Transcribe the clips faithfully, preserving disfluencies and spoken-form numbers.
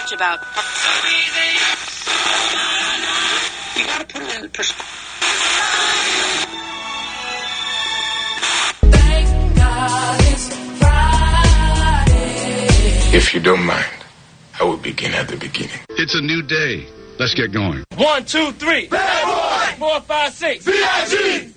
much about. You got to put it in perspective. Thank God it's Friday. If you don't mind, I will begin at the beginning. It's a new day. Let's get going. One, two, three. Bad boy. Four, five, six. B I G.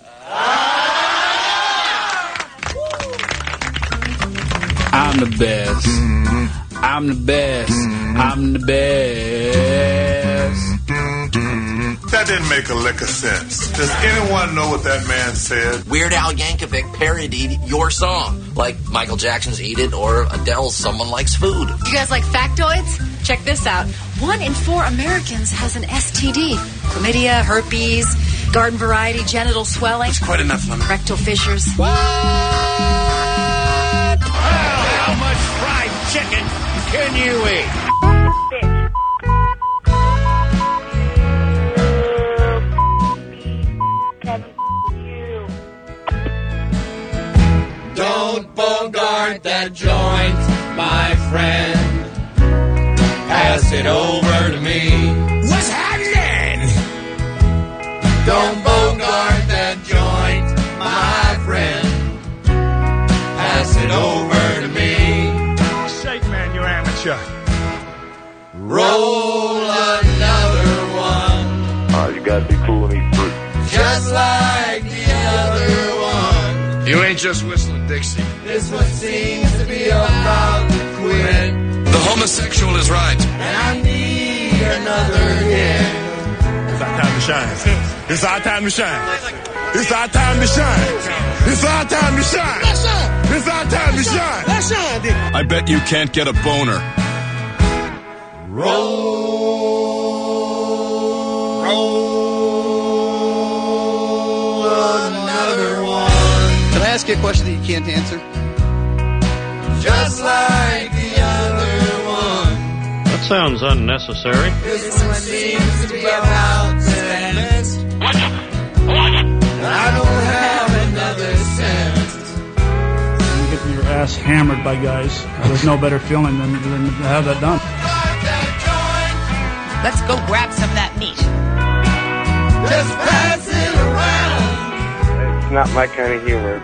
I'm the best. Mm-hmm. I'm the best. Mm-hmm. I'm the best. That didn't make a lick of sense. Does anyone know what that man said? Weird Al Yankovic parodied your song, like Michael Jackson's Eat It or Adele's Someone Likes Food. You guys like factoids? Check this out. One in four Americans has an S T D. Chlamydia, herpes, garden variety, genital swelling. That's quite enough, Lemon. Rectal fissures. What? Well, how much fried chicken can you eat? Don't bogart that joint, my friend. Pass it over to me. What's happening? Don't bogart that joint, my friend. Pass it over to me. Shake, man, you amateur. Roll another one. Oh, you gotta be cool and eat fruit. Just like the other one. You ain't just whistling Dixie. This one seems to be about to quit. The homosexual is right. And I need another hit. It's our time to shine. It's our time to shine. It's our time to shine. It's our time to shine. Let's shine. It's our time to shine. Let's shine, Dick. I bet you can't get a boner. Roll. Roll another one. Can I ask you a question that you can't answer? Just like the other one. That sounds unnecessary. This one seems to be about to end. What? What? I don't have another cent. You get your ass hammered by guys. There's no better feeling than, than to have that done. Let's go grab some of that meat. Just pass it around. It's not my kind of humor.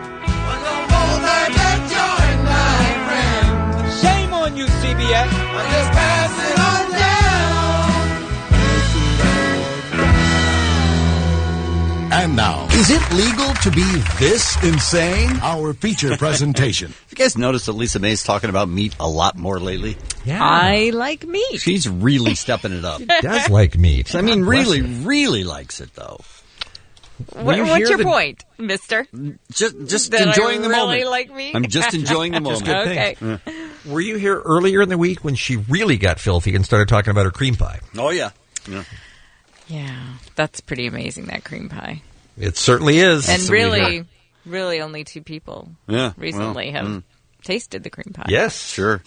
Shame on you, C B S. I just pass it on down. And now, is it legal to be this insane? Our feature presentation. Have you guys noticed that Lisa May's talking about meat a lot more lately? Yeah. I like meat. She's really stepping it up. She does like meat. I mean, God really, bless her. really likes it, though. What, you what's your the, point, mister? Just, just that enjoying I the really moment. Like meat? I'm just enjoying the moment. Just good okay. things. Yeah. Were you here earlier in the week when she really got filthy and started talking about her cream pie? Oh, yeah. Yeah, yeah that's pretty amazing, that cream pie. It certainly is. And so really, really only two people yeah, recently well, have mm. tasted the cream pie. Yes. Sure.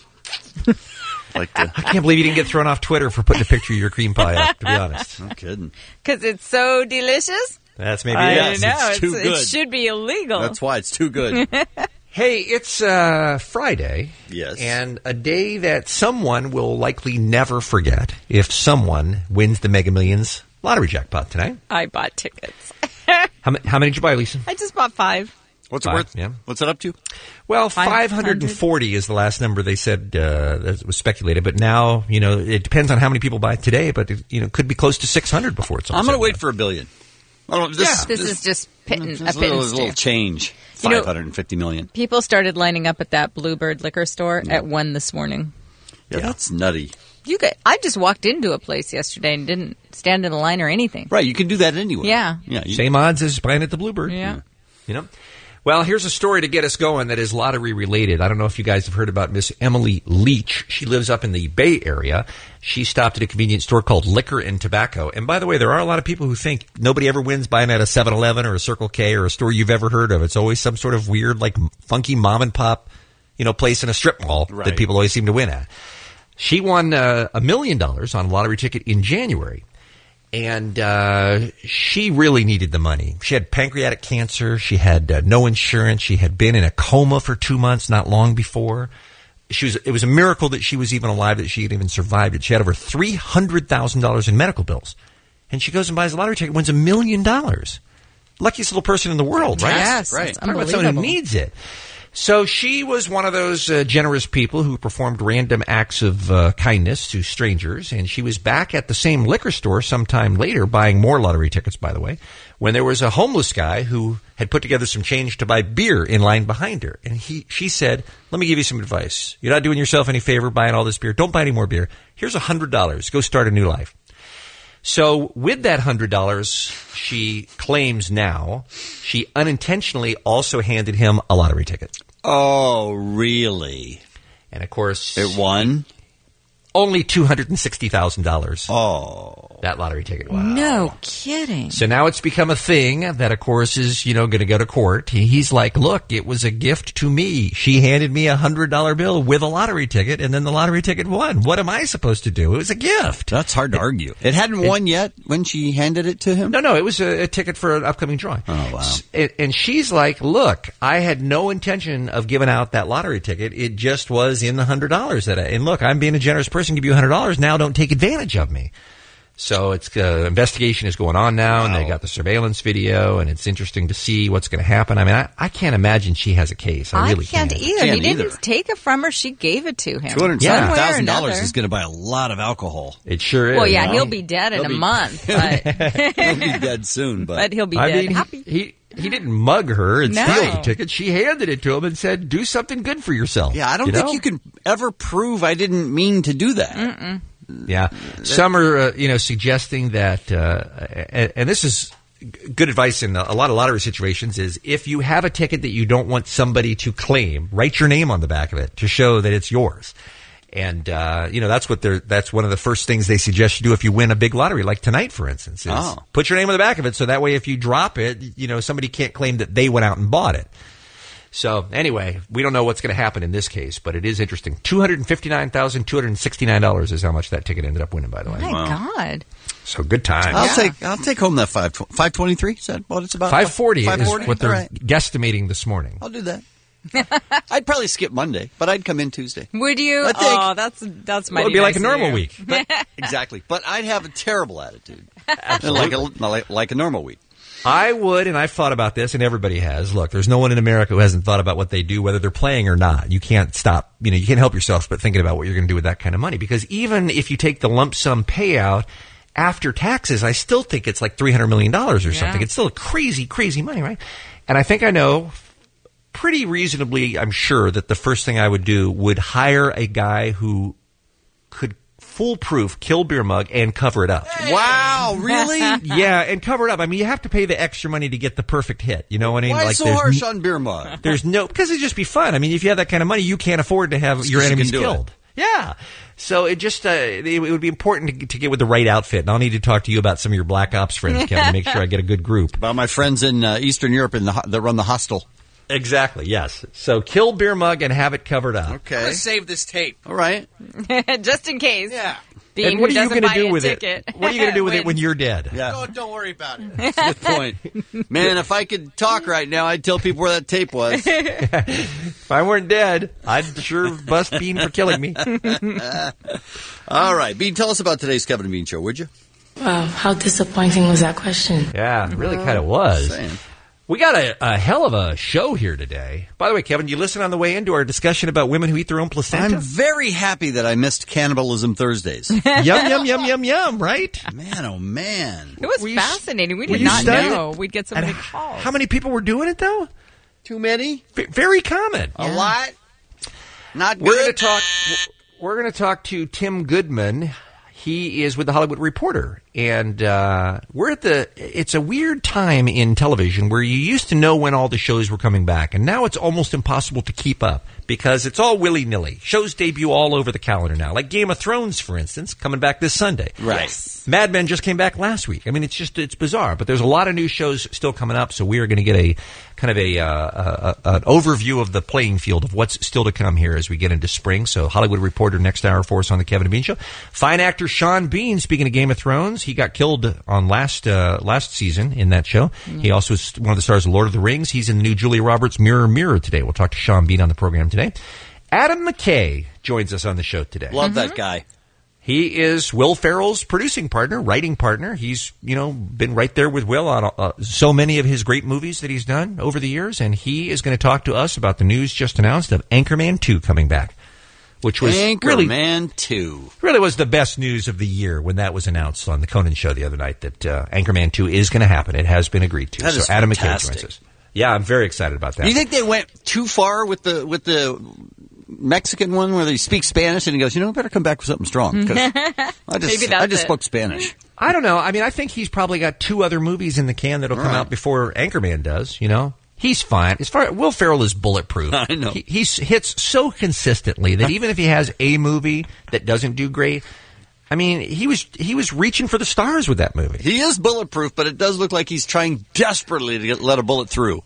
Like the, I can't believe you didn't get thrown off Twitter for putting a picture of your cream pie up, to be honest. No kidding. Because it's so delicious? That's maybe I it. Yes, know. it's It's, too it good. should be illegal. That's why it's too good. Hey, it's uh, Friday. Yes. And a day that someone will likely never forget if someone wins the Mega Millions lottery jackpot tonight. I bought tickets. How, ma- how many did you buy, Lisa? I just bought five. What's Five, it worth? yeah. What's it up to? Well, five five hundred forty is the last number they said uh, that was speculated. But now, you know, it depends on how many people buy it today. But, it, you know, could be close to six hundred before it's all I'm going to said wait and for a billion. I don't, this, Yeah. This is just pitting- this a is a little, pittance little too. change. You know- five hundred fifty million. People started lining up at that Bluebird liquor store at one this morning. Yeah, that's nutty. You could, I just walked into a place yesterday and didn't stand in a line or anything. Right, you can do that anyway. Yeah. Yeah. You, Same odds as buying at the Bluebird. Yeah. You know? Well, here's a story to get us going that is lottery related. I don't know if you guys have heard about Miss Emily Leach. She lives up in the Bay Area. She stopped at a convenience store called Liquor and Tobacco. And by the way, there are a lot of people who think nobody ever wins buying at a seven eleven or a Circle K or a store you've ever heard of. It's always some sort of weird, like funky mom and pop, you know, place in a strip mall Right. that people always seem to win at. She won uh, a million dollars on a lottery ticket in January. And uh, she really needed the money. She had pancreatic cancer. She had uh, no insurance. She had been in a coma for two months not long before. she was. It was a miracle that she was even alive, that she had even survived it. She had over three hundred thousand dollars in medical bills, and she goes and buys a lottery ticket, wins a million dollars. Luckiest little person in the world, right? Yes, right. it's Talk about unbelievable. someone who needs it. So she was one of those uh, generous people who performed random acts of uh, kindness to strangers, and she was back at the same liquor store sometime later buying more lottery tickets, by the way, when there was a homeless guy who had put together some change to buy beer in line behind her. And he, she said, let me give you some advice. You're not doing yourself any favor buying all this beer. Don't buy any more beer. Here's one hundred dollars. Go start a new life. So with that one hundred dollars, she claims now, she unintentionally also handed him a lottery ticket. Oh, really? And, of course... It won? Only two hundred sixty thousand dollars. Oh. That lottery ticket. Wow. No kidding. So now it's become a thing that, of course, is, you know, going to go to court. He, he's like, look, it was a gift to me. She handed me a one hundred dollar bill with a lottery ticket, and then the lottery ticket won. What am I supposed to do? It was a gift. That's hard to argue. It hadn't it, won yet when she handed it to him? No, no, it was a, a ticket for an upcoming drawing. Oh, wow. And, and she's like, look, I had no intention of giving out that lottery ticket. It just was in the one hundred dollars. That I, and look, I'm being a generous person, give you one hundred dollars. Now don't take advantage of me. So it's uh, investigation is going on now, wow. and they got the surveillance video, and it's interesting to see what's going to happen. I mean, I, I can't imagine she has a case. I, I really can't, can't either. Can't he didn't either. take it from her; she gave it to him. Two hundred seventy thousand dollars is going to buy a lot of alcohol. It sure is. Well, yeah, right? he'll be dead in he'll a be, month, but he'll be dead soon. But, but he'll be I dead. mean, happy. He, he he didn't mug her and No. steal the ticket. She handed it to him and said, "Do something good for yourself." Yeah, I don't you think know? you can ever prove I didn't mean to do that. Mm-mm. Yeah, some are, uh, you know, suggesting that, uh, and, and this is good advice in a lot of lottery situations, is if you have a ticket that you don't want somebody to claim, write your name on the back of it to show that it's yours. And, uh, you know, that's what they're, that's one of the first things they suggest you do if you win a big lottery, like tonight, for instance, is oh. put your name on the back of it so that way if you drop it, you know, somebody can't claim that they went out and bought it. So anyway, we don't know what's going to happen in this case, but it is interesting. two hundred fifty-nine thousand two hundred sixty-nine dollars is how much that ticket ended up winning, by the way. My Wow. God. So good times. I'll Yeah. take I'll take home that five five twenty three. Is that what it's about? five forty five forty is what they're All right. guesstimating this morning. I'll do that. I'd probably skip Monday, but I'd come in Tuesday. Would you? I think. Oh, that's that's Well, mighty it'd be like nice a normal of you. week. But, exactly. But I'd have a terrible attitude. like, a, like like a normal week. I would, and I've thought about this, and everybody has. Look, there's no one in America who hasn't thought about what they do, whether they're playing or not. You can't stop, you know, you can't help yourself but thinking about what you're going to do with that kind of money. Because even if you take the lump sum payout after taxes, I still think it's like three hundred million dollars or Yeah. something. It's still crazy, crazy money, right? And I think I know pretty reasonably, I'm sure, that the first thing I would do would hire a guy who could foolproof kill beer mug and cover it up. Wow, really? Yeah, and cover it up. I mean, you have to pay the extra money to get the perfect hit. You know what I mean? Why like, so there's harsh n- on beer mug? There's no, because it'd just be fun. I mean, if you have that kind of money, you can't afford to have Just your 'cause you enemies can do killed. Yeah. So it just, uh, it, it would be important to, to get with the right outfit. And I'll need to talk to you about some of your Black Ops friends, Kevin, to make sure I get a good group. About my friends in uh, Eastern Europe in the, ho- that run the hostel. Exactly, yes. So kill beer mug and have it covered up. Okay. I'm gonna save this tape. All right. Just in case. Yeah. Being And what who are you doesn't going to buy do a with ticket. it? What are you going to do with it Wins. when you're dead? Yeah. Oh, don't worry about it. That's a good point. Man, if I could talk right now, I'd tell people where that tape was. If I weren't dead, I'd sure bust Bean for killing me. All right. Bean, tell us about today's Kevin and Bean show, would you? Wow, how disappointing was that question? Yeah, it really kind of was. Same. We got a, a hell of a show here today. By the way, Kevin, you listen on the way into our discussion about women who eat their own placenta? I'm very happy that I missed Cannibalism Thursdays. yum, yum, yum, yum, yum, right? Man, oh, man. It was Were you- fascinating. We were did you not studying know it? we'd get so And many h- calls. How many people were doing it, though? Too many? V- very common. A lot? Not good? We're going to talk. We're going to talk to Tim Goodman. He is with the Hollywood Reporter, and uh, we're at the. It's a weird time in television where you used to know when all the shows were coming back, and now it's almost impossible to keep up because it's all willy nilly. Shows debut all over the calendar now, like Game of Thrones, for instance, coming back this Sunday. Right. Yes. Mad Men just came back last week. I mean, it's just it's bizarre, but there's a lot of new shows still coming up, so we are going to get a kind of a, uh, a an overview of the playing field of what's still to come here as we get into spring. So Hollywood Reporter next hour for us on the Kevin and Bean Show. Fine actor Sean Bean, speaking of Game of Thrones, he got killed on last uh, last season in that show. Mm. He also is one of the stars of Lord of the Rings. He's in the new Julia Roberts Mirror Mirror today. We'll talk to Sean Bean on the program today. Adam McKay joins us on the show today. Love that guy. He is Will Ferrell's producing partner, writing partner. He's, you know, been right there with Will on uh, so many of his great movies that he's done over the years, and he is going to talk to us about the news just announced of Anchorman two coming back, which was Anchorman really, two. really was the best news of the year when that was announced on the Conan show the other night that uh, Anchorman two is going to happen. It has been agreed to. That so is Adam fantastic. McKay joins us. Yeah, I'm very excited about that. Do you think they went too far with the with the Mexican one where he speaks Spanish and he goes, you know, better come back with something strong? 'Cause I just, Maybe that's I just it. spoke Spanish. I don't know. I mean, I think he's probably got two other movies in the can that'll come Right. out before Anchorman does, you know? He's fine. As far Will Ferrell is bulletproof. I know. He, he hits so consistently that even if he has a movie that doesn't do great, I mean, he was he was reaching for the stars with that movie. He is bulletproof, but it does look like he's trying desperately to get, let a bullet through.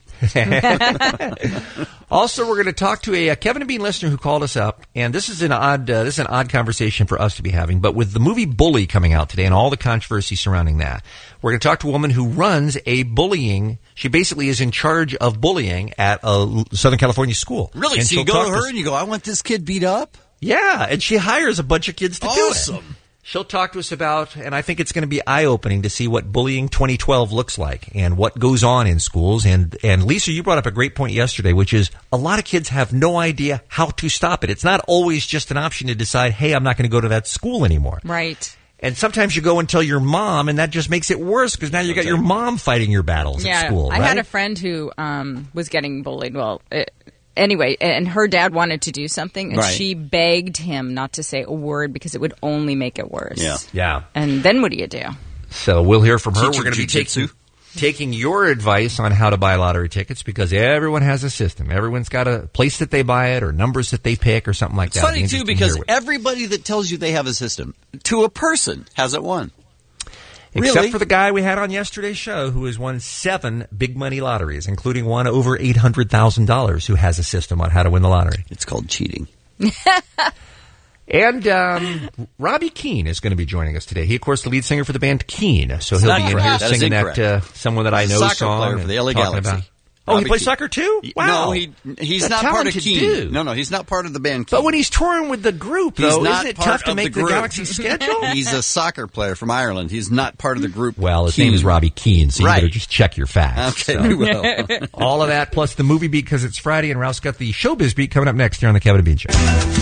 Also, we're going to talk to a, a Kevin and Bean listener who called us up, and this is an odd uh, this is an odd conversation for us to be having. But with the movie Bully coming out today and all the controversy surrounding that, we're going to talk to a woman who runs a bullying. She basically is in charge of bullying at a Southern California school. Really? And So you she'll go talk to her us- and you go, I want this kid beat up? Yeah, and she hires a bunch of kids to do it. Awesome. She'll talk to us about, and I think it's going to be eye-opening to see what Bullying twenty twelve looks like and what goes on in schools. And, and Lisa, you brought up a great point yesterday, which is a lot of kids have no idea how to stop it. It's not always just an option to decide, hey, I'm not going to go to that school anymore. Right. And sometimes you go and tell your mom, and that just makes it worse because now you got your mom fighting your battles Yeah, at school. I right? had a friend who um, was getting bullied. Well, it, anyway, and her dad wanted to do something, and Right. she begged him not to say a word because it would only make it worse. Yeah. Yeah. And then what do you do? So we'll hear from her. Teach We're going to be jujitsu. taking, taking your advice on how to buy lottery tickets because everyone has a system. Everyone's got a place that they buy it or numbers that they pick or something like It's that. funny, It'll too, be interesting to because hear what- everybody that tells you they have a system, to a person, hasn't won. Except Really? for the guy we had on yesterday's show who has won seven big money lotteries, including one over eight hundred thousand dollars who has a system on how to win the lottery. It's called cheating. And um, Robbie Keane is going to be joining us today. He, of course, the lead singer for the band Keane. So It's he'll not be in correct. here That is singing that incorrect. uh, Someone That I He's a Know soccer song. player for and the L A talking Galaxy. about- Oh, he Robbie plays Keane. soccer too? Wow. No, he he's That's not part of talented Keane. dude. No, no, he's not part of the band Keane. But when he's touring with the group, He's though, not isn't it part tough to of make the the, group. Galaxy schedule? He's a soccer player from Ireland. He's not part of the group. Well, his Keane. name is Robbie Keane, so you Right. better just check your facts. Okay, So. we will. All of that, plus the movie beat because it's Friday, and Ralph's got the showbiz beat coming up next here on the Kevin and Bean Show.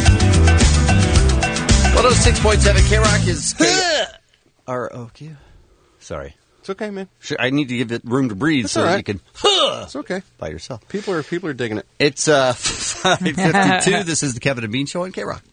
one oh six point seven K-Rock is... Or, okay. Sorry. It's okay, man. Sure, I need to give it room to breathe That's so all that right. you can... It's okay. By yourself. People are people are digging it. It's uh, five fifty-two. This is the Kevin and Bean Show on K-Rock.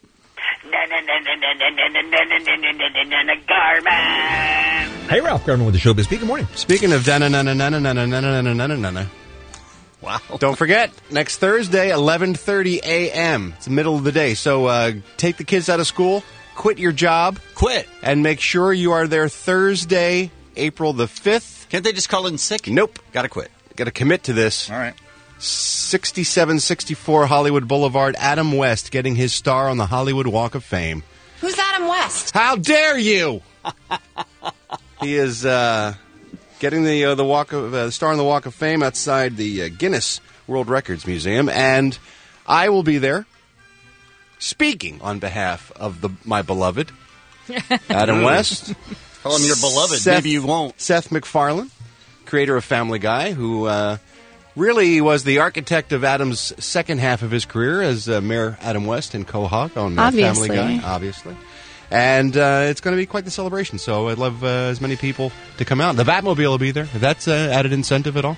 Hey, Ralph Garman with the showbiz beat. Good morning. Speaking of dana na na na na na na na na na na na na. Wow. Don't forget, next Thursday, eleven thirty a.m. It's the middle of the day. So uh, take the kids out of school, quit your job, Quit. and make sure you are there Thursday, April the fifth. Can't they just call in sick? Nope. Got to quit. Got to commit to this. All right. sixty-seven sixty-four Hollywood Boulevard, Adam West getting his star on the Hollywood Walk of Fame. Who's Adam West? How dare you! He is uh, getting the uh, the walk of uh, star on the Walk of Fame outside the uh, Guinness World Records Museum, and I will be there speaking on behalf of the my beloved Adam West. Call him your beloved. Seth- Maybe you won't. Seth MacFarlane, creator of Family Guy, who uh, really was the architect of Adam's second half of his career as uh, Mayor Adam West in Quahog on uh, Obviously. Family Guy, obviously. And uh, it's going to be quite the celebration, so I'd love uh, as many people to come out. The Batmobile will be there. If that's uh, added incentive at all?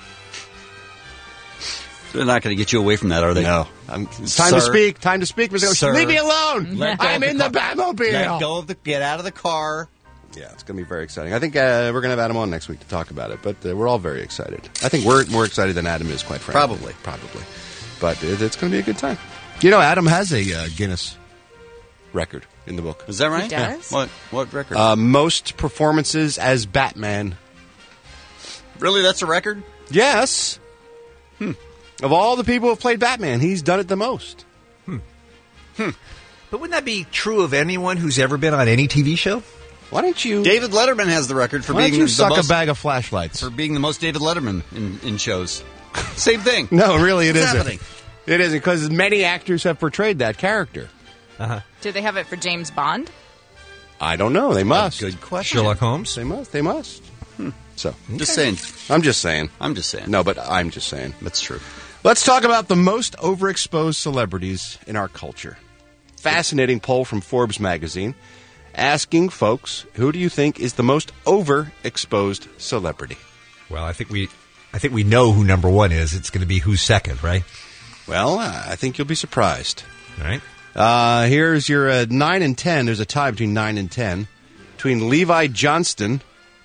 They're not going to get you away from that, are they? No. I'm, it's time to Sir. speak. Time to speak. Mister Sir. Leave me alone. Let go I'm of in the the car. Batmobile. Let go of the. Get out of the car. Yeah, it's going to be very exciting. I think uh, we're going to have Adam on next week to talk about it, but uh, we're all very excited. I think we're more excited than Adam is, quite frankly. Probably. Probably. But it, it's going to be a good time. You know, Adam has a uh, Guinness record in the book. Is that right? He does? What? What record? Uh, most performances as Batman. really? That's a record? Yes. Hmm. Of all the people who have played Batman, he's done it the most. But wouldn't that be true of anyone who's ever been on any T V show? Why don't you... David Letterman has the record for why being don't you the suck most, a bag of flashlights? for being the most David Letterman in, in shows. Same thing. No, really, it What's isn't. happening? It isn't, because many actors have portrayed that character. Uh-huh. Do they have it for James Bond? I don't know. They must. Good question. Sherlock Holmes? They must. They must. Hmm. So, Just saying. I'm just saying. I'm just saying. No, but I'm just saying. That's true. Let's talk about the most overexposed celebrities in our culture. Fascinating poll from Forbes magazine asking folks, who do you think is the most overexposed celebrity? Well, I think we I think we know who number one is. It's going to be who's second, right? Well, I think you'll be surprised. All right. Uh, here's your uh, nine and ten. There's a tie between nine and ten. Between Levi Johnston,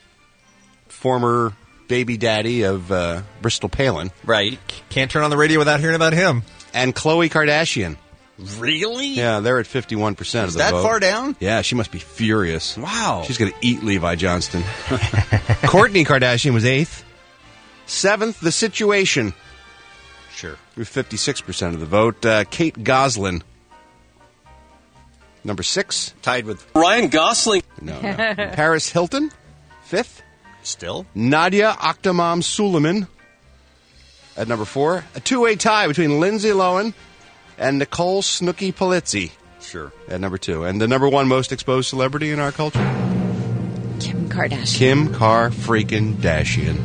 former baby daddy of uh, Bristol Palin. Right. Can't turn on the radio without hearing about him. And Khloe Kardashian. Really? Yeah, they're at fifty-one percent of the that vote. far down? Yeah, she must be furious. Wow. She's going to eat Levi Johnston. Kourtney Kardashian was eighth. Seventh, The Situation. Sure. With fifty-six percent of the vote. Uh, Kate Goslin. Number six. Tied with Ryan Gosling. No, no. Paris Hilton. Fifth. Still. Nadia Octomom Suleiman. At number four. A two-way tie between Lindsay Lohan and Nicole Snooki Polizzi. Sure. At number two. And the number one most exposed celebrity in our culture? Kim Kardashian. Kim Car freaking Dashian.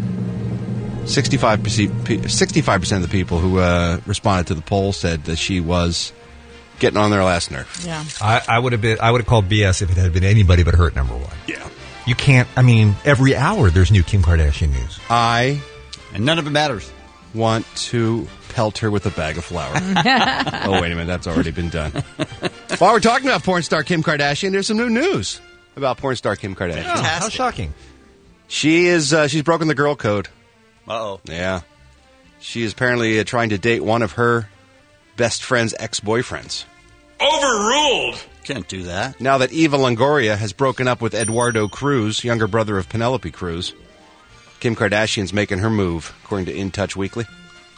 sixty-five percent, sixty-five percent of the people who uh, responded to the poll said that she was getting on their last nerve. Yeah. I, I would have been. I would have called B S if it had been anybody but her at number one. Yeah. You can't. I mean, every hour there's new Kim Kardashian news. I and none of it matters. Want to pelt her with a bag of flour. Oh, wait a minute. That's already been done. While we're talking about porn star Kim Kardashian, there's some new news about porn star Kim Kardashian. Oh, how shocking. She is, uh, she's broken the girl code. Uh-oh. Yeah. She is apparently uh, trying to date one of her best friend's ex-boyfriends. Overruled. Can't do that. Now that Eva Longoria has broken up with Eduardo Cruz, younger brother of Penelope Cruz, Kim Kardashian's making her move, according to In Touch Weekly.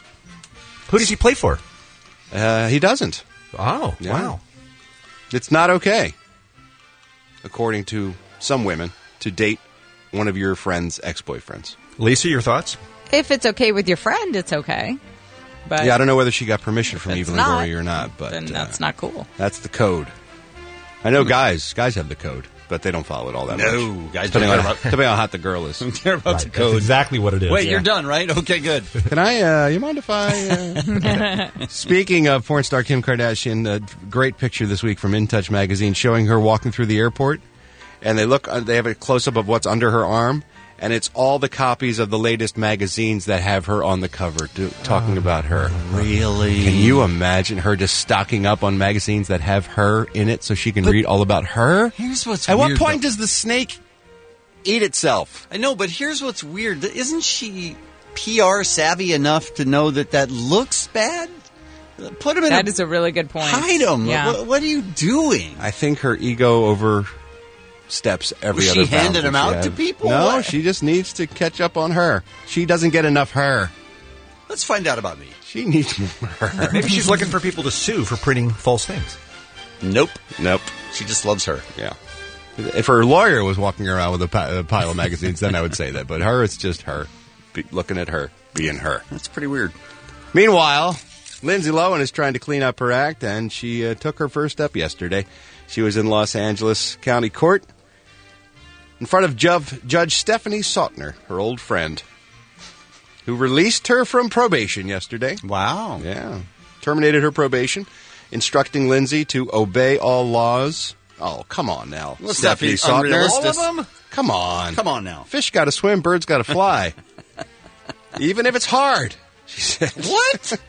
Who does he play for? Uh, he doesn't. Oh, Yeah. wow. It's not okay, according to some women, to date one of your friend's ex-boyfriends. Lisa, your thoughts? If it's okay with your friend, it's okay. But Yeah, I don't know whether she got permission from it's Eva not, Longoria or not, but then uh, that's not cool. that's the code. I know guys, guys have the code, but they don't follow it all that No, much. guys depending don't on, care about- depending on how hot the girl is. Don't care about Right, the that's code. exactly what it is. Wait, Yeah. you're done, right? Okay, good. Can I, uh, you mind if I... Uh... Speaking of porn star Kim Kardashian, a great picture this week from In Touch magazine showing her walking through the airport, and they look, they have a close-up of what's under her arm, and it's all the copies of the latest magazines that have her on the cover, do, talking Oh, about her. Really? Can you imagine her just stocking up on magazines that have her in it so she can But read all about her? Here's what's At weird. what point though. does the snake eat itself? I know, but here's what's weird. Isn't she P R savvy enough to know that that looks bad? Put him in That a... is a really good point. Hide him. Yeah. What, what are you doing? I think her ego oversteps every Was other she handing boundary them out she to has. people? No, What? she just needs to catch up on her. She doesn't get enough her. Let's find out about me. She needs more her. Maybe she's looking for people to sue for printing false things. Nope. Nope. She just loves her. Yeah. If her lawyer was walking around with a, pi- a pile of magazines, then I would say that. But her, it's just her. Be- looking at her. Being her. That's pretty weird. Meanwhile, Lindsay Lohan is trying to clean up her act, and she uh, took her first step yesterday. She was in Los Angeles County Court in front of Ju- Judge Stephanie Sautner, her old friend, who released her from probation yesterday. Wow. Yeah. Terminated her probation, instructing Lindsay to obey all laws. Oh, come on now. What's Stephanie that be Sautner. unrealistic? All of them? Come on. Come on now. Fish got to swim, birds got to fly. Even if it's hard, she said. What?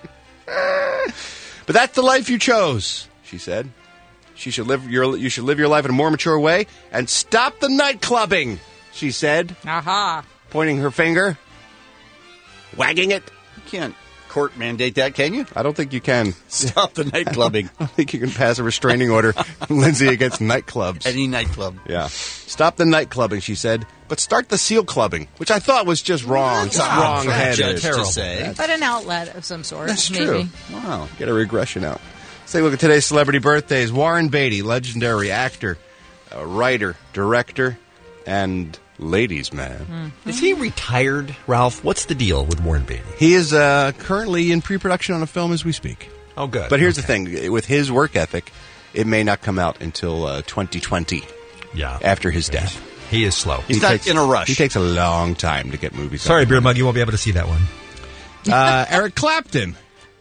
But that's the life you chose, she said. She should live your, you should live your life in a more mature way and stop the night clubbing, she said, Aha. pointing her finger, wagging it. You can't court mandate that, can you? I don't think you can. Stop the night clubbing. I don't think you can pass a restraining order, Lindsay, against nightclubs. Any nightclub. Yeah. Stop the night clubbing, she said, but start the seal clubbing, which I thought was just wrong. That's It's wow. wrong-headed. Judge to Terrible. say. But an outlet of some sort. That's maybe. true. Wow. Get a regression out. Let's take a look at today's celebrity birthdays. Warren Beatty, legendary actor, uh, writer, director, and ladies' man. Mm. Is he retired, Ralph? What's the deal with Warren Beatty? He is uh, currently in pre-production on a film as we speak. Oh, good. But here's okay. the thing. With his work ethic, it may not come out until uh, twenty twenty. Yeah. After his death. He is slow. He's he not takes, in a rush. He takes a long time to get movies. Sorry, Beer Mug, you won't be able to see that one. Uh, Eric Clapton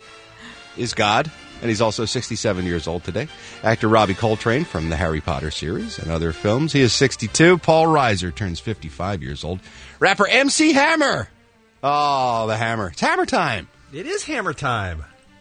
is God, and he's also sixty-seven years old today. Actor Robbie Coltrane from the Harry Potter series and other films. He is sixty-two. Paul Reiser turns fifty-five years old. Rapper M C Hammer. Oh, the Hammer. It's Hammer time. It is Hammer time.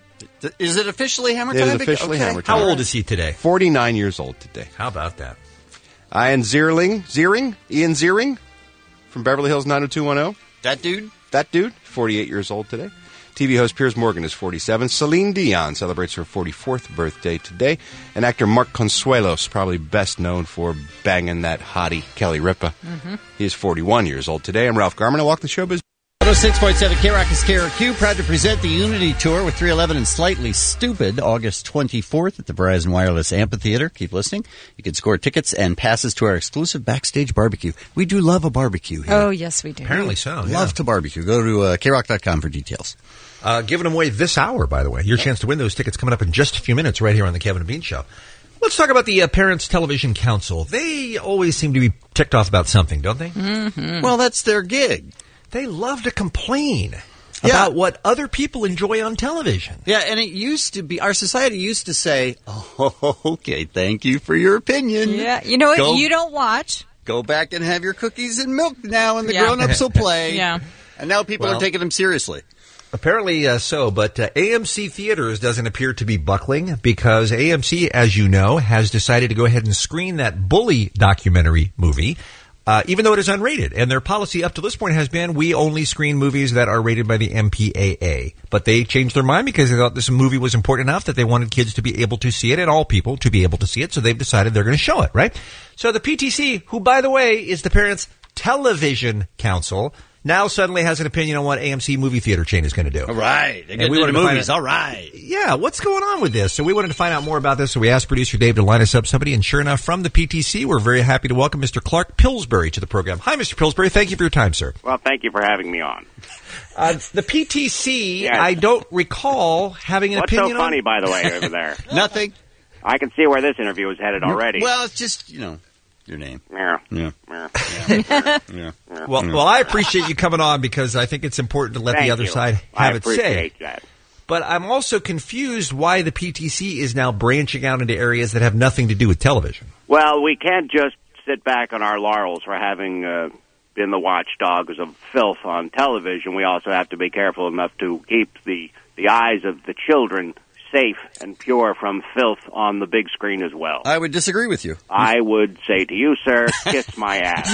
Is it officially Hammer It time? is officially Okay. Hammer time. How old is he today? forty-nine years old today. How about that? Ian Ziering, Ziering, Ian Ziering from Beverly Hills nine oh two one oh. That dude? That dude, forty-eight years old today. T V host Piers Morgan is forty-seven. Celine Dion celebrates her forty-fourth birthday today. And actor Mark Consuelos, probably best known for banging that hottie Kelly Ripa. Mm-hmm. He is forty-one years old today. I'm Ralph Garman. I walk the showbiz. one oh six point seven K-Rock is K R Q, proud to present the Unity Tour with three eleven and Slightly Stupid, August twenty-fourth at the Verizon Wireless Amphitheater. Keep listening. You can score tickets and passes to our exclusive backstage barbecue. We do love a barbecue here. Oh, yes, we do. Apparently so. Yeah. Love to barbecue. Go to uh, K rock dot com for details. Uh, giving them away this hour, by the way. Your chance to win those tickets coming up in just a few minutes right here on the Kevin and Bean Show. Let's talk about the uh, Parents Television Council. They always seem to be ticked off about something, don't they? Mm-hmm. Well, that's their gig. They love to complain Yeah. about what other people enjoy on television. Yeah, and it used to be, our society used to say, oh, okay, thank you for your opinion. Yeah, you know what? Go, You don't watch. Go back and have your cookies and milk now, and the Yeah. grown-ups will play. Yeah. And now people Well, are taking them seriously. Apparently uh, so, but uh, A M C Theaters doesn't appear to be buckling because A M C, as you know, has decided to go ahead and screen that Bully documentary movie, uh, even though it is unrated. And their policy up to this point has been we only screen movies that are rated by the M P A A. But they changed their mind because they thought this movie was important enough that they wanted kids to be able to see it and all people to be able to see it. So they've decided they're going to show it, right? So the P T C, who, by the way, is the Parents Television Council, now suddenly has an opinion on what A M C movie theater chain is going to do. All right. They And get we into wanted the to find movies. out- All right. Yeah, what's going on with this? So we wanted to find out more about this, so we asked producer Dave to line us up somebody, and sure enough, from the P T C, we're very happy to welcome Mister Clark Pillsbury to the program. Hi, Mister Pillsbury. Thank you for your time, sir. Well, thank you for having me on. Uh, the P T C, Yes. I don't recall having an What's opinion so funny, on... by the way, over there? Nothing. I can see where this interview is headed already. Well, it's just, you know, your name. Yeah. Yeah. Yeah. Yeah. yeah. Well, well, I appreciate you coming on because I think it's important to let Thank the other you. side I have it say. appreciate that. But I'm also confused why the P T C is now branching out into areas that have nothing to do with television. Well, we can't just sit back on our laurels for having uh, been the watchdogs of filth on television. We also have to be careful enough to keep the, the eyes of the children safe and pure from filth on the big screen as well. I would disagree with you. I would say to you, sir, kiss my ass.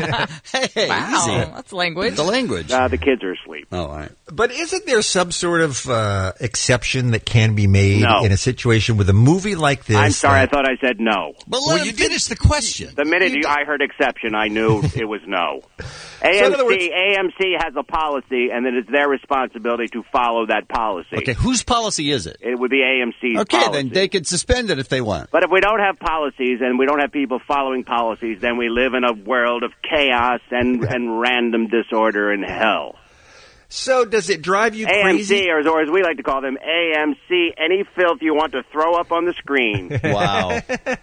Hey, Wow, easy. that's language. The language. Uh, the kids are asleep. Oh, all right. But isn't there some sort of uh, exception that can be made No. in a situation with a movie like this? I'm sorry, I that- thought I said no. But Well, let you him finish the question. The minute you, I heard exception, I knew it was no. A in M C, other words- A M C has a policy, and it is their responsibility to follow that policy. Okay, whose policy is it? It would be A M C's Okay, policy. then they could suspend it if they want. But if we don't have policies and we don't have people following policies, then we live in a world of chaos and, and random disorder and hell. So does it drive you A M crazy? C, or as, or as we like to call them, A M C, any filth you want to throw up on the screen. Wow.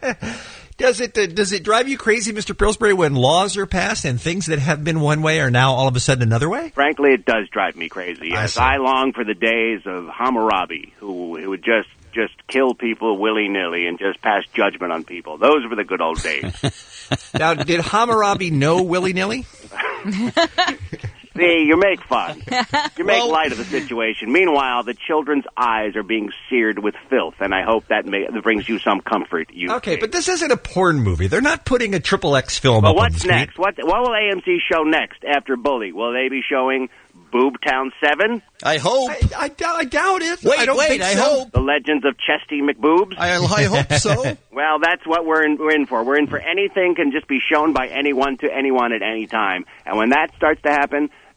Does it uh, does it drive you crazy, Mister Pillsbury, when laws are passed and things that have been one way are now all of a sudden another way? Frankly, it does drive me crazy. I Yes, see. I long for the days of Hammurabi, who, who would just just kill people willy-nilly and just pass judgment on people. Those were the good old days. Now, did Hammurabi know willy-nilly? See, you make fun. You make Well- light of the situation. Meanwhile, the children's eyes are being seared with filth, and I hope that, may, that brings you some comfort. You Okay, see. but this isn't a porn movie. They're not putting a triple X film Well, up on the what's screen. next? What, what will A M C show next after Bully? Will they be showing Boobtown seven? I hope. I, I, doubt- I doubt it. Wait, I don't wait, think I so. hope. The Legends of Chesty McBoobs? I, I hope so. Well, that's what we're in, we're in for. We're in for anything can just be shown by anyone to anyone at any time. And when that starts to happen,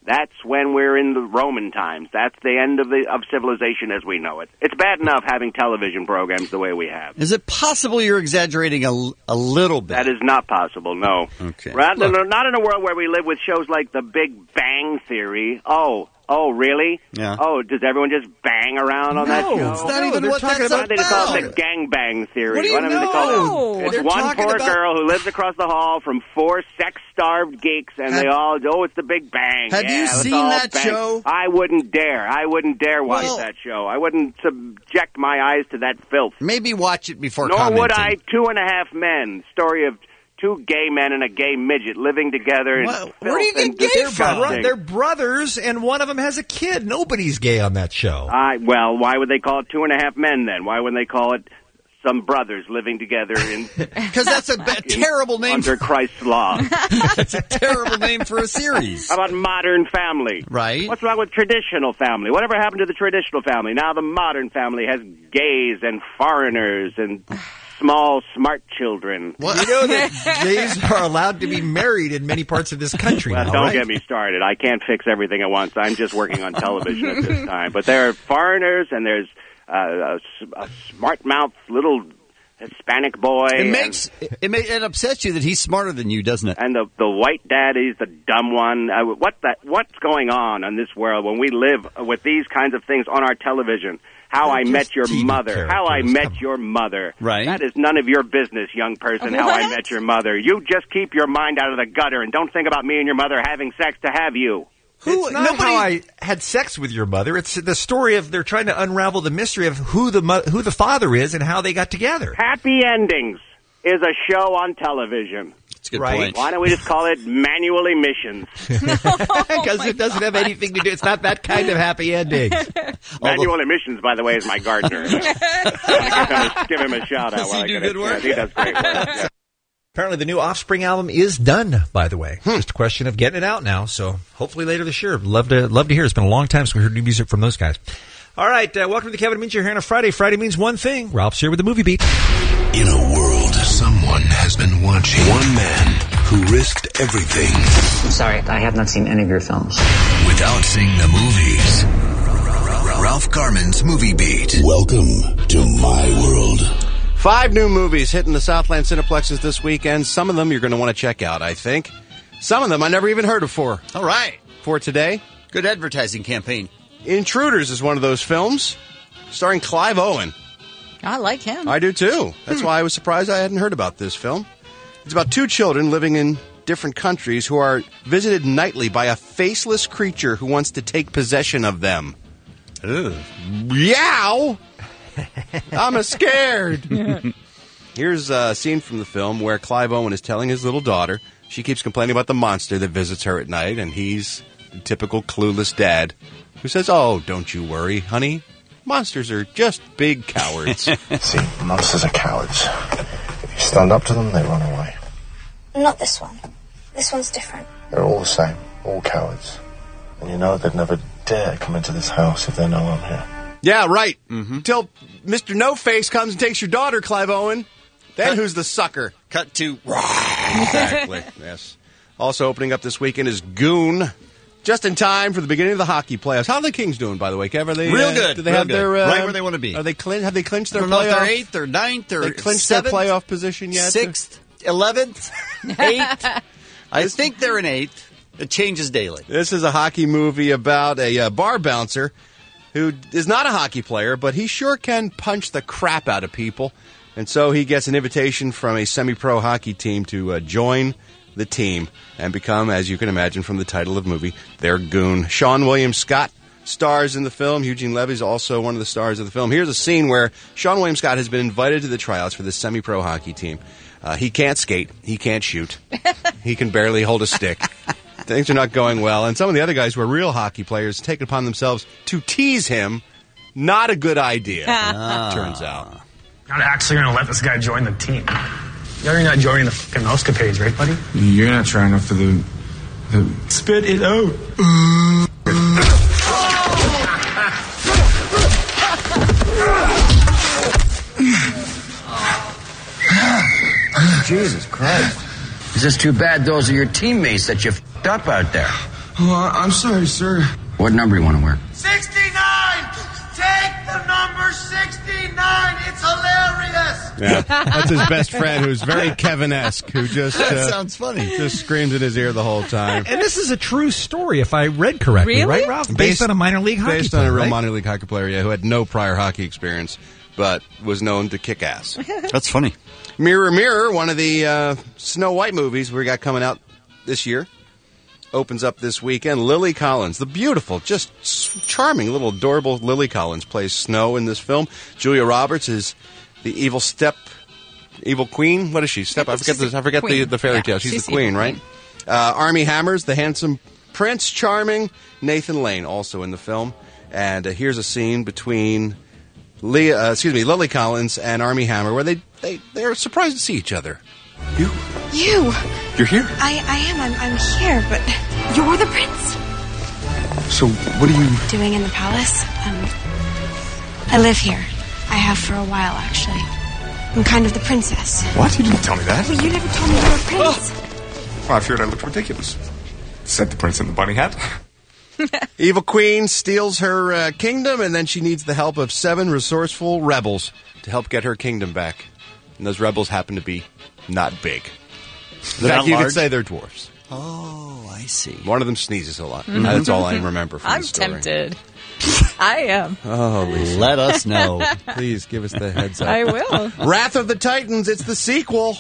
That's when we're in the Roman times. That's the end of the of civilization as we know it. It's bad enough having television programs the way we have. Is it possible you're exaggerating a, a little bit? That is not possible, no. Okay. Rather, not in a world where we live with shows like The Big Bang Theory. Oh, oh, really? Yeah. Oh, does everyone just bang around on that show? No, it's not no, even they're what talking that's about. Why don't they just call it about. the gangbang theory? What do you Why don't they call know? it? It's They're one talking poor about- girl who lives across the hall from four sex-starved geeks, and Have- they all, oh, it's the Big Bang. Have Yeah, you let's seen all that bang. show? I wouldn't dare. I wouldn't dare watch Well- that show. I wouldn't subject my eyes to that filth. Maybe watch it before Nor commenting. would I. Two and a Half Men. Story of two gay men and a gay midget living together. In Well, where do you get They're, disgusting. bro- they're brothers, and one of them has a kid. Nobody's gay on that show. I, well, why would they call it Two and a Half Men then? Why wouldn't they call it some brothers living together in Because that's a ba- terrible name. under Christ's law? That's a terrible name for a series. How about Modern Family? Right. What's wrong with traditional family? Whatever happened to the traditional family? Now the modern family has gays and foreigners and small, smart children. You know that gays are allowed to be married in many parts of this country Well, now, don't right? get me started. I can't fix everything at once. I'm just working on television at this time. But there are foreigners, and there's uh, a, s- a smart-mouthed little Hispanic boy. It and- makes it, may, it upsets you that he's smarter than you, doesn't it? And the the white daddy's the dumb one. Uh, what the, what's going on in this world when we live with these kinds of things on our television? How They're I just Met Your T V Mother. How I characters. Met Come on. Your Mother. Right. That is none of your business, young person, how I What? Met Your Mother. You just keep your mind out of the gutter and don't think about me and your mother having sex to have you. Who, it's not nobody- how I had sex with your mother. It's the story of they're trying to unravel the mystery of who the mo- who the father is and how they got together. Happy Endings is a show on television. That's a good Right. point. Why don't we just call it Manual Emissions? Because it doesn't have anything to do. It's not that kind of happy ending. Manual Emissions, by the way, is my gardener. I want to give him a, give him a shout out. Does while he I do get good it. work? Yeah, he does great work. Yeah. Apparently, the new Offspring album is done. By the way, just a question of getting it out now. So hopefully later this year. Love to love to hear. It's been a long time since we heard new music from those guys. All right, uh, welcome to the Kevin Means You're here on a Friday. Friday means one thing. Ralph's here with the movie beat. In a world, someone has been watching. One man who risked everything I'm sorry, I have not seen any of your films. without seeing the movies. Ralph Garman's Movie Beat. Welcome to my world. Five new movies hitting the Southland Cineplexes this weekend. Some of them you're going to want to check out, I think. Some of them I never even heard of for. All right. For today, Good advertising campaign. Intruders is one of those films starring Clive Owen. I like him. I do too. That's why I was surprised I hadn't heard about this film. It's about two children living in different countries who are visited nightly by a faceless creature who wants to take possession of them. Ugh. Yow! I'm scared. Here's a scene from the film where Clive Owen is telling his little daughter. She keeps complaining about the monster that visits her at night, and he's the typical clueless dad who says, "Oh, don't you worry, honey. Monsters are just big cowards." See, monsters are cowards. If you stand up to them, they run away. Not this one. This one's different. They're all the same, all cowards. And you know they'd never dare come into this house if they know I'm here. Yeah, right. Until Mister No Face comes and takes your daughter, Clive Owen. Then Cut- who's the sucker? Cut to. Exactly. Yes. Also opening up this weekend is Goon. Just in time for the beginning of the hockey playoffs. How are the Kings doing, by the way, Kev? Are they Real uh, good. Do they real have good. their uh, right where they want to be? Are they clin- Have they clinched I their don't know if playoff? they're eighth or ninth or They clinched seventh, their playoff position yet? sixth, eleventh, eighth. I think they're in eighth. It changes daily. This is a hockey movie about a uh, bar bouncer who is not a hockey player, but he sure can punch the crap out of people. And so he gets an invitation from a semi-pro hockey team to uh, join the team and become, as you can imagine from the title of the movie, their goon. Sean William Scott stars in the film. Eugene Levy is also one of the stars of the film. Here's a scene where Sean William Scott has been invited to the tryouts for this semi-pro hockey team. Uh, he can't skate. He can't shoot. He can barely hold a stick. Things are not going well. And some of the other guys who are real hockey players take it upon themselves to tease him. Not a good idea, Ah. turns out. Not actually going to let this guy join the team. You're not joining the fucking mousecapades, right, buddy? You're not trying enough for the, the... Spit it out. Jesus Christ. It's just too bad those are your teammates that you f***ed up out there. Oh, I- I'm sorry, sir. What number you want to wear? sixty-nine! Take the number sixty-nine! It's hilarious! Yeah, that's his best friend, who's very Kevin-esque, who just That uh, sounds funny. just screams in his ear the whole time. And this is a true story, if I read correctly, Really? right, Ralph? Based, on a minor league hockey based player, on a real right? minor league hockey player, yeah, who had no prior hockey experience, but was known to kick ass. That's funny. Mirror, Mirror, one of the uh, Snow White movies we got coming out this year, opens up this weekend. Lily Collins, the beautiful, just charming little adorable Lily Collins, plays Snow in this film. Julia Roberts is the evil step, evil queen. What is she? Step. I forget the. I forget the, the fairy Yeah, tale. She's, she's the queen, evil right? Uh, Armie Hammers, the handsome Prince Charming. Nathan Lane, also in the film. And uh, here's a scene between Leah, uh, excuse me, Lily Collins and Armie Hammer, where they they they're surprised to see each other. You, You. you're here. I, I am. I'm, I'm here, but you're the prince. So, what are you... Doing in the palace? Um, I live here. I have for a while, actually. I'm kind of the princess. What? You didn't tell me that. Well, you never told me you were a prince. Well, I feared I looked ridiculous. Said the prince in the bunny hat. Evil queen steals her uh, kingdom, and then she needs the help of seven resourceful rebels to help get her kingdom back. And those rebels happen to be not big. In fact, you could say they're dwarfs. Oh, I see. One of them sneezes a lot. Mhm. That's all I remember from I'm the story. tempted. I am. Oh, Lisa. Let us know. Please give us the heads up. I will. Wrath of the Titans. It's the sequel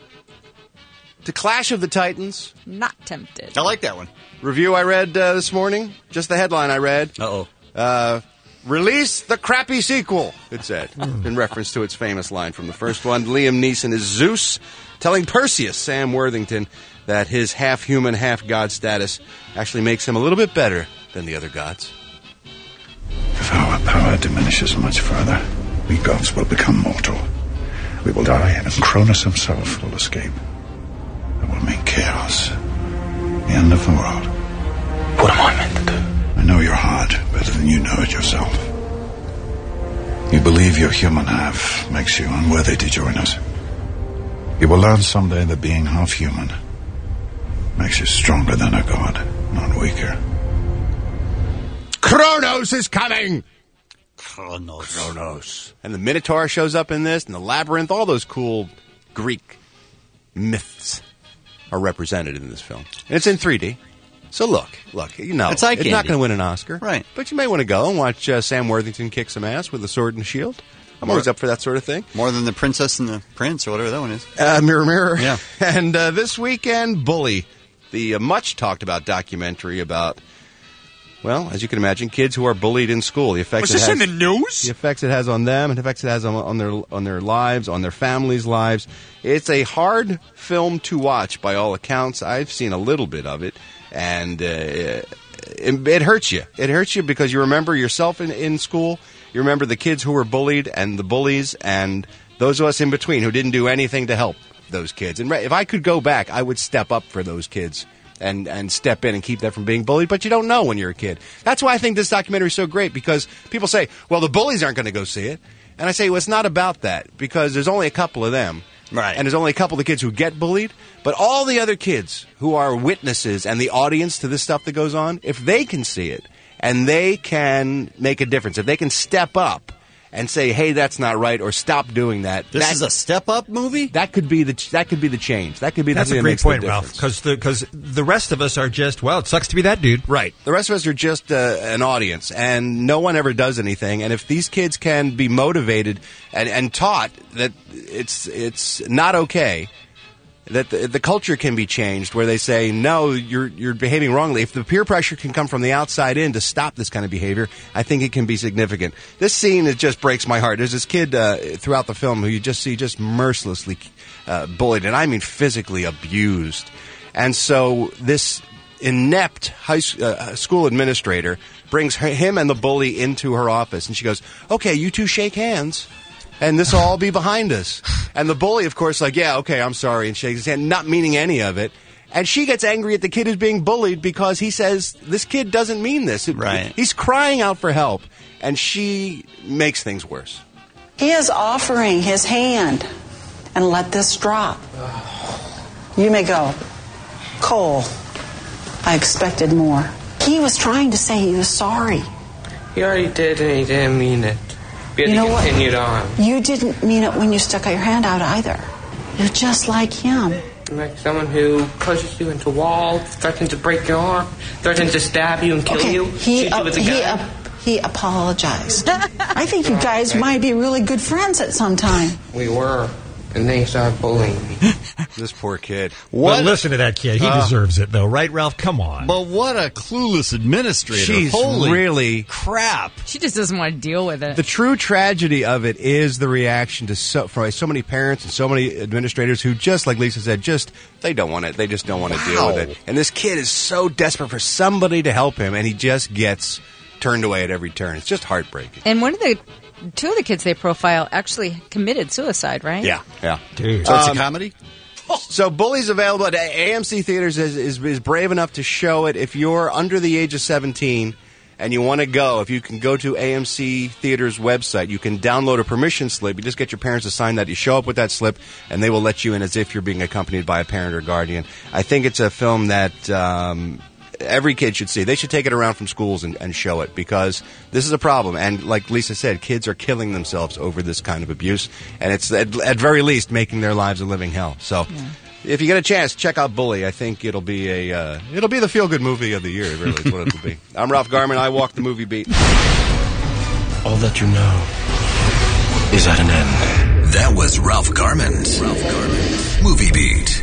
to Clash of the Titans. Not tempted. I like that one. Review I read uh, this morning. Just the headline I read. Uh-oh. Uh, release the crappy sequel, it said, in reference to its famous line from the first one. Liam Neeson is Zeus, telling Perseus, Sam Worthington, that his half-human, half-god status actually makes him a little bit better than the other gods. If our power diminishes much further, we gods will become mortal. We will die, and Cronus himself will escape. It will mean chaos. The end of the world. What am I meant to do? I know your heart better than you know it yourself. You believe your human half makes you unworthy to join us. You will learn someday that being half human makes you stronger than a god, not weaker. Kronos is coming! Kronos. Kronos. And the Minotaur shows up in this, and the Labyrinth, all those cool Greek myths are represented in this film. And it's in three D. So look, look, you know, It's eye it's not candy. going to win an Oscar. Right. But you may want to go and watch uh, Sam Worthington kick some ass with a sword and shield. I'm always up for that sort of thing. More than the princess and the prince, or whatever that one is. Uh, mirror, mirror. Yeah. And uh, this weekend, Bully, the uh, much talked about documentary about, well, as you can imagine, kids who are bullied in school. The effects Was it this has, in the news? The effects it has on them, and the effects it has on, on their on their lives, on their families' lives. It's a hard film to watch, by all accounts. I've seen a little bit of it, and uh, it, it hurts you. It hurts you because you remember yourself in, in school. You remember the kids who were bullied and the bullies and those of us in between who didn't do anything to help those kids. And if I could go back, I would step up for those kids and, and step in and keep them from being bullied. But you don't know when you're a kid. That's why I think this documentary is so great, because people say, well, the bullies aren't going to go see it. And I say, well, it's not about that, because there's only a couple of them. Right. And there's only a couple of the kids who get bullied. But all the other kids who are witnesses and the audience to this stuff that goes on, if they can see it, and they can make a difference, if they can step up and say, "Hey, that's not right," or "Stop doing that," This that, is a step-up movie? That could be the that could be the change. That could be the That's thing a that great makes point, the Ralph, difference. because the, 'cause the rest of us are just, well, it sucks to be that dude. Right. The rest of us are just uh, an audience, and no one ever does anything. And if these kids can be motivated and, and taught that it's it's not okay, that the, the culture can be changed, where they say, no, you're you're behaving wrongly. If the peer pressure can come from the outside in to stop this kind of behavior, I think it can be significant. This scene, it just breaks my heart. There's this kid uh, throughout the film who you just see just mercilessly uh, bullied, and I mean physically abused. And so this inept high uh, school administrator brings her, him and the bully into her office, and she goes, okay, you two shake hands, and this will all be behind us. And the bully, of course, like, yeah, okay, I'm sorry, and shakes his hand, not meaning any of it. And she gets angry at the kid who's being bullied because he says, this kid doesn't mean this. It, Right. He's crying out for help, and she makes things worse. He is offering his hand, and let this drop. You may go. Cole, I expected more. He was trying to say he was sorry. He already did, and he didn't mean it. But You know he what? continued on. You didn't mean it when you stuck your hand out either. You're just like him. Like someone who pushes you into walls, threatens to break your arm, threatens to stab you and kill Okay, you, he, shoot you uh, with a he, gun. uh, he apologized. I think you guys might be really good friends at some time. We were, and they started bullying me. This poor kid. Well, listen to that kid. He Uh, deserves it, though, right, Ralph? Come on. But what a clueless administrator. She's Holy really crap. She just doesn't want to deal with it. The true tragedy of it is the reaction to so, from so many parents and so many administrators who, just like Lisa said, just they don't want it. They just don't want to deal with it. And this kid is so desperate for somebody to help him, and he just gets turned away at every turn. It's just heartbreaking. And one of the two of the kids they profile actually committed suicide, right? Yeah, yeah. Dude. So it's a comedy? So Bully's available at A M C Theaters is, is, is brave enough to show it. If you're under the age of seventeen and you want to go, if you can go to A M C Theaters website, you can download a permission slip. You just get your parents to sign that. You show up with that slip, and they will let you in as if you're being accompanied by a parent or guardian. I think it's a film that um, every kid should see. They should take it around from schools and, and show it, because this is a problem. And like Lisa said, kids are killing themselves over this kind of abuse, and it's at, at very least making their lives a living hell. So Yeah. if you get a chance, check out Bully. I think it'll be a uh, it'll be the feel-good movie of the year, really, is what it'll be. I'm Ralph Garman. I walk the movie beat. All that you know is at an end. That was Ralph Garman's Ralph Garman's Movie Beat.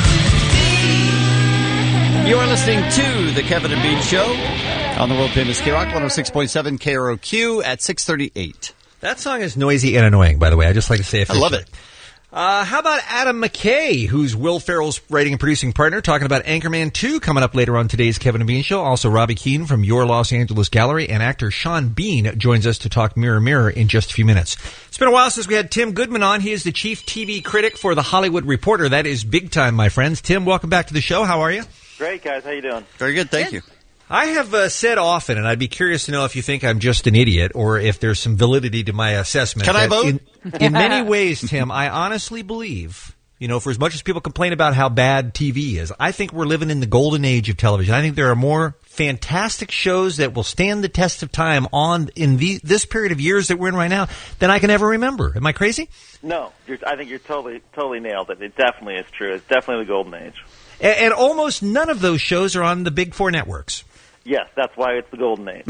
You are listening to The Kevin and Bean Show on the world-famous K-Rock one oh six point seven K R O Q at six thirty-eight. That song is noisy and annoying, by the way. I just like to say it. I love it. Uh, how about Adam McKay, who's Will Ferrell's writing and producing partner, talking about Anchorman two coming up later on today's Kevin and Bean Show. Also, Robbie Keane from Your Los Angeles Gallery, and actor Sean Bean joins us to talk Mirror Mirror in just a few minutes. It's been a while since we had Tim Goodman on. He is the chief T V critic for The Hollywood Reporter. That is big time, my friends. Tim, welcome back to the show. How are you? Great, guys. How you doing? Very good, thank you. I have uh, said often, and I'd be curious to know if you think I'm just an idiot or if there's some validity to my assessment. Can I that vote? In, in many ways, Tim, I honestly believe, you know, for as much as people complain about how bad T V is, I think we're living in the golden age of television. I think there are more fantastic shows that will stand the test of time on in the, this period of years that we're in right now than I can ever remember. Am I crazy? No, you're, I think you're totally, totally nailed it. It definitely is true. It's definitely the golden age. And, and almost none of those shows are on the big four networks. Yes, that's why it's the golden age.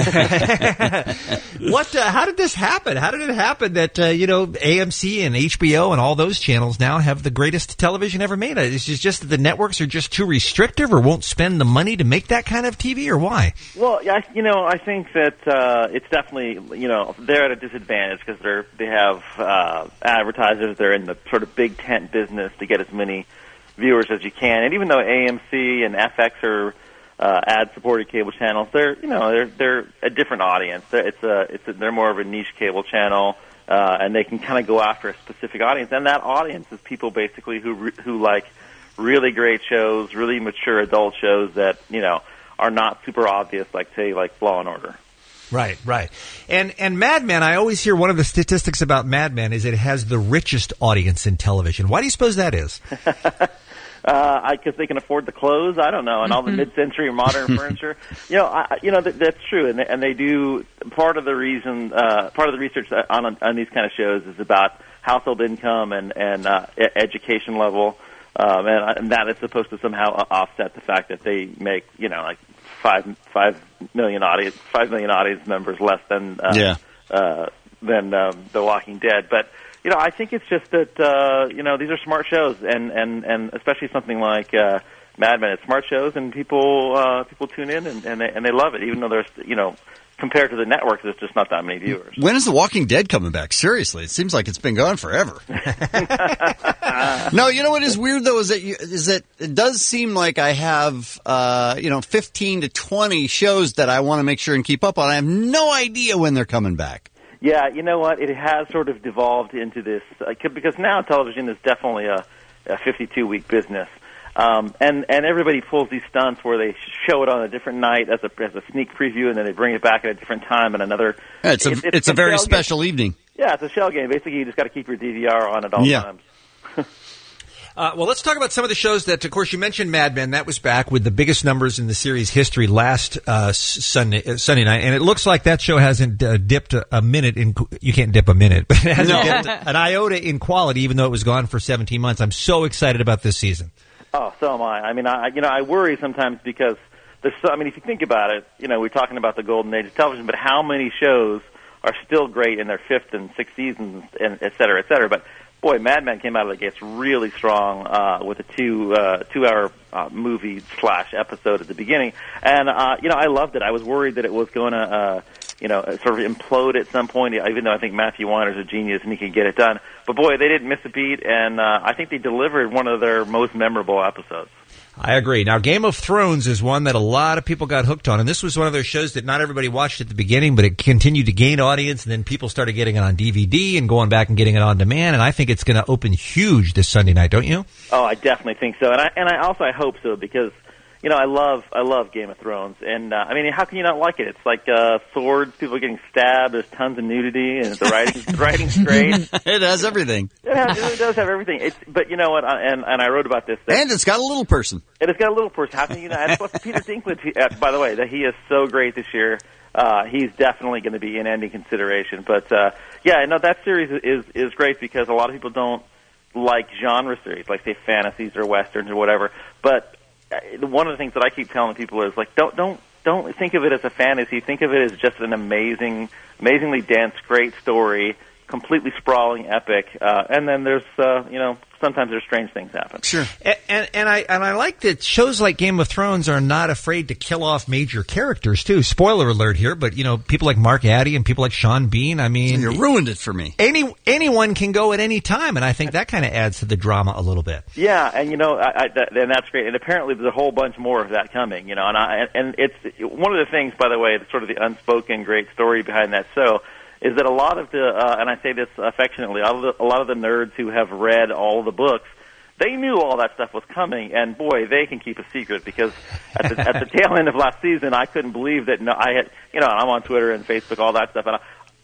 What? Uh, how did this happen? How did it happen that uh, you know A M C and H B O and all those channels now have the greatest television ever made? Is it just that the networks are just too restrictive, or won't spend the money to make that kind of T V, or why? Well, yeah, you know, I think that uh, it's definitely, you know, they're at a disadvantage because they're they have uh, advertisers. They're in the sort of big tent business to get as many viewers as you can. And even though A M C and F X are uh, ad-supported cable channels, they're you know they're they're a different audience. They're, it's a it's a, they're more of a niche cable channel, uh, and they can kind of go after a specific audience. And that audience is people basically who re- who like really great shows, really mature adult shows that you know are not super obvious, like say like Law and Order. Right, right. And and Mad Men, I always hear one of the statistics about Mad Men is it has the richest audience in television. Why do you suppose that is? Uh, I guess they can afford the clothes. I don't know, and all the mid-century modern furniture. You know, I, you know that, that's true, and they, and they do. Part of the reason, uh, part of the research on on these kind of shows is about household income and and uh, e- education level, um, and, and that is supposed to somehow offset the fact that they make you know like five five million audience five million audience members less than uh, yeah. uh, than um, The Walking Dead, but. You know, I think it's just that, uh, you know, these are smart shows, and, and, and especially something like uh, Mad Men. It's smart shows, and people uh, people tune in, and, and, they, and they love it, even though there's, you know, compared to the networks, there's just not that many viewers. When is The Walking Dead coming back? Seriously, it seems like it's been gone forever. No, you know what is weird, though, is that, you, is that it does seem like I have, uh, you know, fifteen to twenty shows that I want to make sure and keep up on. I have no idea when they're coming back. Yeah, you know what? It has sort of devolved into this, uh, because now television is definitely a, a fifty-two week business. Um, and, and everybody pulls these stunts where they show it on a different night as a, as a sneak preview, and then they bring it back at a different time and another. Yeah, it's a, it's, it's, it's a very special game. evening. Yeah, it's a shell game. Basically, you just got to keep your D V R on at all yeah. times. Uh, well, let's talk about some of the shows that, of course, you mentioned Mad Men. That was back with the biggest numbers in the series history last uh, Sunday, uh, Sunday night. And it looks like that show hasn't uh, dipped a, a minute in, you can't dip a minute, but it hasn't No. dipped an iota in quality, even though it was gone for seventeen months. I'm so excited about this season. Oh, so am I. I mean, I you know, I worry sometimes because there's so, I mean, if you think about it, you know, we're talking about the golden age of television, but how many shows are still great in their fifth and sixth seasons, and et cetera, et cetera. But boy, Mad Men came out of the gates really strong uh, with a two uh, two hour uh, movie slash episode at the beginning, and uh, you know, I loved it. I was worried that it was going to uh, you know sort of implode at some point, even though I think Matthew Weiner's a genius and he can get it done. But boy, they didn't miss a beat, and uh, I think they delivered one of their most memorable episodes. I agree. Now, Game of Thrones is one that a lot of people got hooked on, and this was one of those shows that not everybody watched at the beginning, but it continued to gain audience, and then people started getting it on D V D and going back and getting it on demand, and I think it's going to open huge this Sunday night, don't you? Oh, I definitely think so, and I and I also I hope so because you know I love I love Game of Thrones, and uh, I mean how can you not like it? It's like uh, swords, people getting stabbed, there's tons of nudity, and the writing the writing's great. It has everything. It, has, it really does have everything. It's but you know what? I, and and I wrote about this. That, And it's got a little person. It has got a little person. How can you not? And plus, Peter Dinklage, he, uh, by the way, that he is so great this year. Uh, he's definitely going to be in any consideration. But uh, yeah, no, that series is is great because a lot of people don't like genre series, like say fantasies or westerns or whatever. But uh, one of the things that I keep telling people is like, don't don't don't think of it as a fantasy. Think of it as just an amazing, amazingly dense, great story, completely sprawling epic. Uh, and then there's uh, you know. Sometimes there's strange things happen. Sure, and, and and I and I like that shows like Game of Thrones are not afraid to kill off major characters too. Spoiler alert here, but you know people like Mark Addy and people like Sean Bean. I mean, you ruined it for me. Any anyone can go at any time, and I think that kind of adds to the drama a little bit. Yeah, and you know, I, I, that, and that's great. And apparently, there's a whole bunch more of that coming. You know, and I, and it's one of the things, by the way, sort of the unspoken great story behind that show. Is that a lot of the, uh, and I say this affectionately, a lot, of the, a lot of the nerds who have read all the books, they knew all that stuff was coming, and boy, they can keep a secret because at the, at the tail end of last season, I couldn't believe that no, I had, you know, I'm on Twitter and Facebook, all that stuff, and I,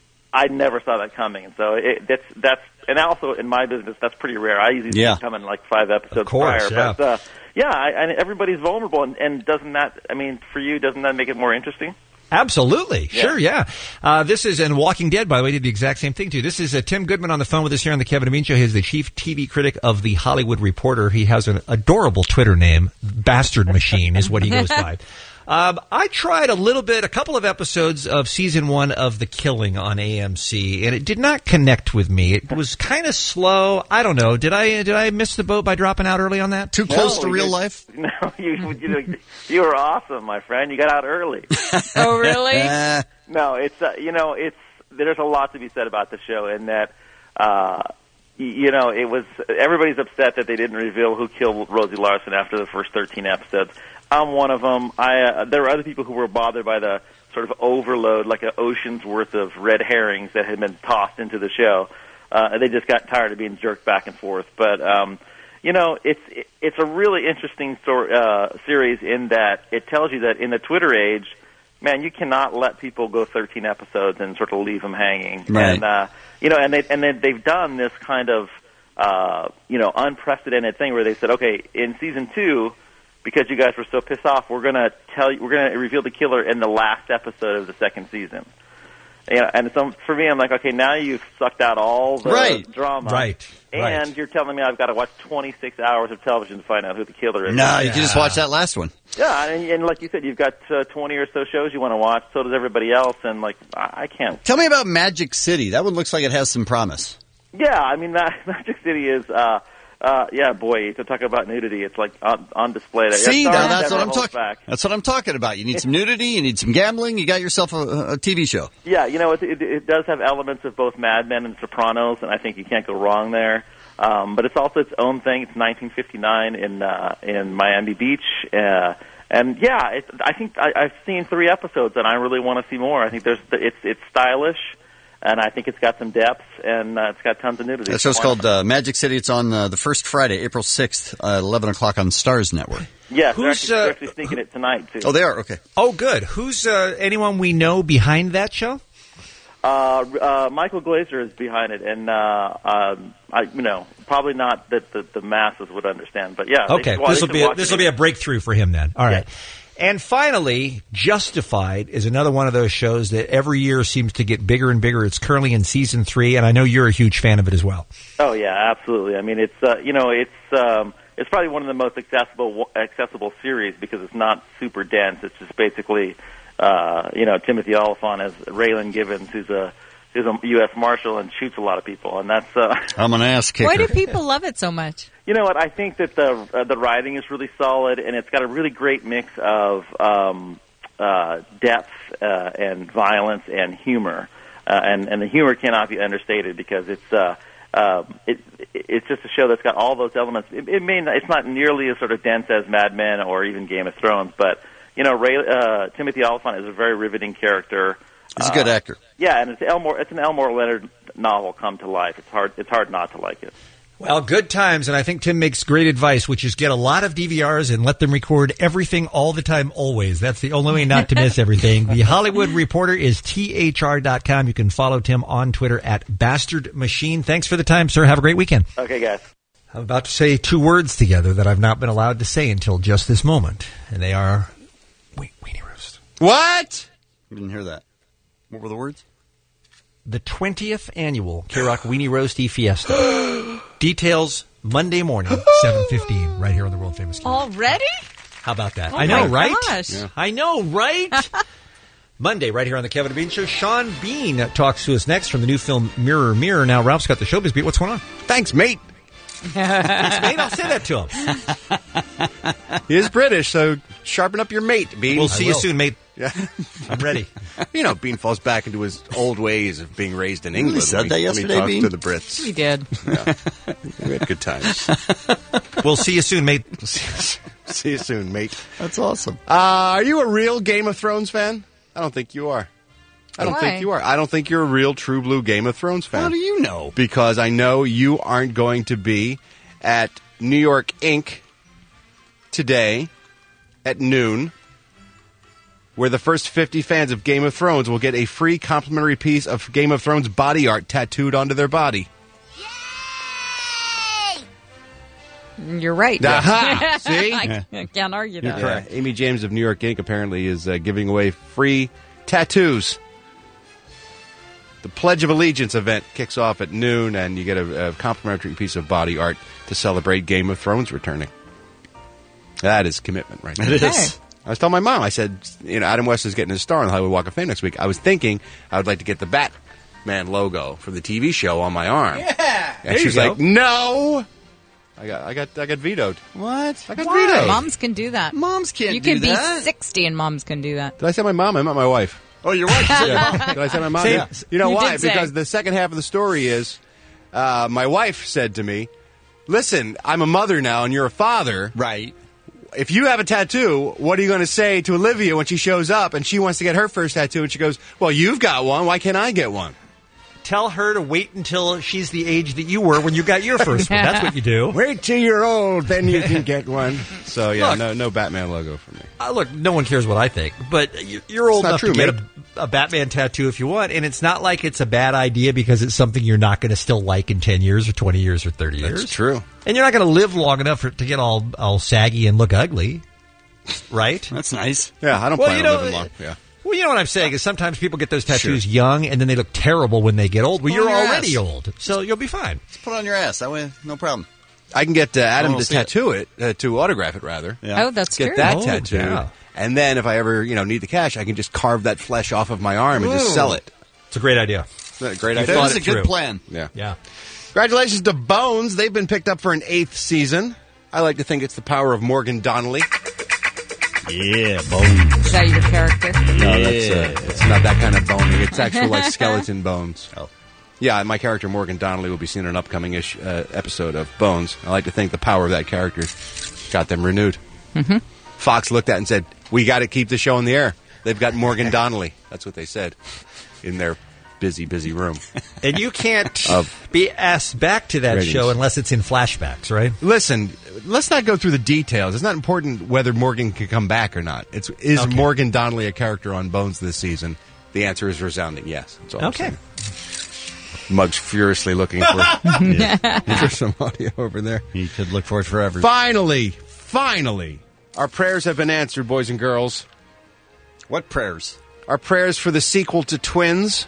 I never saw that coming, and so it, that's that's, and also in my business, that's pretty rare. I usually yeah. see it coming like five episodes of course, prior, yeah. but uh, yeah, I, and everybody's vulnerable, and, and doesn't that, I mean, for you, doesn't that make it more interesting? Absolutely. Yeah. Sure, yeah. Uh, this is, and Walking Dead, by the way, did the exact same thing, too. This is uh, Tim Goodman on the phone with us here on the Kevin and Bean Show. He's the chief T V critic of The Hollywood Reporter. He has an adorable Twitter name. Bastard Machine is what he goes by. Um, I tried a little bit, a couple of episodes of season one of The Killing on A M C, and it did not connect with me. It was kind of slow. I don't know. Did I did I miss the boat by dropping out early on that? Too close No, to real you- life? No, you you, you were awesome, my friend. You got out early. Oh, really? Uh, No, it's uh, you know, it's there's a lot to be said about the show in that uh, y- you know it was everybody's upset that they didn't reveal who killed Rosie Larson after the first thirteen episodes. I'm one of them. I uh, there were other people who were bothered by the sort of overload, like an ocean's worth of red herrings that had been tossed into the show. Uh, they just got tired of being jerked back and forth. But um, you know, it's it's a really interesting story, uh, series in that it tells you that in the Twitter age, man, you cannot let people go thirteen episodes and sort of leave them hanging. Right. And uh, you know, and they and they, they've done this kind of uh, you know unprecedented thing where they said, okay, in season two, because you guys were so pissed off, we're gonna tell you, we're gonna reveal the killer in the last episode of the second season. Yeah, and so for me, I'm like, okay, now you've sucked out all the Right. drama, Right. And Right. you're telling me I've got to watch twenty-six hours of television to find out who the killer is. no, you can just watch that last one. Yeah, and, and like you said, you've got uh, twenty or so shows you want to watch. So does everybody else, and like I, I can't. Tell me about Magic City. That one looks like it has some promise. Yeah, I mean, Ma- Magic City is. Uh, Uh, yeah, boy, to talk about nudity, it's like on, on display. There. See, Sorry, now that's never what I'm holds talking. back. That's what I'm talking about. You need some nudity. You need some gambling. You got yourself a, a T V show. Yeah, you know, it, it, it does have elements of both Mad Men and Sopranos, and I think you can't go wrong there. Um, but it's also its own thing. It's nineteen fifty-nine in uh, in Miami Beach. Uh, and yeah, it, I think I, I've seen three episodes, and I really want to see more. I think there's it's it's stylish. And I think it's got some depth, and uh, it's got tons of nudity. That show's called uh, Magic City. It's on uh, the first Friday, April sixth, uh, eleven o'clock on Stars Network. Yes, they're Who's, actually, they're uh, actually sneaking it tonight, too. Oh, they are? Okay. Oh, good. Who's uh, anyone we know behind that show? Uh, uh, Michael Glazer is behind it, and uh, um, I, you know, probably not that the, the masses would understand. But yeah, Okay, they, this will they be a, watch this it. will be a breakthrough for him then. All right. And finally, Justified is another one of those shows that every year seems to get bigger and bigger. It's currently in season three, and I know you're a huge fan of it as well. Oh yeah, absolutely. I mean, it's uh, you know, it's um, it's probably one of the most accessible accessible series because it's not super dense. It's just basically, uh, you know, Timothy Olyphant as Raylan Givens, who's a who's a U S Marshal and shoots a lot of people, and that's. Uh, I'm an ass kicker. Why do people love it so much? You know what? I think that the uh, the writing is really solid, and it's got a really great mix of um, uh, depth uh, and violence and humor, uh, and and the humor cannot be understated because it's uh, um, it it's just a show that's got all those elements. It, it may not, it's not nearly as sort of dense as Mad Men or even Game of Thrones, but you know, Ray, uh, Timothy Olyphant is a very riveting character. He's a good uh, actor. Yeah, and it's Elmore. It's an Elmore Leonard novel come to life. It's hard. It's hard not to like it. Well, good times, and I think Tim makes great advice, which is get a lot of D V Rs and let them record everything all the time, always. That's the only way not to miss everything. The Hollywood Reporter is T H R dot com. You can follow Tim on Twitter at Bastard Machine. Thanks for the time, sir. Have a great weekend. Okay, guys. I'm about to say two words together that I've not been allowed to say until just this moment, and they are we- Weenie Roast. What? I didn't hear that. What were the words? The twentieth annual K-Rock Weenie Roasty Fiesta. Details Monday morning, seven fifteen, right here on the world famous K-Rock. Already? How about that? Oh I know, my right? gosh. Yeah. I know, right? Monday, right here on the Kevin and Bean Show. Sean Bean talks to us next from the new film Mirror, Mirror. Now, Ralph's got the showbiz beat. What's going on? Thanks, mate. Thanks, mate. I'll say that to him. He is British, so sharpen up your mate, Bean. We'll see I you will. soon, mate. Yeah. I'm ready. You know, Bean falls back into his old ways of being raised in England. You said when that he- when yesterday, he talks Bean? to the Brits. We did. Yeah. We had good times. We'll see you soon, mate. See you soon, mate. That's awesome. Uh, are you a real Game of Thrones fan? I don't think you are. I don't Why? think you are. I don't think you're a real true blue Game of Thrones fan. How do you know? Because I know you aren't going to be at New York Incorporated today at noon, where the first fifty fans of Game of Thrones will get a free complimentary piece of Game of Thrones body art tattooed onto their body. You're right. Aha! See? I can't argue that. Yeah, Amy James of New York Incorporated apparently is uh, giving away free tattoos. The Pledge of Allegiance event kicks off at noon, and you get a, a complimentary piece of body art to celebrate Game of Thrones returning. That is commitment right there. It is. I was telling my mom, I said, you know, Adam West is getting his star on the Hollywood Walk of Fame next week. I was thinking I would like to get the Batman logo for the T V show on my arm. Yeah. And she's like, no. I got, I got, I got vetoed. What? I got Why? vetoed. Moms can do that. Moms can't You do can that. be sixty and moms can do that. Did I say my mom? I meant my wife. Oh, you're right. Yeah. Did I say my mom? Say- Yeah. You know You why? did say. Because the second half of the story is uh, my wife said to me, listen, I'm a mother now and you're a father. Right. If you have a tattoo, what are you going to say to Olivia when she shows up and she wants to get her first tattoo and she goes, well, you've got one. Why can't I get one? Tell her to wait until she's the age that you were when you got your first one. That's what you do. Wait till you're old, then you can get one. So, yeah, Look. no no Batman logo for me. Uh, look, no one cares what I think, but you- you're old not enough true, to get mate. a, a Batman tattoo if you want, and it's not like it's a bad idea because it's something you're not going to still like in ten years or twenty years or thirty years. That's true. And you're not going to live long enough for, to get all, all saggy and look ugly, right? That's nice. Yeah, I don't Well, plan you on know, living long. Yeah. Well, you know what I'm saying is sometimes people get those tattoos young and then they look terrible when they get old. Well, Put you're on your already ass. old, so you'll be fine. Put it on your ass. That way, no problem. I can get uh, Adam Someone will to see it. tattoo it, uh, to autograph it, rather. Yeah. Oh, that's Get true. that Oh, tattoo. yeah. And then if I ever, you know, need the cash, I can just carve that flesh off of my arm and just Ooh. sell it. It's a great idea. Isn't that a great You idea? thought That is a it good through. plan. Yeah. Yeah. Congratulations to Bones. They've been picked up for an eighth season. I like to think it's the power of Morgan Donnelly. Yeah, bones. Is that your character? No, that's uh, it's not that kind of boning. It's actual like skeleton bones. Oh. Yeah, my character Morgan Donnelly will be seen in an upcoming ish, uh, episode of Bones. I like to think the power of that character got them renewed. Mm-hmm. Fox looked at it and said, "We got to keep the show in the air." They've got Morgan Donnelly. That's what they said in their busy, busy room. And you can't Of be asked back to that ratings. show unless it's in flashbacks, right? Listen, let's not go through the details. It's not important whether Morgan can come back or not. It's is Okay. Morgan Donnelly a character on Bones this season? The answer is resounding yes. That's all I'm Okay. saying. Mug's furiously looking for, yeah. for some audio over there. He could look for it forever. Finally, finally, our prayers have been answered, boys and girls. What prayers? Our prayers for the sequel to Twins.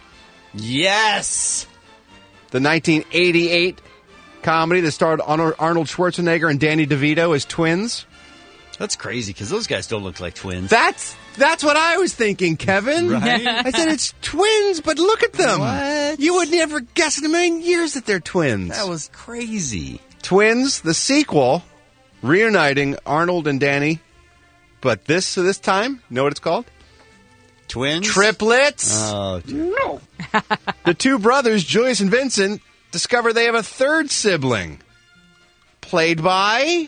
Yes! The nineteen eighty-eight comedy that starred Arnold Schwarzenegger and Danny DeVito as twins. That's crazy, because those guys don't look like twins. That's that's what I was thinking, Kevin. Right? I said it's twins, but look at them. What? You would never guess in a million years that they're twins. That was crazy. Twins, the sequel, reuniting Arnold and Danny. But this this time, know what it's called? Twins? Triplets. Oh, no. The two brothers, Julius and Vincent, discover they have a third sibling. Played by...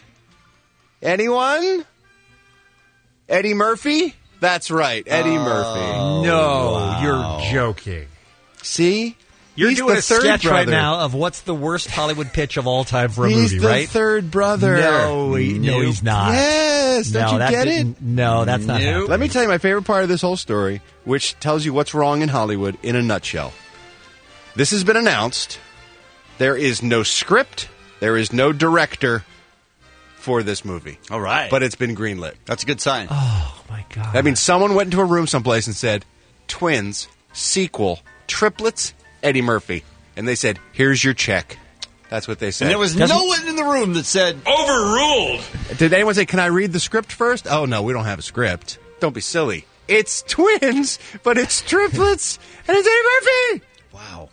anyone? Eddie Murphy? That's right, Eddie Oh, Murphy. No, wow. you're joking. See? You're He's doing the a third sketch right brother. now of what's the worst Hollywood pitch of all time for a He's movie, the right? third brother. No, he, no, he's not. Yes, don't no, you that get it? didn't- No, that's not Nope. happening. Let me tell you my favorite part of this whole story, which tells you what's wrong in Hollywood in a nutshell. This has been announced. There is no script. There is no director for this movie. All right. But it's been greenlit. That's a good sign. Oh, my God. That means someone went into a room someplace and said, twins, sequel, triplets, Eddie Murphy. And they said, here's your check. That's what they said. And there was Doesn't- no one in the room that said, Overruled. Did anyone say, can I read the script first? Oh, no, we don't have a script. Don't be silly. It's twins, but it's triplets, and it's Eddie Murphy. wow.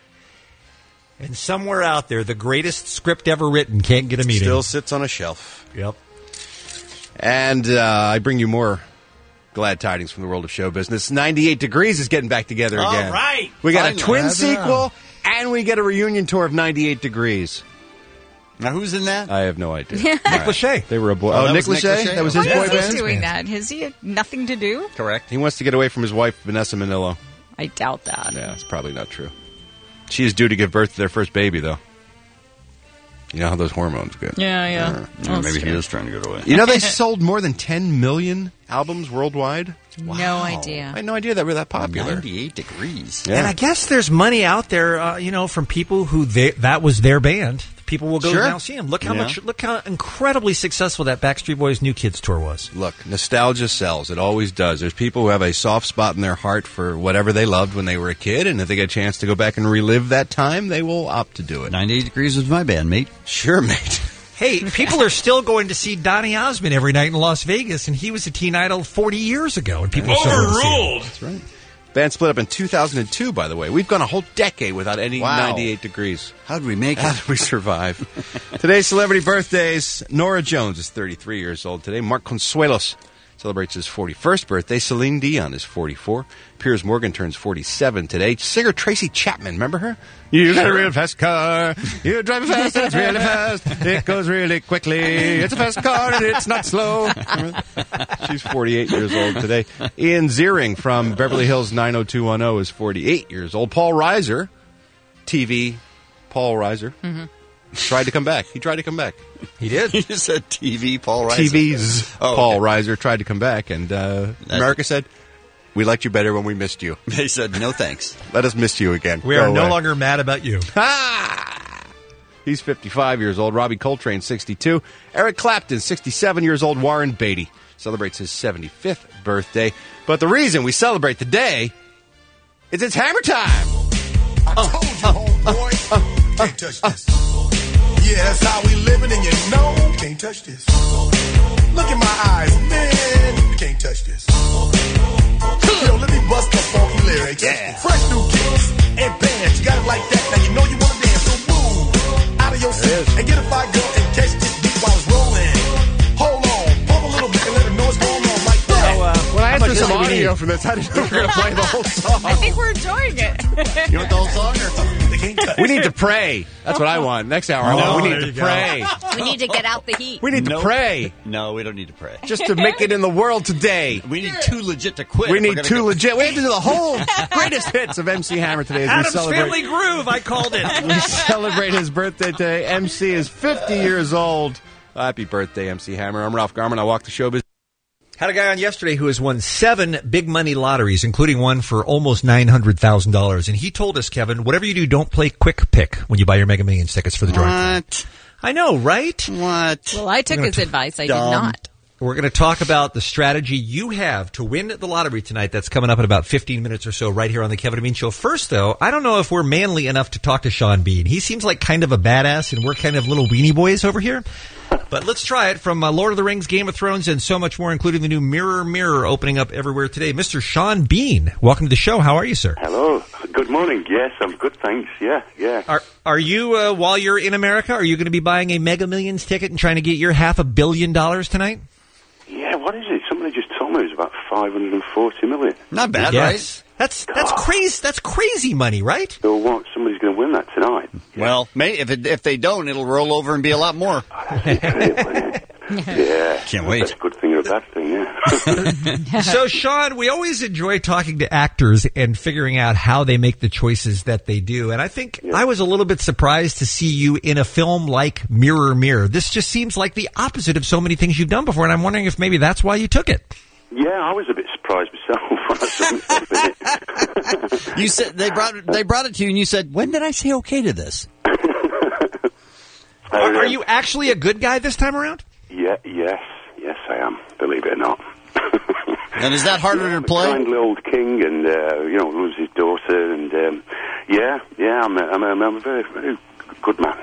And somewhere out there, the greatest script ever written can't get a meeting. Still sits on a shelf. Yep. And uh, I bring you more glad tidings from the world of show business. ninety-eight Degrees is getting back together All again. right. We got Finally. a twin How's it sequel, and we get a reunion tour of ninety-eight Degrees. Now, who's in that? I have no idea. Nick Lachey. They were a boy. Oh, Oh, that Nick was Nick Lachey? Lachey? That was Why his Why boy is he band? doing that? Has he had nothing to do? Correct. He wants to get away from his wife, Vanessa Manillo. I doubt that. Yeah, it's probably not true. She is due to give birth to their first baby, though. You know how those hormones go. Yeah, yeah. Yeah, maybe he is trying to get away. You know they sold more than ten million albums worldwide? No idea. I had no idea they were that popular. ninety-eight Degrees. Yeah. And I guess there's money out there, uh, you know, from people who they, that was their band. People will go Sure. now see them. Look how Yeah. much, look how incredibly successful that Backstreet Boys New Kids tour was. Look, nostalgia sells. It always does. There's people who have a soft spot in their heart for whatever they loved when they were a kid, and if they get a chance to go back and relive that time, they will opt to do it. ninety-eight Degrees was my band, mate. Sure, mate. Hey, people are still going to see Donny Osmond every night in Las Vegas, and he was a teen idol forty years ago, and people are still going to see him. Overruled. That's right. Band split up in two thousand two, by the way. We've gone a whole decade without any Wow. ninety-eight Degrees. How did we make How it? did we survive? Today's celebrity birthdays. Nora Jones is thirty-three years old today. Mark Consuelos celebrates his forty-first birthday. Celine Dion is forty-four. Piers Morgan turns forty-seven today. Singer Tracy Chapman, remember her? You got a real fast car. You drive it fast, it's really fast. It goes really quickly. It's a fast car and it's not slow. She's forty-eight years old today. Ian Ziering from Beverly Hills nine oh two one oh is forty-eight years old. Paul Reiser, T V Paul Reiser, Mm-hmm. tried to come back. He tried to come back. He did. You said T V Paul Reiser. T V's Oh, Paul okay. Reiser tried to come back, and uh, America said, we liked you better when we missed you. They said, no thanks. Let us miss you again. We Go are no away. longer mad about you. Ah! He's fifty-five years old. Robbie Coltrane, sixty-two. Eric Clapton, sixty-seven years old. Warren Beatty celebrates his seventy-fifth birthday. But the reason we celebrate the day is it's Hammer time. I told you, homeboy, you can't touch this. Yeah, that's how we living, and you know you can't touch this. Look in my eyes, man, you can't touch this. Yo, let me bust the funky lyrics. Yeah. Fresh new kicks and bands, you got it like that. Now you know you wanna dance, so move out of your seat and get a fire girl and catch this beat while it's rolling. Hold on, pump a little bit and let them know what's going on like that. So, uh, when I How asked for much some do we audio need? from this, how did you know we were going to play the whole song? I think we're enjoying it. You want the whole song or They can't touch We need to pray. That's what I want. Next hour, I Oh, want. We there need you to go. pray. We need to get out the heat. We need Nope. to pray No, we don't need to pray. just to make it in the world today. We need two legit to quit. We if we're need gonna two get- legit. We have to do the whole greatest hits of M C Hammer today as we Adam's celebrate. Family Groove, I called it. We celebrate his birthday today. M C is fifty years old. Happy birthday, M C Hammer. I'm Ralph Garman. I walk the showbiz. Had a guy on yesterday who has won seven big money lotteries, including one for almost nine hundred thousand dollars. And he told us, Kevin, whatever you do, don't play Quick Pick when you buy your Mega Millions tickets for the drawing. What? I know, right? What? Well, I took his t- advice. I dumb. did not. We're going to talk about the strategy you have to win the lottery tonight. That's coming up in about fifteen minutes or so right here on the Kevin and Bean Show. First, though, I don't know if we're manly enough to talk to Sean Bean. He seems like kind of a badass, and we're kind of little weenie boys over here. But let's try it from uh, Lord of the Rings, Game of Thrones, and so much more, including the new Mirror, Mirror opening up everywhere today. Mister Sean Bean, welcome to the show. How are you, sir? Hello. Good morning. Yes, I'm good, thanks. Yeah, yeah. Are are you, uh, while you're in America, are you going to be buying a Mega Millions ticket and trying to get your half a billion dollars tonight? Yeah, what is it? Somebody just told me it was about five hundred forty million. Not bad, yes. right? That's that's oh. crazy. That's crazy money, right? So what? Somebody's going to win that tonight. Well, may, if it, if they don't, it'll roll over and be a lot more. Yeah. Can't wait. That's a good thing or a bad thing, yeah. So, Sean, we always enjoy talking to actors and figuring out how they make the choices that they do. And I think yeah. I was a little bit surprised to see you in a film like Mirror, Mirror. This just seems like the opposite of so many things you've done before, and I'm wondering if maybe that's why you took it. Yeah, I was a bit surprised myself when I saw myself in it. You said they brought they brought it to you, and you said, "When did I say okay to this?" Are, are you actually a good guy this time around? Yeah, yes, yes, I am. Believe it or not. And is that harder yeah, to play? A kindly old king, and uh, you know, lose his daughter, and um, yeah, yeah, I'm a, I'm a, I'm a very, very good man.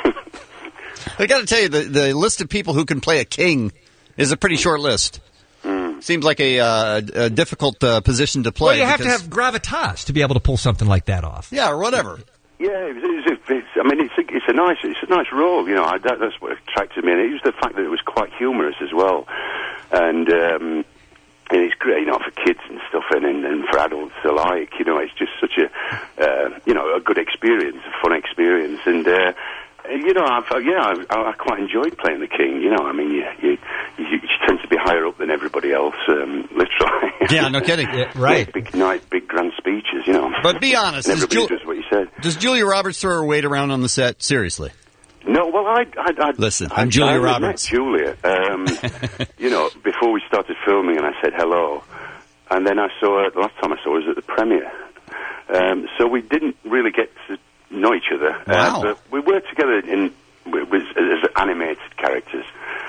I got to tell you, the the list of people who can play a king is a pretty short list. Mm. Seems like a, uh, a difficult uh, position to play. Well, you have because... to have gravitas to be able to pull something like that off. Yeah, or whatever. Yeah, it's, it's, it's, I mean, it's a, it's a nice, it's a nice role. You know, I, that, that's what attracted me, and it was the fact that it was quite humorous as well, and um, and it's great, you know, for kids and stuff, and, and, and for adults alike. You know, it's just such a, uh, you know, a good experience, a fun experience, and. Uh, You know, I've, uh, yeah, I, I quite enjoyed playing the king. You know, I mean, you, you, you, you tend to be higher up than everybody else, um, literally. Yeah, no kidding. Yeah, right. Yeah, big, nice, big, grand speeches, you know. But be honest. And everybody Ju- does what you said. Does Julia Roberts throw her weight around on the set? Seriously? No, well, I... I, I Listen, I, I'm Julia I Roberts. Met Julia, um, you know, before we started filming, and I said hello. And then I saw her, the last time I saw her was at the premiere. Um, so we didn't really get to know each other. Wow. Uh, but we worked together in... It was as animated characters.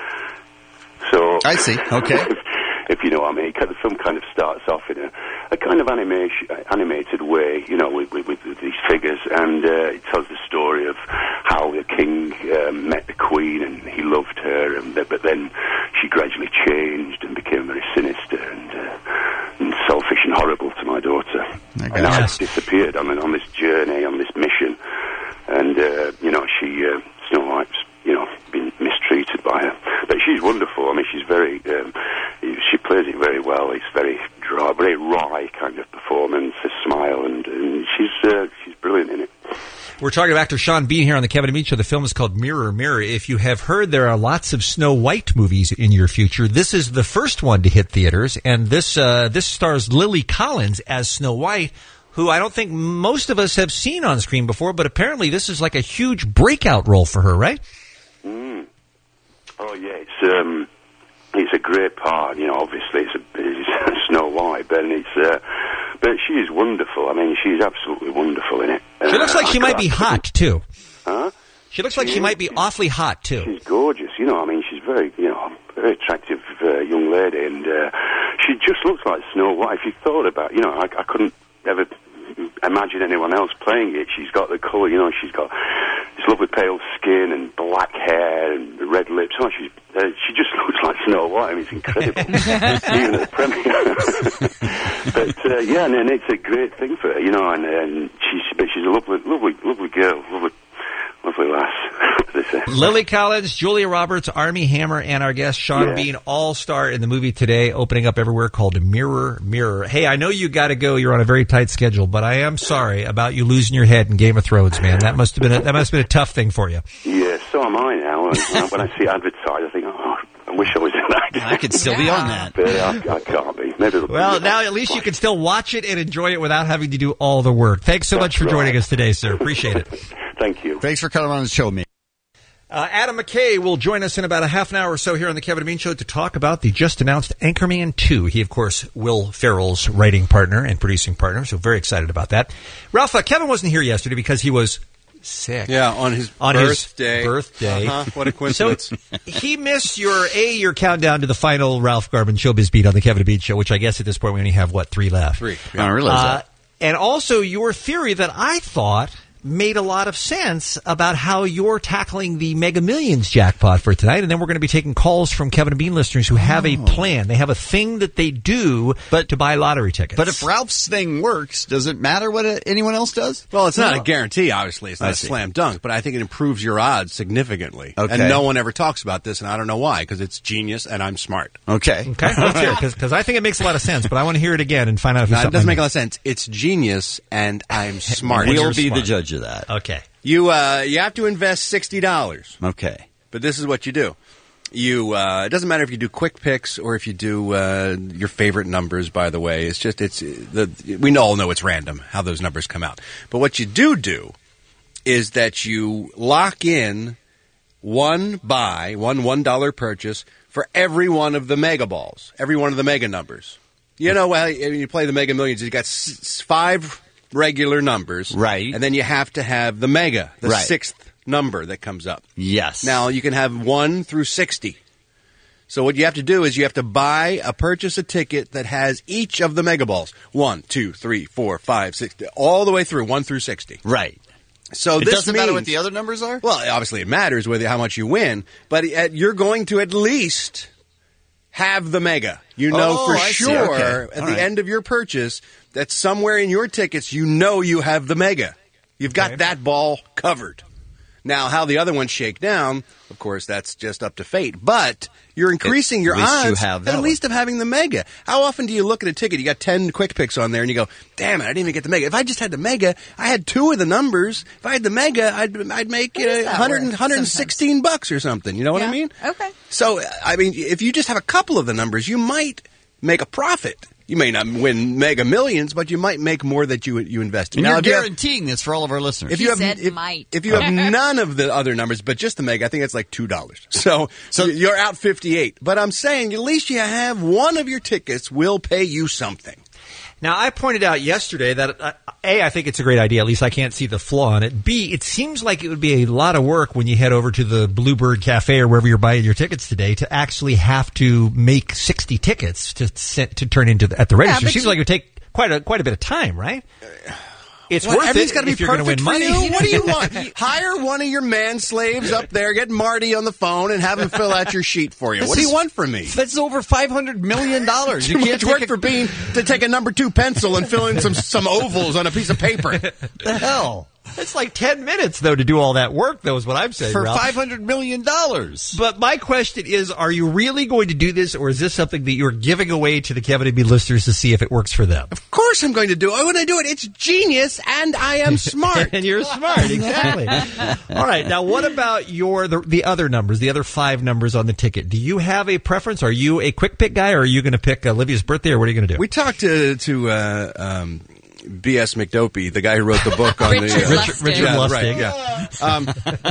So I see. Okay. if, if you know what I mean, the film kind of starts off in a, a kind of animation, animated way, you know, with, with, with these figures, and uh, it tells the story of how the king uh, met the queen and he loved her, and but then she gradually changed and became very sinister and, uh, and selfish and horrible to my daughter. I and I disappeared on, on this journey, on this mission, and uh, you know she. Uh, Snow White's, you know, been mistreated by her. But she's wonderful. I mean, she's very, um, she plays it very well. It's very dry, very wry kind of performance, a smile, and, and she's uh, she's brilliant in it. We're talking to actor Sean Bean here on the Kevin and Bean Show. The film is called Mirror, Mirror. If you have heard, there are lots of Snow White movies in your future. This is the first one to hit theaters, and this uh, this stars Lily Collins as Snow White, who I don't think most of us have seen on screen before, but apparently this is like a huge breakout role for her, right? Mm. Oh, yeah, it's um, it's a great part, you know, obviously it's, a, it's Snow White, but it's, uh, but she is wonderful. I mean, she's absolutely wonderful in it. She uh, looks like she I might be hot, too. Huh? She looks like she, she might be awfully hot, too. She's gorgeous, you know, I mean, she's very, you know, very attractive uh, young lady, and uh, she just looks like Snow White. If you thought about, you know, I, I couldn't ever imagine anyone else playing it. She's got the colour, you know, she's got this lovely pale skin and black hair and red lips. Oh, she's, uh, she just looks like Snow White. I mean, it's incredible. Even at the premiere. But, uh, yeah, and, and it's a great thing for her, you know, and, and she's, but she's a lovely, lovely, lovely girl, lovely, lovely lass. Lily Collins, Julia Roberts, Armie Hammer, and our guest Sean Yeah. Bean all star in the movie today, opening up everywhere, called Mirror, Mirror. Hey, I know you got to go. You're on a very tight schedule, but I am sorry about you losing your head in Game of Thrones, man. That must have been a, that must have been a tough thing for you. Yeah, so am I now. And when I see it advertised, I think, oh, I wish I was in that. I could still be on that. But I, I can't be. Maybe it'll Well, be now at least you can still watch it and enjoy it without having to do all the work. Thanks so That's much for joining right. us today, sir. Appreciate it. Thank you. Thanks for coming on the show, me. Uh, Adam McKay will join us in about a half an hour or so here on the Kevin and Bean Show to talk about the just announced Anchorman two. He, of course, Will Ferrell's writing partner and producing partner, so very excited about that. Ralph, uh, Kevin wasn't here yesterday because he was sick. Yeah, on his on birthday. His birthday. Uh-huh. What a coincidence. So he missed your A, your countdown to the final Ralph Garman Showbiz Beat on the Kevin and Bean Show, which I guess at this point we only have, what, three left? Three. Yeah. I don't realize uh, that. And also your theory that I thought made a lot of sense about how you're tackling the Mega Millions jackpot for tonight. And then we're going to be taking calls from Kevin and Bean listeners who have Oh. a plan. They have a thing that they do but, to buy lottery tickets. But if Ralph's thing works, does it matter what uh, anyone else does? Well, it's not No. a guarantee, obviously. It's I not a see. slam dunk, but I think it improves your odds significantly. Okay. And no one ever talks about this, and I don't know why, because it's genius and I'm smart. Okay. Okay, let's hear it, because I think it makes a lot of sense, but I want to hear it again and find out if No, it's it something doesn't I make a lot missed. of sense. It's genius and I'm smart. We'll You're be smart. the judge of that. Okay. You uh, you have to invest sixty dollars. Okay. But this is what you do. You uh, it doesn't matter if you do quick picks or if you do uh, your favorite numbers. By the way, it's just it's the we all know it's random how those numbers come out. But what you do do is that you lock in one buy, one one dollar purchase for every one of the mega balls, every one of the mega numbers. You know, well, you play the Mega Millions. You got s- five regular numbers, right? And then you have to have the mega, the Right. sixth number that comes up. Yes. Now you can have one through sixty. So what you have to do is you have to buy a purchase a ticket that has each of the mega balls. One, two, three, four, five, six, all the way through, one through sixty. Right. So It this doesn't matter means- what the other numbers are? Well, obviously it matters whether how much you win, but at, you're going to at least have the mega. You know Oh, for I see. sure Okay. at All the right. end of your purchase that somewhere in your tickets you know you have the mega. You've got Okay. that ball covered. Now, how the other ones shake down, of course, that's just up to fate. But you're increasing At your least you odds have that at one. least of having the mega. How often do you look at a ticket? You got ten quick picks on there, and you go, "Damn it, I didn't even get the mega." If I just had the mega, I had two of the numbers. If I had the mega, I'd I'd make What is uh, that one hundred, worth one hundred sixteen bucks or something. You know what I Yeah. mean? Okay. So, I mean, if you just have a couple of the numbers, you might make a profit. You may not win Mega Millions, but you might make more that you you invested. And Now, you're if you have- guaranteeing this for all of our listeners. if He you have said if, might. if you have none of the other numbers but just the mega, I think it's like two dollars. So so you're out fifty eight. But I'm saying at least you have one of your tickets will pay you something. Now, I pointed out yesterday that, uh, A, I think it's a great idea. At least I can't see the flaw in it. B, it seems like it would be a lot of work when you head over to the Bluebird Cafe or wherever you're buying your tickets today to actually have to make sixty tickets to send, to turn into the, at the register. but It seems you- like it would take quite a quite a bit of time, right? It's What, worth everything's it got to be if you're going to win perfect for money. you. What do you want? Hire one of your man slaves up there, get Marty on the phone, and have him fill out your sheet for you. This what do you is- want from me? That's over five hundred million dollars. Too You can't much work take for Bean to take a number two pencil and fill in some some ovals on a piece of paper. the hell It's like ten minutes, though, to do all that work, though, is what I'm saying, for Ralph. five hundred million dollars. But my question is, are you really going to do this, or is this something that you're giving away to the Kevin and Me listeners to see if it works for them? Of course I'm going to do it. When I do it, it's genius, and I am smart. And you're smart, exactly. All right, now what about your the, the other numbers, the other five numbers on the ticket? Do you have a preference? Are you a quick pick guy, or are you going to pick Olivia's birthday, or what are you going to do? We talked to to uh, um, B S McDopey, the guy who wrote the book on Richard the uh, Lustig. Richard yeah, Lustig. right, yeah. Um,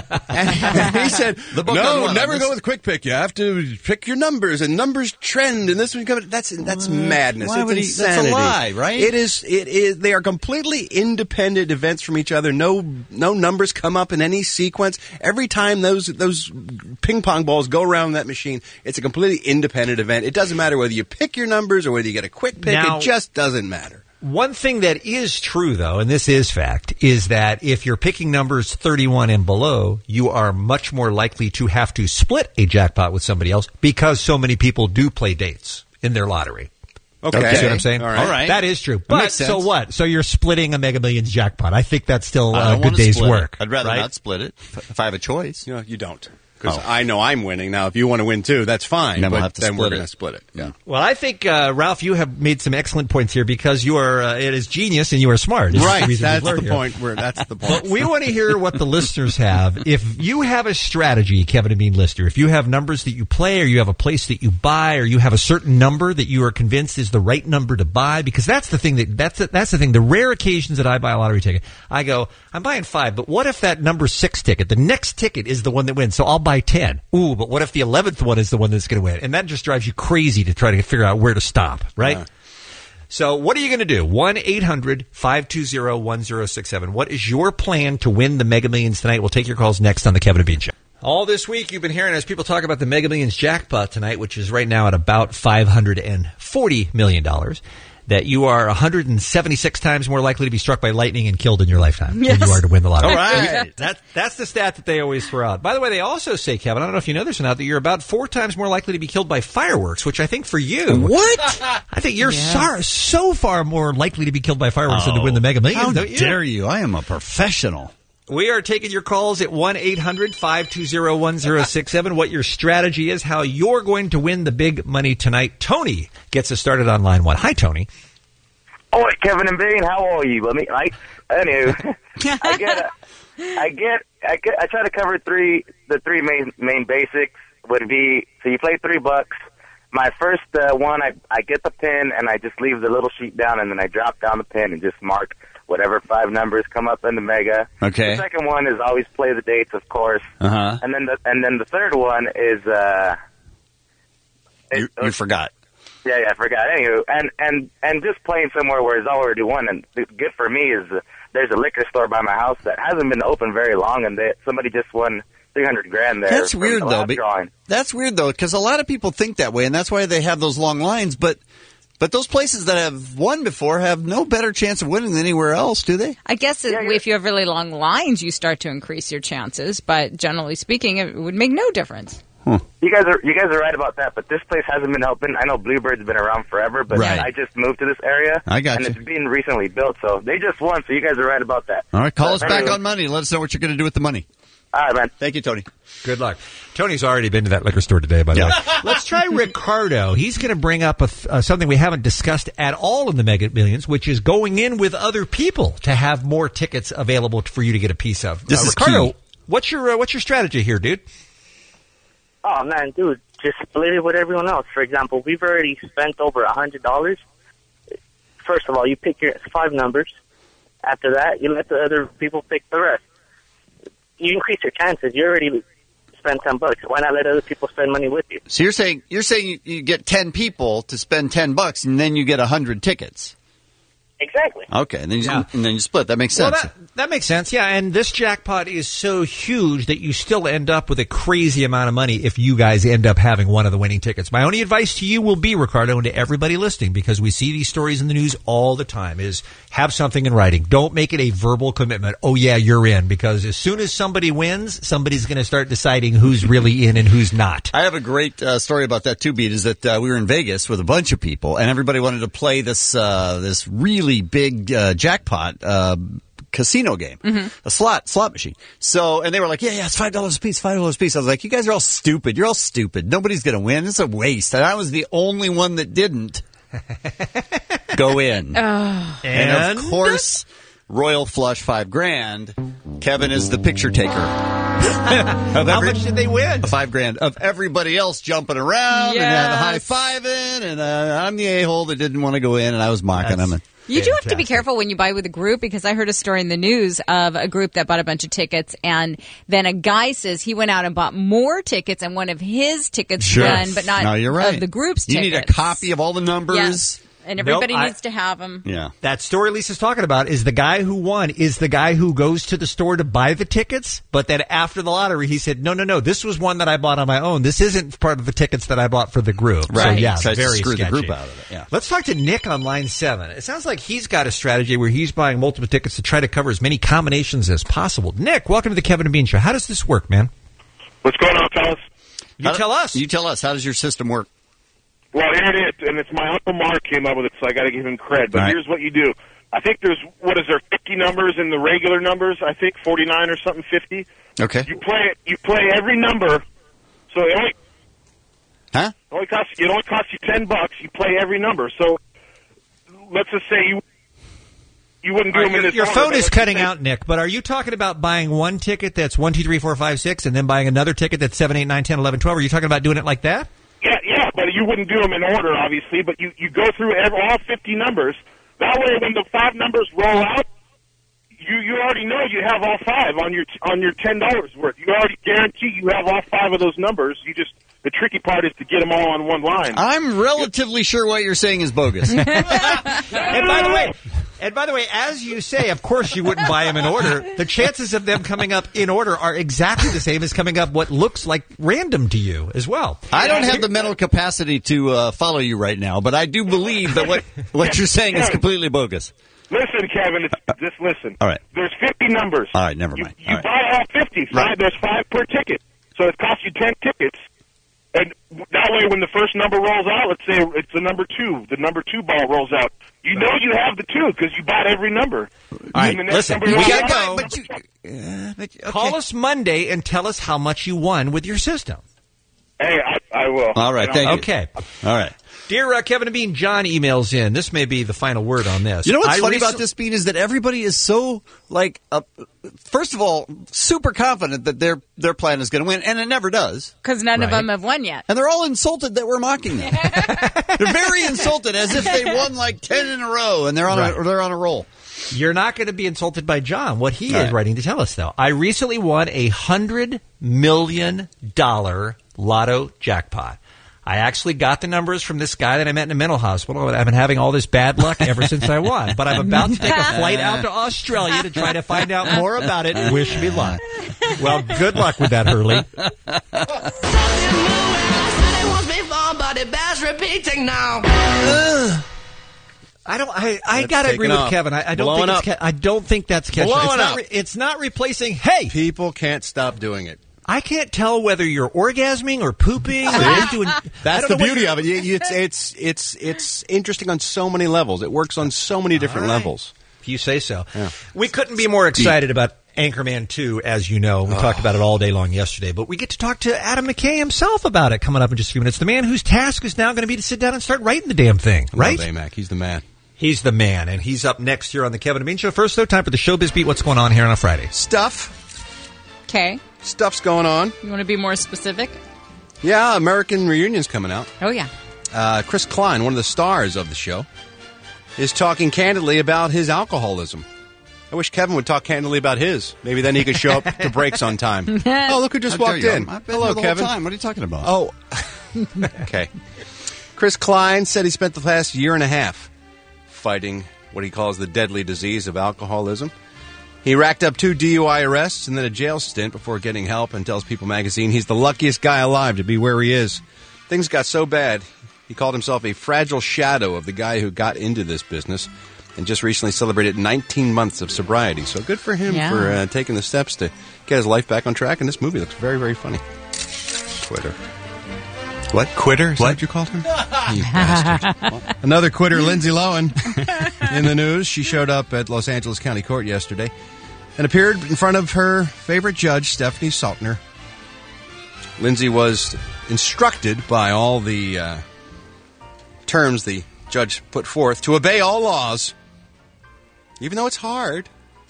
and he said, The book on "No, what? never On go this- with quick pick. You have to pick your numbers, and numbers trend, and this one comes. That's that's madness. Why it's would he- that's a insanity. lie, right? It is. It is. They are completely independent events from each other. No, no numbers come up in any sequence. Every time those those ping pong balls go around that machine, it's a completely independent event. It doesn't matter whether you pick your numbers or whether you get a quick pick. Now- it just doesn't matter. One thing that is true, though, and this is fact, is that if you're picking numbers thirty-one and below, you are much more likely to have to split a jackpot with somebody else because so many people do play dates in their lottery. Okay. You see what I'm saying? All right. All right. That is true. That But makes sense. so what? So you're splitting a Mega Millions jackpot. I think that's still I a don't good wanna day's split it. work. I'd rather right? not split it if if I have a choice. You know, you don't. because oh. I know I'm winning. Now, if you want to win too, that's fine. Then we'll but have to then split we're it. going to split it. Yeah. Well, I think, uh, Ralph, you have made some excellent points here because you are, uh, it is genius and you are smart. It's right. the That's the here. point. Where, that's the point. But we want to hear what the listeners have. If you have a strategy, Kevin and Bean listener, if you have numbers that you play or you have a place that you buy or you have a certain number that you are convinced is the right number to buy, because that's the thing that, that's the, that's the thing. The rare occasions that I buy a lottery ticket, I go, I'm buying five, but what if that number six ticket, the next ticket is the one that wins, so I'll buy ten. Ooh, but what if the eleventh one is the one that's going to win? And that just drives you crazy to try to figure out where to stop, right? Yeah. So what are you going to do? one eight hundred five two zero one zero six seven. What is your plan to win the Mega Millions tonight? We'll take your calls next on the Kevin and Bean Show. All this week, you've been hearing as people talk about the Mega Millions jackpot tonight, which is right now at about five hundred forty million dollars. That you are one hundred seventy-six times more likely to be struck by lightning and killed in your lifetime yes. than you are to win the lottery. All right. that, that's the stat that they always throw out. By the way, they also say, Kevin, I don't know if you know this or not, that you're about four times more likely to be killed by fireworks, which I think for you... What? I think you're yeah. so, so far more likely to be killed by fireworks oh, than to win the Mega Millions. How don't you? dare you? I am a professional. We are taking your calls at one eight hundred five two zero one zero six seven. What your strategy is, how you're going to win the big money tonight. Tony gets us started on line one. Hi, Tony. Oh, Kevin and Bean, how are you? Let me, I, anyway, I get, a, I get, I get, I try to cover three, the three main, main basics would be, so you play three bucks. My first uh, one, I, I get the pin and I just leave the little sheet down and then I drop down the pin and just mark whatever five numbers come up in the Mega. Okay. The second one is always play the dates, of course. Uh-huh. And then the, and then the third one is, uh, you, you forgot. Yeah, yeah, I forgot. Anywho, and, and, and just playing somewhere where it's already won. And the good for me is uh, there's a liquor store by my house that hasn't been open very long, and they, somebody just won three hundred grand there. That's weird, the though. But drawing. that's weird, though, because a lot of people think that way, and that's why they have those long lines. But but those places that have won before have no better chance of winning than anywhere else, do they? I guess yeah, yeah. if you have really long lines, you start to increase your chances. But generally speaking, it would make no difference. Hmm. You guys are you guys are right about that, but this place hasn't been open. I know Bluebird's been around forever, but right. I just moved to this area, I got and you. it's been recently built, so they just won. So you guys are right about that. All right, call but us back on Monday. Let us know what you're going to do with the money. All right, man. Thank you, Tony. Good luck. Tony's already been to that liquor store today, by the yeah. way. Let's try Ricardo. He's going to bring up a th- uh, something we haven't discussed at all in the Mega Millions, which is going in with other people to have more tickets available for you to get a piece of. This uh, is Ricardo, key. what's your uh, what's your strategy here, dude? Oh, man, dude, just split it with everyone else. For example, we've already spent over a hundred dollars. First of all, you pick your five numbers. After that, you let the other people pick the rest. You increase your chances. You already spent ten bucks. Why not let other people spend money with you? So you're saying you're saying you, you get ten people to spend ten bucks, and then you get a hundred tickets. Exactly. Okay, and then you, Yeah. and then you split. That makes sense. Well, that, that makes sense, yeah. And this jackpot is so huge that you still end up with a crazy amount of money if you guys end up having one of the winning tickets. My only advice to you will be, Ricardo, and to everybody listening, because we see these stories in the news all the time, is have something in writing. Don't make it a verbal commitment. Oh, yeah, you're in. Because as soon as somebody wins, somebody's going to start deciding who's really in and who's not. I have a great uh, story about that too, Beat. Is that uh, we were in Vegas with a bunch of people, and everybody wanted to play this uh, this really big uh, jackpot uh, casino game, mm-hmm. a slot slot machine. So, and they were like, "Yeah, yeah, it's five dollars a piece, five dollars a piece." I was like, "You guys are all stupid. You're all stupid. Nobody's going to win. It's a waste." And I was the only one that didn't go in. Oh. And, and of course, Royal Flush five grand. Kevin is the picture taker. How every, much did they win? Five grand of everybody else jumping around yes. and high fiving, and uh, I'm the a hole that didn't want to go in, and I was mocking That's them. And, You do have to be careful when you buy with a group, because I heard a story in the news of a group that bought a bunch of tickets, and then a guy says he went out and bought more tickets, and one of his tickets Sure. won, but not no, you're right. of the group's you tickets. need a copy of all the numbers. Yes. And everybody Nope, I- needs to have them. Yeah. That story Lisa's talking about is the guy who won is the guy who goes to the store to buy the tickets, but then after the lottery he said, no, no, no, this was one that I bought on my own. This isn't part of the tickets that I bought for the group. Right. So, yeah, Tries to very screw the sketchy. group out of it, yeah. Let's talk to Nick on line seven. It sounds like he's got a strategy where he's buying multiple tickets to try to cover as many combinations as possible. Nick, welcome to the Kevin and Bean Show. How does this work, man? What's going on, fellas? You How tell do, us. You tell us. How does your system work? Well, here it is, and it's my Uncle Mark came up with it, so I got to give him credit. But All right. here's what you do. I think there's, what is there, fifty numbers in the regular numbers? I think forty-nine or something, fifty. Okay. You play it. You play every number So it only, huh? It only costs it only costs you ten bucks. You play every number. So let's just say you you wouldn't do All them right, in your this your order, phone but is let's cutting say- out, Nick, but are you talking about buying one ticket that's one, two, three, four, five, six, and then buying another ticket that's seven, eight, nine, ten, eleven, twelve? Are you talking about doing it like that? Yeah, yeah, but you wouldn't do them in order, obviously. But you, you go through every, all fifty numbers. That way, when the five numbers roll out, you you already know you have all five on your on your ten dollars worth. You already guarantee you have all five of those numbers. You just the tricky part is to get them all on one line. I'm relatively sure what you're saying is bogus. And by the way, and by the way, as you say, of course you wouldn't buy them in order. The chances of them coming up in order are exactly the same as coming up what looks like random to you as well. I don't have the mental capacity to uh, follow you right now, but I do believe that what what you're saying is completely bogus. Listen, Kevin, it's, just listen. All right. There's fifty numbers. All right, never mind. You, All you right. buy all fifty. Five, Right. There's five per ticket. So it costs you ten tickets. And that way, when the first number rolls out, let's say it's the number two, the number two ball rolls out, you know you have the two because you bought every number. All right, When the next listen, number we rolls gotta out- go. But you, Call us Monday and tell us how much you won with your system. Hey, I, I will. All right, thank you. Okay. All right. Dear uh, Kevin and Bean, John emails in. This may be the final word on this. You know what's I funny recent- about this, Bean, is that everybody is so, like, uh, first of all, super confident that their their plan is going to win, and it never does. Because none of Right. them have won yet. And they're all insulted that we're mocking them. They're very insulted, as if they won like ten in a row, and they're on Right. a, they're on a roll. You're not going to be insulted by John. What he All is right. writing to tell us, though. I recently won a hundred million dollar lotto jackpot. I actually got the numbers from this guy that I met in a mental hospital. I've been having all this bad luck ever since I won. But I'm about to take a flight out to Australia to try to find out more about it. Wish me luck. Well, good luck with that, Hurley. But it bears repeating now. I don't. I, I It's gotta agree taken with off. Kevin. I, I don't Blowing think it's. up. Ca- I don't think that's catching. Blowing It's not, up. re- it's not replacing. Hey, People can't stop doing it. I can't tell whether you're orgasming or pooping or you're doing. I That's don't the know what beauty you're- of it. You- you- It's it's it's it's interesting on so many levels. It works on so many different All right. levels. If you say so. Yeah. We couldn't be more excited about Anchorman two, as you know. We talked about it all day long yesterday, but we get to talk to Adam McKay himself about it coming up in just a few minutes. The man whose task is now going to be to sit down and start writing the damn thing, right? Love AMAC. He's the man. He's the man, and he's up next here on the Kevin and Bean Show. First, though, time for the Showbiz Beat. What's going on here on a Friday? Stuff. Okay. Stuff's going on. You want to be more specific? Yeah, American Reunion's coming out. Oh, yeah. Uh, Chris Klein, one of the stars of the show, is talking candidly about his alcoholism. I wish Kevin would talk candidly about his. Maybe then he could show up to breaks on time. Oh, look who just How dare walked you. in. I've been Hello, here the Kevin. whole time. What are you talking about? Oh, okay. Chris Klein said he spent the past year and a half fighting what he calls the deadly disease of alcoholism. He racked up two D U I arrests and then a jail stint before getting help, and tells People magazine he's the luckiest guy alive to be where he is. Things got so bad, he called himself a fragile shadow of the guy who got into this business, and just recently celebrated nineteen months of sobriety. So good for him Yeah. for uh, taking the steps to get his life back on track, and this movie looks very, very funny. Quitter. What? Quitter? Is that what you called him? You bastard. Another quitter, Lindsay Lohan, in the news. She showed up at Los Angeles County Court yesterday and appeared in front of her favorite judge, Stephanie Saltner. Lindsay was instructed by all the uh, terms the judge put forth to obey all laws, even though it's hard.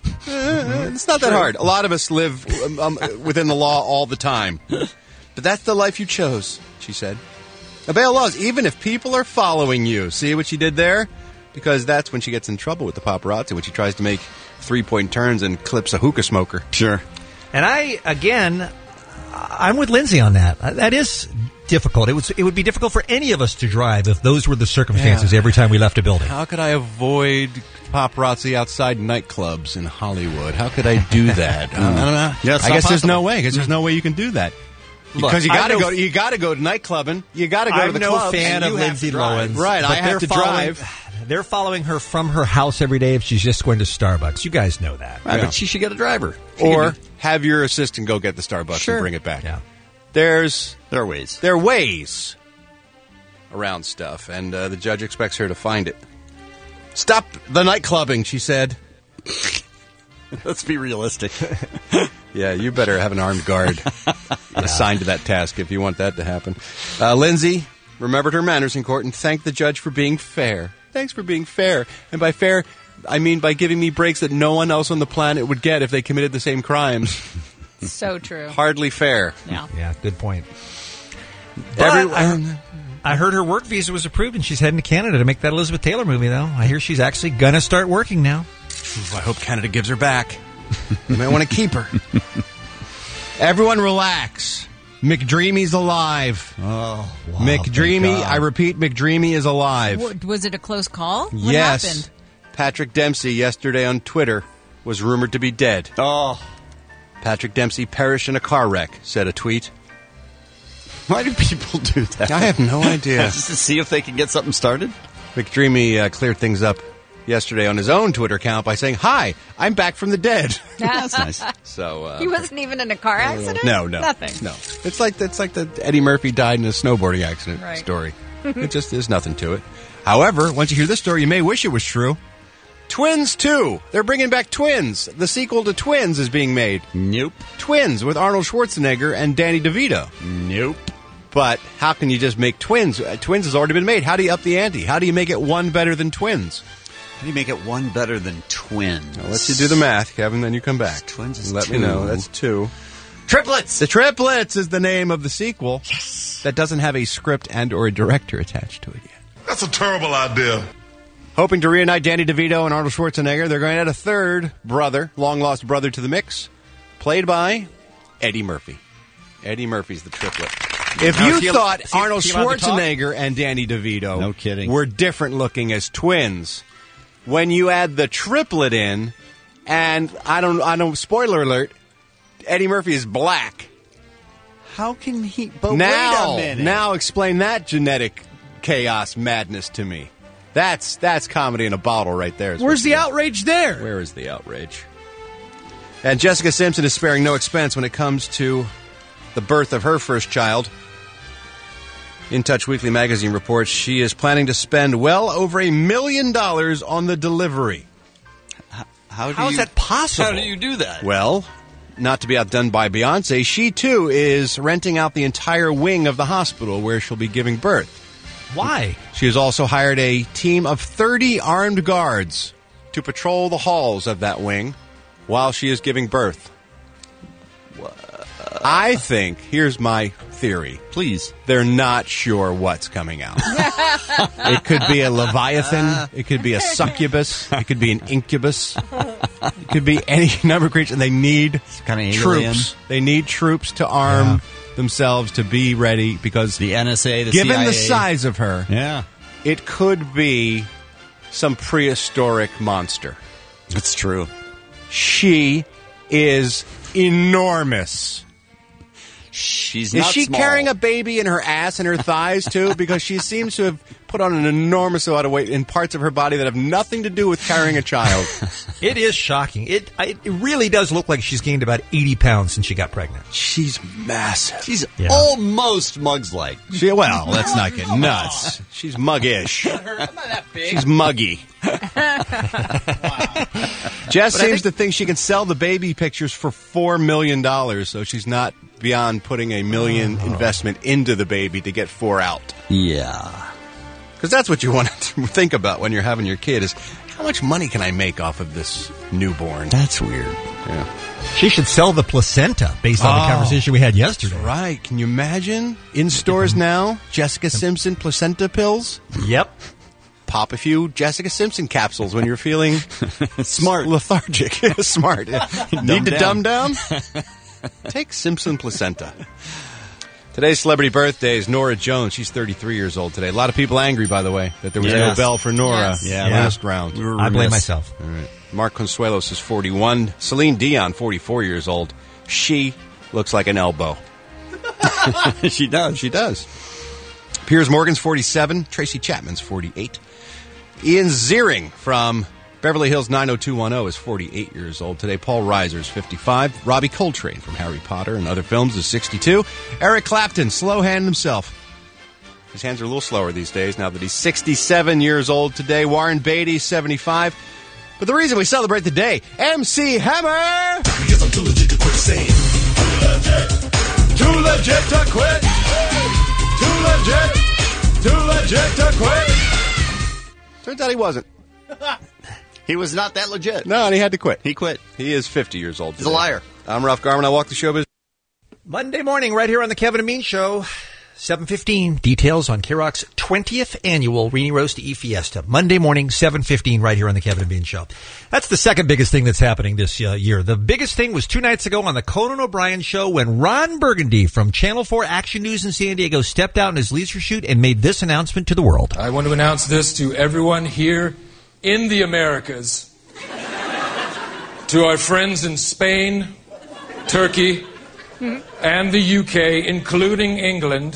Uh, it's not that hard. A lot of us live um, um, within the law all the time. But that's the life you chose, she said. Obey all laws, even if people are following you. See what she did there? Because that's when she gets in trouble with the paparazzi, when she tries to make three-point turns and clips a hookah smoker. Sure. And I, again, I'm with Lindsay on that. That is difficult. It was. It would be difficult for any of us to drive if those were the circumstances Yeah. every time we left a building. How could I avoid paparazzi outside nightclubs in Hollywood? How could I do that? uh, I don't know. Yeah, it's I not guess there's possible. no way. Because there's no way you can do that. Look, Because you I'm got to no- go. You got to go to nightclubbing. You got to go I'm to the no clubs. fan and of you have Lindsay to drive. Lohan. Right, but I have they're to following- drive. They're following her from her house every day if she's just going to Starbucks. You guys know that. Right, Yeah. but she should get a driver. She Or can do- have your assistant go get the Starbucks Sure. and bring it back. Yeah. There's there are ways. there are ways around stuff, and uh, the judge expects her to find it. Stop the nightclubbing, she said. Let's be realistic. Yeah, you better have an armed guard assigned to that task if you want that to happen. Uh, Lindsay remembered her manners in court and thanked the judge for being fair. Thanks for being fair. And by fair, I mean by giving me breaks that no one else on the planet would get if they committed the same crimes. So true. Hardly fair. Yeah. Yeah, good point. But Every, I, I heard her work visa was approved, and she's heading to Canada to make that Elizabeth Taylor movie, though. I hear she's actually going to start working now. I hope Canada gives her back. You might want to keep her. Everyone relax. McDreamy's alive. Oh, wow. McDreamy, I repeat, McDreamy is alive. What, was it a close call? What yes. happened? Patrick Dempsey yesterday on Twitter was rumored to be dead. Oh. Patrick Dempsey perished in a car wreck, said a tweet. Why do people do that? I have no idea. Just to see if they can get something started? McDreamy uh, cleared things up yesterday on his own Twitter account by saying, "Hi, I'm back from the dead." That's nice. So uh, He wasn't even in a car accident? No, no, Nothing. No, it's like it's like the Eddie Murphy died in a snowboarding accident Right. story. It just there's nothing to it. However, once you hear this story, you may wish it was true. Twins two. They're bringing back Twins. The sequel to Twins is being made. Nope. Twins with Arnold Schwarzenegger and Danny DeVito. Nope. But how can you just make Twins? Uh, Twins has already been made. How do you up the ante? How do you make it one better than Twins? How do you make it one better than Twins? I'll let you do the math, Kevin, then you come back. Twins is Let two. me know. That's two. Triplets! The Triplets is the name of the sequel. Yes. That doesn't have a script and or a director attached to it yet. That's a terrible idea. Hoping to reunite Danny DeVito and Arnold Schwarzenegger, they're going to add a third brother, long-lost brother to the mix, played by Eddie Murphy. Eddie Murphy's the triplet. If Now, you is he- thought is he- Arnold is he allowed to talk? Schwarzenegger and Danny DeVito No kidding. were different looking as twins, when you add the triplet in, and I don't, I don't, spoiler alert, Eddie Murphy is black. How can he... But now, wait a minute. now explain that genetic chaos madness to me. That's that's comedy in a bottle right there. is Where's what the it is. outrage there? Where is the outrage? And Jessica Simpson is sparing no expense when it comes to the birth of her first child. In Touch Weekly magazine reports she is planning to spend well over a million dollars on the delivery. How, do How you, is that possible? How do you do that? Well, not to be outdone by Beyonce, she too is renting out the entire wing of the hospital where she'll be giving birth. Why? She has also hired a team of thirty armed guards to patrol the halls of that wing while she is giving birth. I think, here's my theory. Please. They're not sure what's coming out. It could be a leviathan. It could be a succubus. It could be an incubus. It could be any number of creatures. And they need kind of troops. alien. They need troops to arm Yeah. themselves to be ready because The N S A, the given C I A. the size of her, Yeah. it could be some prehistoric monster. It's true. She is enormous. She's Is not she small. carrying a baby in her ass and her thighs, too? Because she seems to have put on an enormous amount of weight in parts of her body that have nothing to do with carrying a child. It is shocking. It I, it really does look like she's gained about eighty pounds since she got pregnant. She's massive. She's Yeah. almost Muggs-like. She, well, let's not get nuts. She's muggish. She's muggy. Jess seems to think she can sell the baby pictures for four million dollars, so she's not beyond putting a million investment into the baby to get four out. Yeah. Because that's what you want to think about when you're having your kid is, how much money can I make off of this newborn? That's weird. Yeah. She should sell the placenta based on Oh. the conversation we had yesterday. Right. Can you imagine? In stores now, Jessica Simpson placenta pills. Yep. Pop a few Jessica Simpson capsules when you're feeling smart, lethargic. Smart. Need to dumb down? Take Simpson placenta. Today's celebrity birthday is Nora Jones. She's thirty-three years old today. A lot of people angry, by the way, that there was Yes. no bell for Nora Yes. Yeah. last round. We were I blame remiss. myself. All right. Mark Consuelos is forty-one. Celine Dion, forty-four years old. She looks like an elbow. She does. She does. Piers Morgan's forty-seven. Tracy Chapman's forty-eight. Ian Ziering from Beverly Hills nine oh two one oh is forty-eight years old today. Paul Reiser is fifty-five. Robbie Coltrane from Harry Potter and other films is sixty-two. Eric Clapton, slow hand himself. His hands are a little slower these days now that he's sixty-seven years old today. Warren Beatty, seventy-five. But the reason we celebrate the day, M C Hammer! Because I'm too legit to quit saying. Too legit. Too legit to quit. Too legit. Too legit to quit. Turns out he wasn't. He was not that legit. No, and he had to quit. He quit. He is fifty years old He's a today. liar. I'm Ralph Garman. I walk the showbiz. Monday morning, right here on the Kevin and Bean Show, seven fifteen. Details on K-Rock's twentieth annual Rini Roast E Fiesta. Monday morning, seven fifteen, right here on the Kevin and Bean Show. That's the second biggest thing that's happening this uh, year. The biggest thing was two nights ago on the Conan O'Brien Show when Ron Burgundy from Channel four Action News in San Diego stepped out in his leisure suit and made this announcement to the world. I want to announce this to everyone here in the Americas, to our friends in Spain, Turkey, and the U K, including England,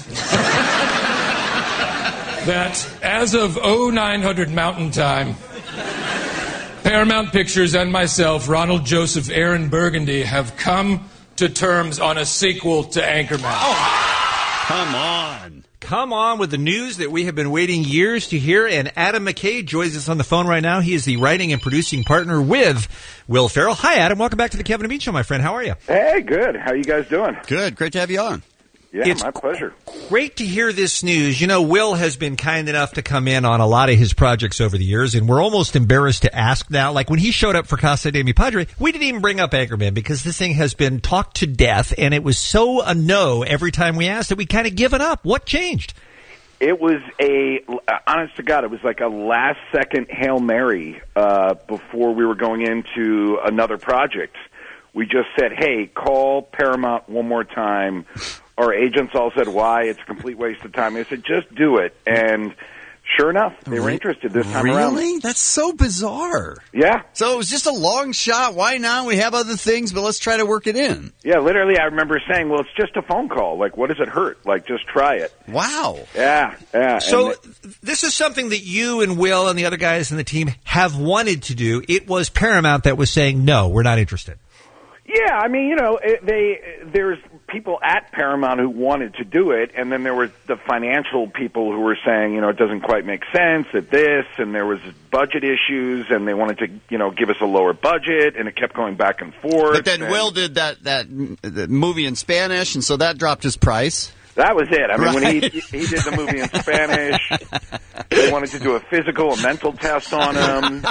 that as of oh nine hundred Mountain Time, Paramount Pictures and myself, Ronald Joseph Aaron Burgundy, have come to terms on a sequel to Anchorman. Oh, come on. Come on with the news that we have been waiting years to hear. And Adam McKay joins us on the phone right now. He is the writing and producing partner with Will Ferrell. Hi, Adam. Welcome back to the Kevin and Bean Show, my friend. How are you? Hey, good. How you guys doing? Good. Great to have you on. Yeah, It's my pleasure. Great to hear this news. You know, Will has been kind enough to come in on a lot of his projects over the years, and we're almost embarrassed to ask now. Like when he showed up for Casa de Mi Padre, we didn't even bring up Anchorman because this thing has been talked to death, and it was so a no every time we asked that we kind of given up. What changed? It was a, honest to God, it was like a last-second Hail Mary uh, before we were going into another project. We just said, hey, call Paramount one more time. Our agents all said, why? It's a complete waste of time. They said, just do it. And sure enough, they were interested this time around. Really? That's so bizarre. Yeah. So it was just a long shot. Why now? We have other things, but let's try to work it in. Yeah, literally, I remember saying, well, it's just a phone call. Like, what does it hurt? Like, just try it. Wow. Yeah, yeah. So And th- this is something that you and Will and the other guys in the team have wanted to do. It was Paramount that was saying, no, we're not interested. Yeah, I mean, you know, it, they there's people at Paramount who wanted to do it, and then there were the financial people who were saying, you know, it doesn't quite make sense at this, and there was budget issues, and they wanted to, you know, give us a lower budget, and it kept going back and forth. But then and Will did that, that that movie in Spanish, and so that dropped his price. That was it. I mean, Right. when he he did the movie in Spanish, they wanted to do a physical, a mental test on him.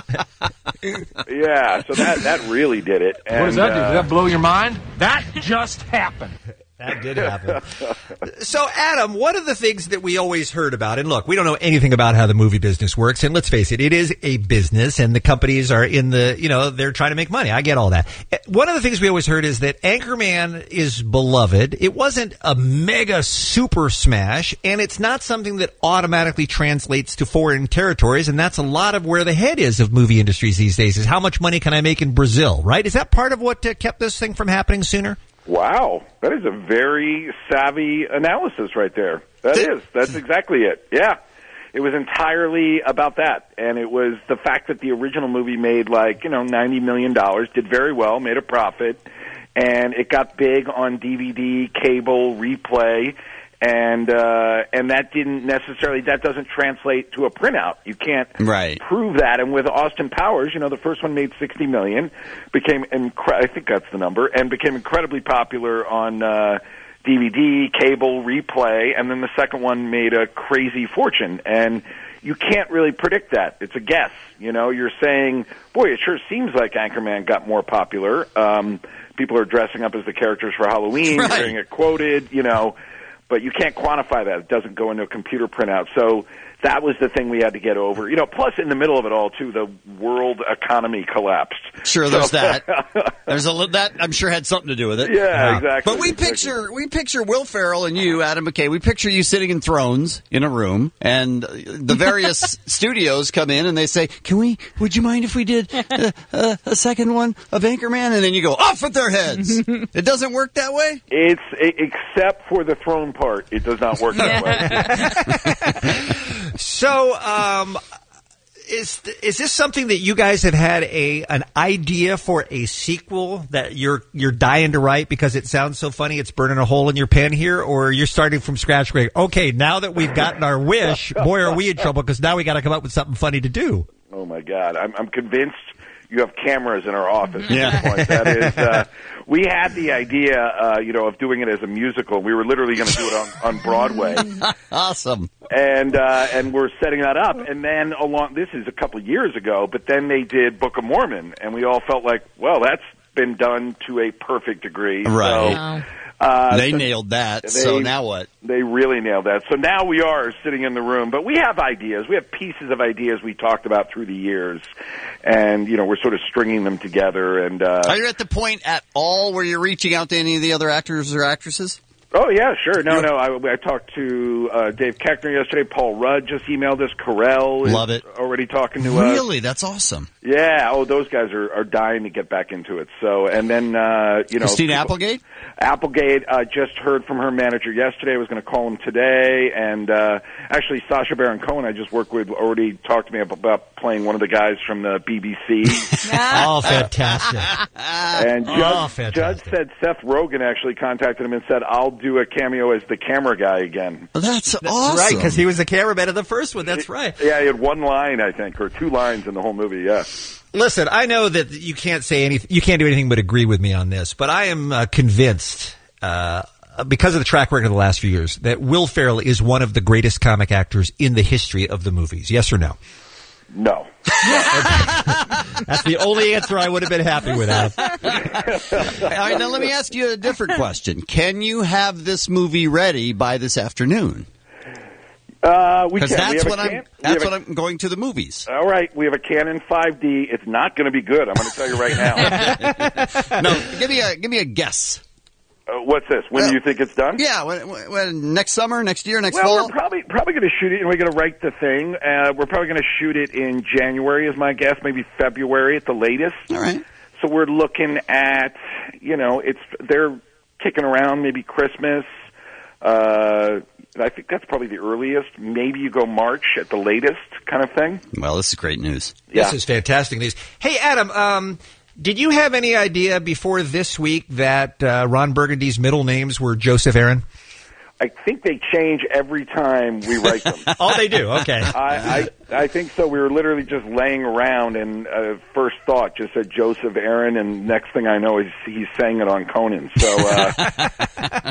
Yeah, so that that really did it. And, What does that do? uh, Does that blow your mind? That just happened. That did happen. So, Adam, one of the things that we always heard about, and look, we don't know anything about how the movie business works, and let's face it, it is a business, and the companies are in the, you know, they're trying to make money. I get all that. One of the things we always heard is that Anchorman is beloved. It wasn't a mega super smash, and it's not something that automatically translates to foreign territories, and that's a lot of where the head is of movie industries these days, is how much money can I make in Brazil, right? Is that part of what uh, kept this thing from happening sooner? Wow, that is a very savvy analysis right there. That is. That's exactly it. Yeah. It was entirely about that. And it was the fact that the original movie made like, you know, ninety million dollars, did very well, made a profit, and it got big on D V D, cable, replay, and uh, and that didn't necessarily, that doesn't translate to a printout. You can't Right. prove that. And with Austin Powers, you know, the first one made sixty million, became incre- I think that's the number, and became incredibly popular on uh, D V D, cable, replay, and then the second one made a crazy fortune. And you can't really predict that. It's a guess. You know, you're saying, boy, it sure seems like Anchorman got more popular. Um, people are dressing up as the characters for Halloween, Right. hearing it quoted, you know. But you can't quantify that. It doesn't go into a computer printout. So that was the thing we had to get over. You know, plus in the middle of it all, too, the world economy collapsed. Sure, there's So- that. There's a li- that I'm sure had something to do with it. Yeah, exactly. But we Exactly. picture we picture Will Ferrell and you, Adam McKay. We picture you sitting in thrones in a room, and uh, the various studios come in and they say, "Can we? Would you mind if we did uh, uh, a second one of Anchorman?" And then you go off with their heads. It doesn't work that way. It's except for the throne part, it does not work that way. So, um, is is this something that you guys have had a an idea for a sequel that you're you're dying to write because it sounds so funny it's burning a hole in your pen here, or you're starting from scratch going, okay, now that we've gotten our wish, boy, are we in trouble because now we got to come up with something funny to do. Oh my God, I'm, I'm convinced you have cameras in our office Yeah. at this point. That is, uh, we had the idea, uh, you know, of doing it as a musical. We were literally going to do it on, on Broadway. Awesome. And uh, and we're setting that up. And then along, this is a couple of years ago, but then they did Book of Mormon, and we all felt like, well, that's been done to a perfect degree. Right. So, uh, They so nailed that. they- So now what? They really nailed that. So now we are sitting in the room, but we have ideas. We have pieces of ideas we talked about through the years, and you know, we're sort of stringing them together. And uh, Are you at the point at all where you're reaching out to any of the other actors or actresses? Oh, yeah, sure. No, no. I, I talked to uh, Dave Keckner yesterday. Paul Rudd just emailed us. Carell is Love it. already talking to us. Really? That's awesome. Yeah. Oh, those guys are, are dying to get back into it. So, and then, uh, you know. Christina people- Applegate? Applegate, uh, just heard from her manager yesterday. I was going to call him today. And, uh, actually, Sacha Baron Cohen, I just worked with, already talked to me about playing one of the guys from the B B C. Oh, fantastic. And Judge, Oh, Judge fantastic. said Seth Rogen actually contacted him and said, I'll do a cameo as the camera guy again. That's That's right, because he was the cameraman of the first one. That's right. Yeah, he had one line, I think, or two lines in the whole movie, yeah. Listen, I know that you can't say anything, you can't do anything but agree with me on this, but I am uh, convinced, uh, because of the track record of the last few years, that Will Ferrell is one of the greatest comic actors in the history of the movies. Yes or no? No. That's the only answer I would have been happy with, Adam. All right, now let me ask you a different question. Can you have this movie ready by this afternoon? Uh, we Because can. We that's have a what I'm. can- we That's have what a- I'm going to the movies. All right, we have a Canon five D. It's not going to be good. I'm going to tell you right now. No, give me a give me a guess. Uh, what's this? When do you think it's done? Yeah, when, when, when, next summer, next year, next well, fall. we're probably probably going to shoot it, and we're going to write the thing. Uh, we're probably going to shoot it in January, is my guess, maybe February at the latest. All right. So we're looking at, you know, it's they're kicking around maybe Christmas. Uh, I think that's probably the earliest. Maybe you go March at the latest, kind of thing. Well, this is great news. This is fantastic news. Hey, Adam, um, did you have any idea before this week that uh, Ron Burgundy's middle names were Joseph Aaron? I think they change every time we write them. Oh, they do? Okay. I, I I think so. We were literally just laying around, and uh, first thought just said Joseph Aaron, and next thing I know, he's, he's saying it on Conan. So, uh,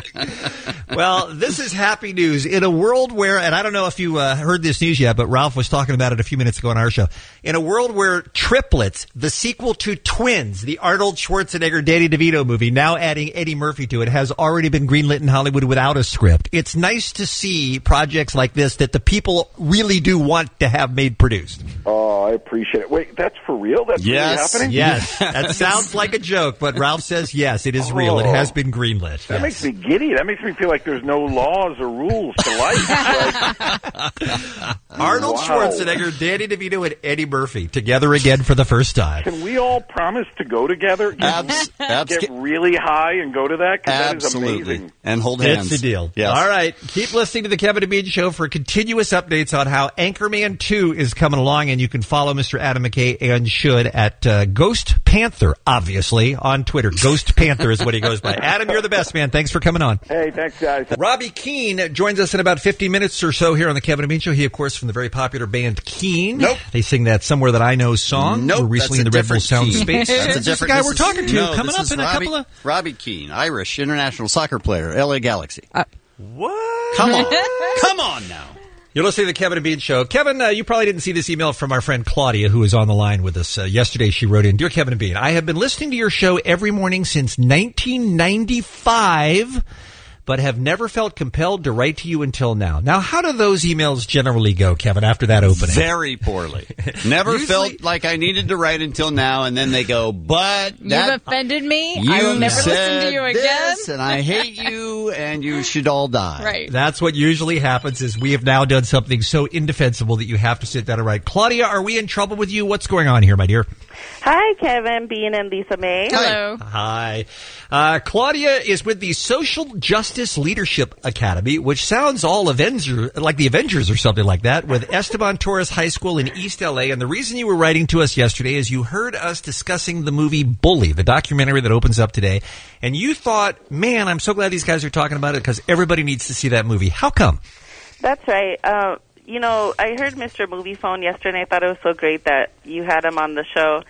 Well, this is happy news. In a world where, and I don't know if you uh, heard this news yet, but Ralph was talking about it a few minutes ago on our show. In a world where Triplets, the sequel to Twins, the Arnold Schwarzenegger, Danny DeVito movie, now adding Eddie Murphy to it, has already been greenlit in Hollywood without a script. It's nice to see projects like this that the people really do want to have made produced. oh, I appreciate it. Wait, that's for real? That's Yes, really happening? yes. That sounds like a joke, but Ralph says yes, it is real. It has been greenlit. That Yes. makes me giddy. That makes me feel like there's no laws or rules to life. Like, Arnold wow. Schwarzenegger, Danny DeVito, and Eddie Murphy together again for the first time. Can we all promise to go together? Get, Abs- abs- get really high and go to that? 'Cause that is Absolutely. amazing. And hold hands. It's the deal. Yes. All right. Keep listening to the Kevin and Bean Show for continuous updates on how Anchorman two is coming along, and you can follow Mister Adam McKay and should at uh, Ghost Panther, obviously, on Twitter. Ghost Panther is what he goes by. Adam, you're the best, man. Thanks for coming on. Hey, thanks, guys. Robbie Keane joins us in about fifty minutes or so here on the Kevin and Bean Show. He, of course, from the very popular band Keane. Nope. They sing that Somewhere That I Know song. Nope. We're recently in the that's Red a Bull Sound different Keane. Space. That's a This is the different guy this we're is- talking to no, coming this up is in a Robbie, couple of... Robbie Keane, Irish international soccer player, L A Galaxy. Uh, What? Come on. Come on now. You're listening to the Kevin and Bean Show. Kevin, uh, you probably didn't see this email from our friend Claudia, who is on the line with us. Uh, yesterday she wrote in, Dear Kevin and Bean, I have been listening to your show every morning since nineteen ninety-five, but have never felt compelled to write to you until now. Now, how do those emails generally go, Kevin, after that opening? Very poorly. Never Usually- felt like I needed to write until now, and then they go, but You've that offended me. you I will never listen said to you again. this, and I hate you, and you should all die. Right. That's what usually happens is we have now done something so indefensible that you have to sit down and write. Claudia, are we in trouble with you? What's going on here, my dear? Hi, Kevin, Bean, and Lisa May. Hello. Hi. Uh, Claudia is with the Social Justice Leadership Academy, which sounds all Avenger, like the Avengers or something like that, with Esteban Torres High School in East L A. And the reason you were writing to us yesterday is you heard us discussing the movie Bully, the documentary that opens up today. And you thought, man, I'm so glad these guys are talking about it because everybody needs to see that movie. How come? That's right. Uh, you know, I heard Mister Movie Phone yesterday, and I thought it was so great that you had him on the show.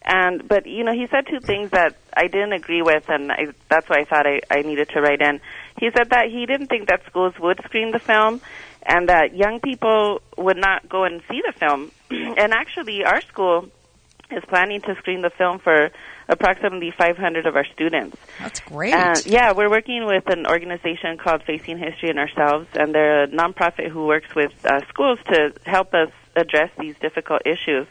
And but you know, he said two things that I didn't agree with, and I, that's why I thought I, I needed to write in. He said that he didn't think that schools would screen the film, and that young people would not go and see the film. And actually, our school is planning to screen the film for approximately five hundred of our students. That's great. And yeah, we're working with an organization called Facing History and Ourselves, and they're a nonprofit who works with uh, schools to help us address these difficult issues.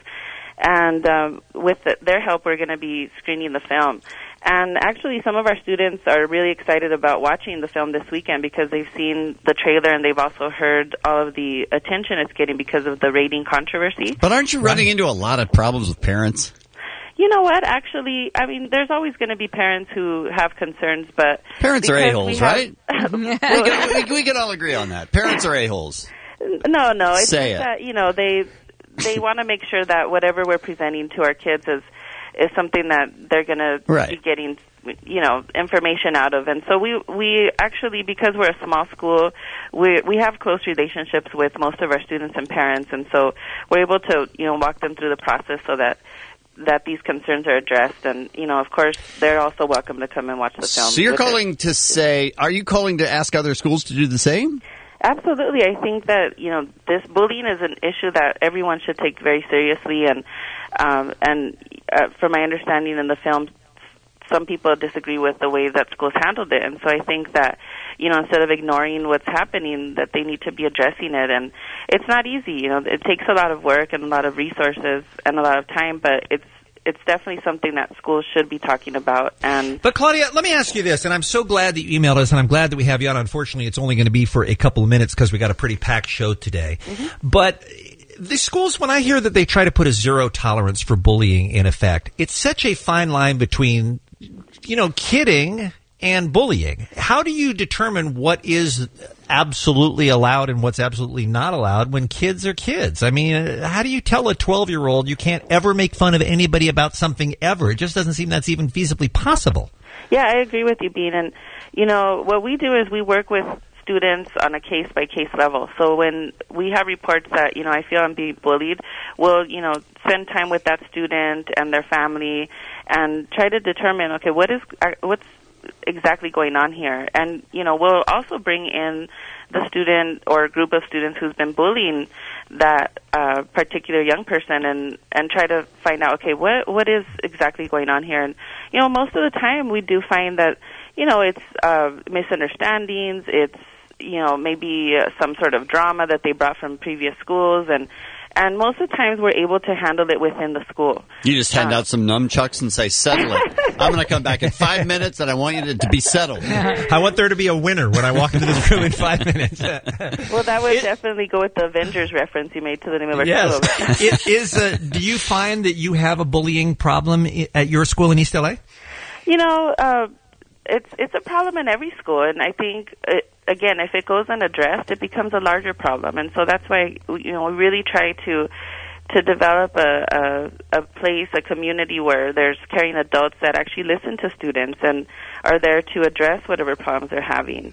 And um, with the, their help, we're going to be screening the film. And actually, some of our students are really excited about watching the film this weekend because they've seen the trailer and they've also heard all of the attention it's getting because of the rating controversy. But aren't you running into a lot of problems with parents? You know what? Actually, I mean, there's always going to be parents who have concerns, but Parents are because a-holes, we have- right? we, can, we, we can all agree on that. Parents are a-holes. No, no. It's Say just it. that, you know, they they want to make sure that whatever we're presenting to our kids is is something that they're going to Right. be getting, you know, information out of. And so we we actually, because we're a small school, we we have close relationships with most of our students and parents, and so we're able to, you know, walk them through the process so that that these concerns are addressed. And, you know, of course, they're also welcome to come and watch the film. So you're with us. calling to say, are you calling to ask other schools to do the same? Absolutely. I think that, you know, this bullying is an issue that everyone should take very seriously. And, um, and uh, from my understanding in the film, some people disagree with the way that schools handled it. And so I think that, you know, instead of ignoring what's happening, that they need to be addressing it. And it's not easy. You know, it takes a lot of work and a lot of resources and a lot of time, but it's it's definitely something that schools should be talking about. And But Claudia, let me ask you this, and I'm so glad that you emailed us, and I'm glad that we have you on. Unfortunately, it's only going to be for a couple of minutes because we got a pretty packed show today. But the schools, when I hear that they try to put a zero tolerance for bullying in effect, it's such a fine line between, you know, kidding and bullying. How do you determine what is absolutely allowed and what's absolutely not allowed when kids are kids? I mean, how do you tell a twelve-year-old you can't ever make fun of anybody about something ever? It just doesn't seem that's even feasibly possible. yeah, I agree with you, Bean. And, you know, what we do is we work with students on a case-by-case level. So when we have reports that, you know, I feel I'm being bullied, we'll, you know, spend time with that student and their family and try to determine, okay, what is, what's exactly going on here. And, you know, we'll also bring in the student or group of students who's been bullying that uh, particular young person and, and try to find out, okay, what what is exactly going on here? And, you know, most of the time we do find that, you know, it's uh, misunderstandings, it's, you know, maybe uh, some sort of drama that they brought from previous schools, and and most of the times we're able to handle it within the school. You just hand Uh, out some nunchucks and say, settle it. I'm going to come back in five minutes, and I want you to, to be settled. I want there to be a winner when I walk into this room in five minutes. Well, that would definitely go with the Avengers reference you made to the name of our Yes. school. It is. Uh, do you find that you have a bullying problem i- at your school in East L A? You know, uh, it's it's a problem in every school, and I think it, again, if it goes unaddressed, it becomes a larger problem, and so that's why you know we really try to to develop a, a a place, a community where there's caring adults that actually listen to students and are there to address whatever problems they're having.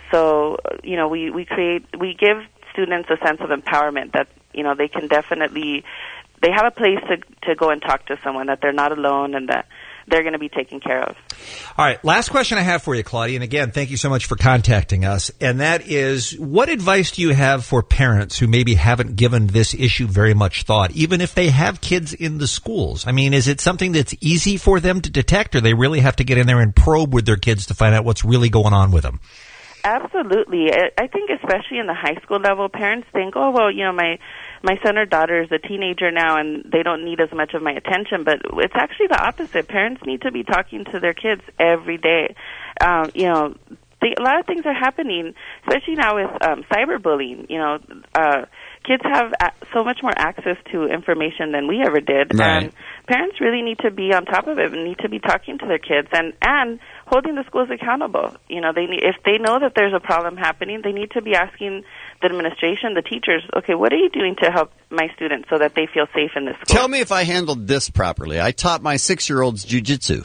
So you know, we we create we give students a sense of empowerment that you know they can definitely they have a place to to go and talk to someone, that they're not alone and that they're going to be taken care of. All right, last question I have for you, Claudia, and again, thank you so much for contacting us, and that is, what advice do you have for parents who maybe haven't given this issue very much thought, even if they have kids in the schools? I mean, is it something that's easy for them to detect, or they really have to get in there and probe with their kids to find out what's really going on with them? Absolutely. I I think especially in the high school level, parents think, oh, well, you know, my my son or daughter is a teenager now and they don't need as much of my attention, but it's actually the opposite. Parents need to be talking to their kids every day. Um, you know, the, a lot of things are happening, especially now with um, cyberbullying. You know, uh, kids have a- so much more access to information than we ever did. Right. And parents really need to be on top of it and need to be talking to their kids and, and holding the schools accountable. You know, they need, if they know that there's a problem happening, they need to be asking the administration, the teachers, okay, what are you doing to help my students so that they feel safe in this school? Tell me if I handled this properly. I taught my six-year-olds jujitsu.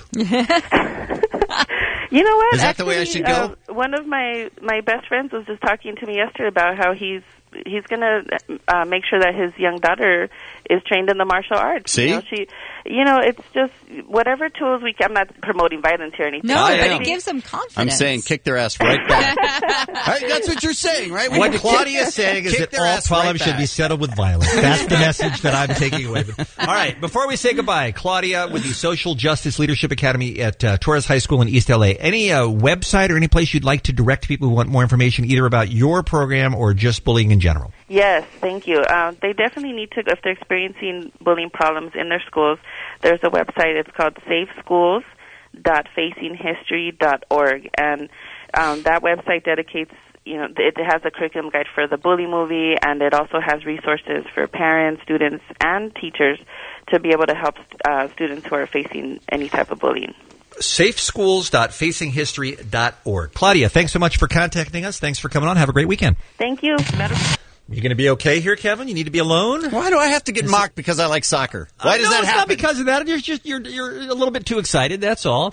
You know what? Is that the way I Actually, should go? Uh, one of my my best friends was just talking to me yesterday about how he's he's going to uh, make sure that his young daughter is trained in the martial arts. See? You know, she you know, it's just whatever tools we can. I'm not promoting violence here or anything. No, I but am. it gives them confidence. I'm saying kick their ass right back. Right, that's what you're saying, right? When What you Claudia's kick- saying is kick that their all ass problems right should be back. settled with violence. That's the message that I'm taking away. All right, before we say goodbye, Claudia with the Social Justice Leadership Academy at uh, Torres High School in East L A. Any uh, website or any place you'd like to direct people who want more information either about your program or just bullying in general? Yes, thank you. Uh, they definitely need to, if they're experiencing bullying problems in their schools, there's a website. It's called safe schools dot facing history dot org, and um, that website dedicates, you know, it has a curriculum guide for the bully movie, and it also has resources for parents, students, and teachers to be able to help uh, students who are facing any type of bullying. safe schools dot facing history dot org. Claudia, thanks so much for contacting us. Thanks for coming on. Have a great weekend. Thank you. You going to be okay here, Kevin? You need to be alone? Why do I have to get mocked because I like soccer? Why Uh, does no, that it's happen? not because of that. You're just you're you're a little bit too excited. That's all.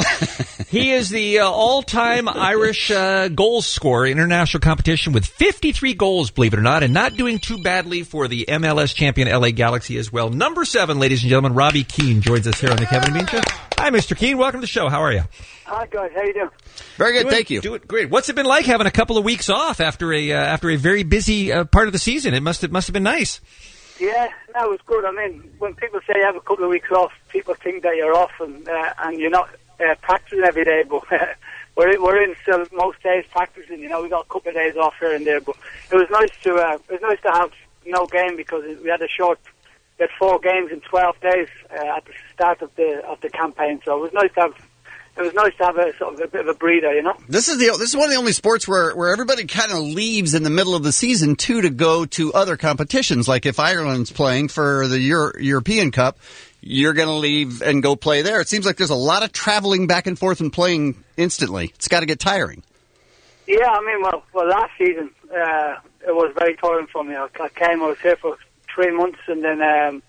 He is the uh, all-time Irish uh, goal scorer in international competition with fifty-three goals, believe it or not, and not doing too badly for the M L S champion L A Galaxy as well. Number seven, ladies and gentlemen, Robbie Keane joins us here on the Kevin and Bean Show. Hi, Mister Keane. Welcome to the show. How are you? Hi guys, how you doing? Very good, Doing- thank you. Doing great. What's it been like having a couple of weeks off after a uh, after a very busy uh, part of the season? It must have must have been nice. Yeah, that was good. I mean, when people say you have a couple of weeks off, people think that you're off and uh, and you're not uh, practicing every day. But we're in, we're in still most days practicing. You know, we got a couple of days off here and there. But it was nice to uh, it was nice to have no game because we had a short. We had four games in twelve days uh, at the start of the of the campaign. So it was nice to have. It was nice to have a sort of a bit of a breather, you know. This is the this is one of the only sports where, where everybody kind of leaves in the middle of the season too to go to other competitions. Like if Ireland's playing for the Euro- European Cup, you're going to leave and go play there. It seems like there's a lot of traveling back and forth and playing instantly. It's got to get tiring. Yeah, I mean, well, well, last season uh, it was very tiring for me. I I came, I was here for three months, and then um,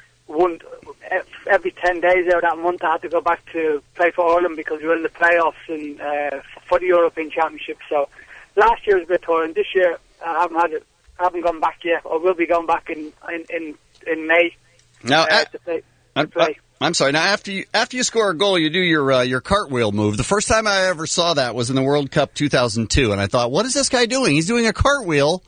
one every ten days out of that month, I had to go back to play for Ireland because we were in the playoffs and uh, for the European Championship. So last year was a bit tiring. This year, I haven't had it. I haven't gone back yet. I will be going back in in in, in May. Now, uh, at- to play. I'm, play. I'm sorry. Now, after you after you score a goal, you do your uh, your cartwheel move. The first time I ever saw that was in the World Cup two thousand two, and I thought, what is this guy doing? He's doing a cartwheel,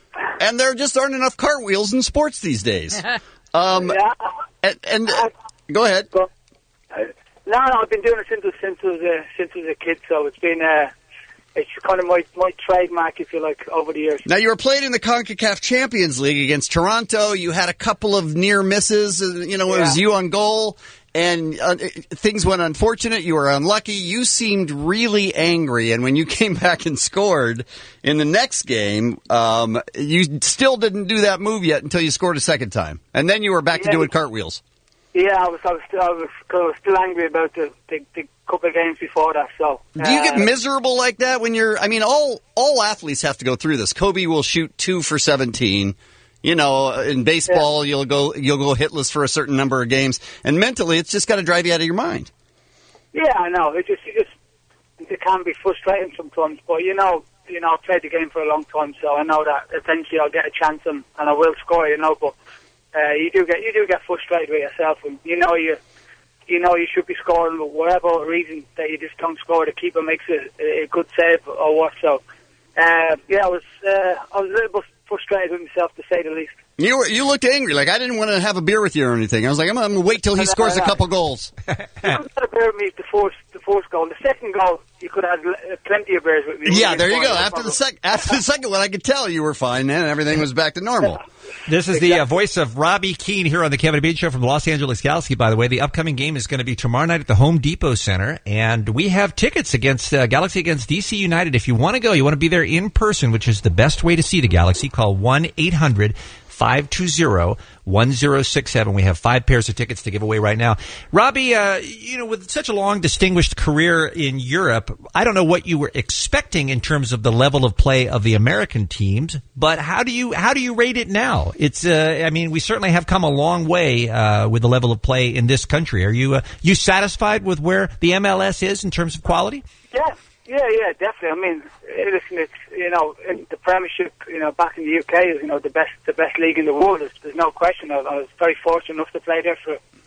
and there just aren't enough cartwheels in sports these days. Um, yeah. And, and uh, go ahead. Go. Uh, no, no, I've been doing it since since I was uh, since I was a kid. So it's been uh, it's kind of my my trademark, if you like, over the years. Now, you were playing in the CONCACAF Champions League against Toronto. You had a couple of near misses. uh, You know, it was Yeah. you on goal, and uh, things went unfortunate. You were unlucky. You seemed really angry, and when you came back and scored in the next game, um, you still didn't do that move yet until you scored a second time, and then you were back to Yeah. doing cartwheels. Yeah, I was I was still I was, I was still angry about the, the the couple of games before that. So Do you get uh, miserable like that when you're? I mean, all all athletes have to go through this. Kobe will shoot two for seventeen. You know, in baseball, you'll go you'll go hitless for a certain number of games, and mentally, it's just got to drive you out of your mind. Yeah, I know. It just, it just, it can be frustrating sometimes. But you know, you know, I've played the game for a long time, so I know that eventually I'll get a chance and, and I will score. You know, but uh, you do get, you do get frustrated with yourself, and you know you, you know you should be scoring, but whatever reason that you just don't score, the keeper makes a, a good save or what. So, uh, yeah, I was, uh, I was a little bit frustrated with myself, to say the least. You were, you looked angry, like I didn't want to have a beer with you or anything. I was like, I'm, I'm going to wait till he scores a couple goals. You could have had a beer with me the first, the first goal. The second goal, you could have had plenty of beers with me. Yeah, there you go. After the sec- after the second one, I could tell you were fine, and everything was back to normal. This is the uh, voice of Robbie Keane here on the Kevin and Bean Show from the Los Angeles Galaxy, by the way. The upcoming game is going to be tomorrow night at the Home Depot Center, and we have tickets against uh, Galaxy against D C United. If you want to go, you want to be there in person, which is the best way to see the Galaxy, call one eight hundred five two zero one zero six seven. We have five pairs of tickets to give away right now. Robbie, uh, you know, with such a long, distinguished career in Europe, I don't know what you were expecting in terms of the level of play of the American teams, but how do you how do you rate it now? It's, uh, I mean, we certainly have come a long way uh, with the level of play in this country. Are you uh, you satisfied with where the M L S is in terms of quality? Yeah, yeah, yeah, definitely. I mean, listen, it's, you know, in the Premiership, you know, back in the U K is, you know, the best, the best league in the world. There's, there's no question. I, I was very fortunate enough to play there for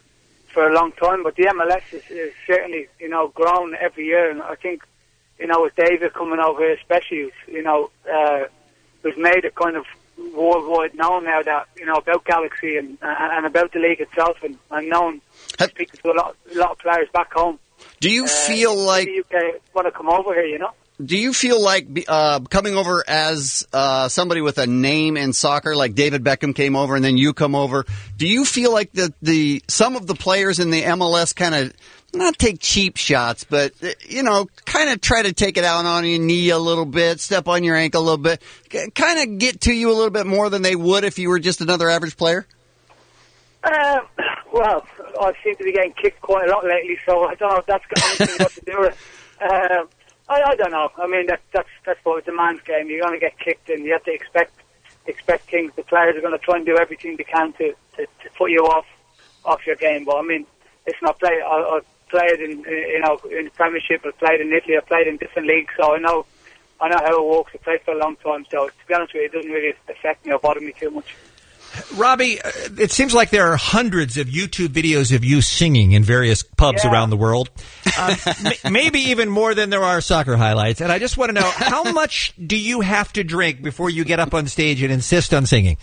for a long time. But the M L S is, is certainly, you know, grown every year. And I think, you know, with David coming over here, especially, who's, you know, uh, who's made it kind of worldwide known now that, you know, about Galaxy and and about the league itself, and, and known speaking to a lot, a lot of players back home. Do you uh, feel like the U K want to come over here? You know. Do you feel like uh, coming over as uh, somebody with a name in soccer, like David Beckham came over, and then you come over? Do you feel like the the some of the players in the M L S kind of not take cheap shots, but you know, kind of try to take it out on your knee a little bit, step on your ankle a little bit, kind of get to you a little bit more than they would if you were just another average player? Uh, well, I seem to be getting kicked quite a lot lately, so I don't know if that's got anything to do with it. Uh, I, I don't know. I mean, that, that's that's what it's a man's game. You're going to get kicked, and you have to expect expect things. The players are going to try and do everything they can to, to, to put you off off your game. But I mean, it's not play. I, I played in you know in the Premiership. I played in Italy. I played in different leagues, so I know I know how it works. I played for a long time, so to be honest with you, it doesn't really affect me or bother me too much. Robbie, uh, it seems like there are hundreds of YouTube videos of you singing in various pubs Yeah. around the world. Um, m- maybe even more than there are soccer highlights. And I just want to know, how much do you have to drink before you get up on stage and insist on singing?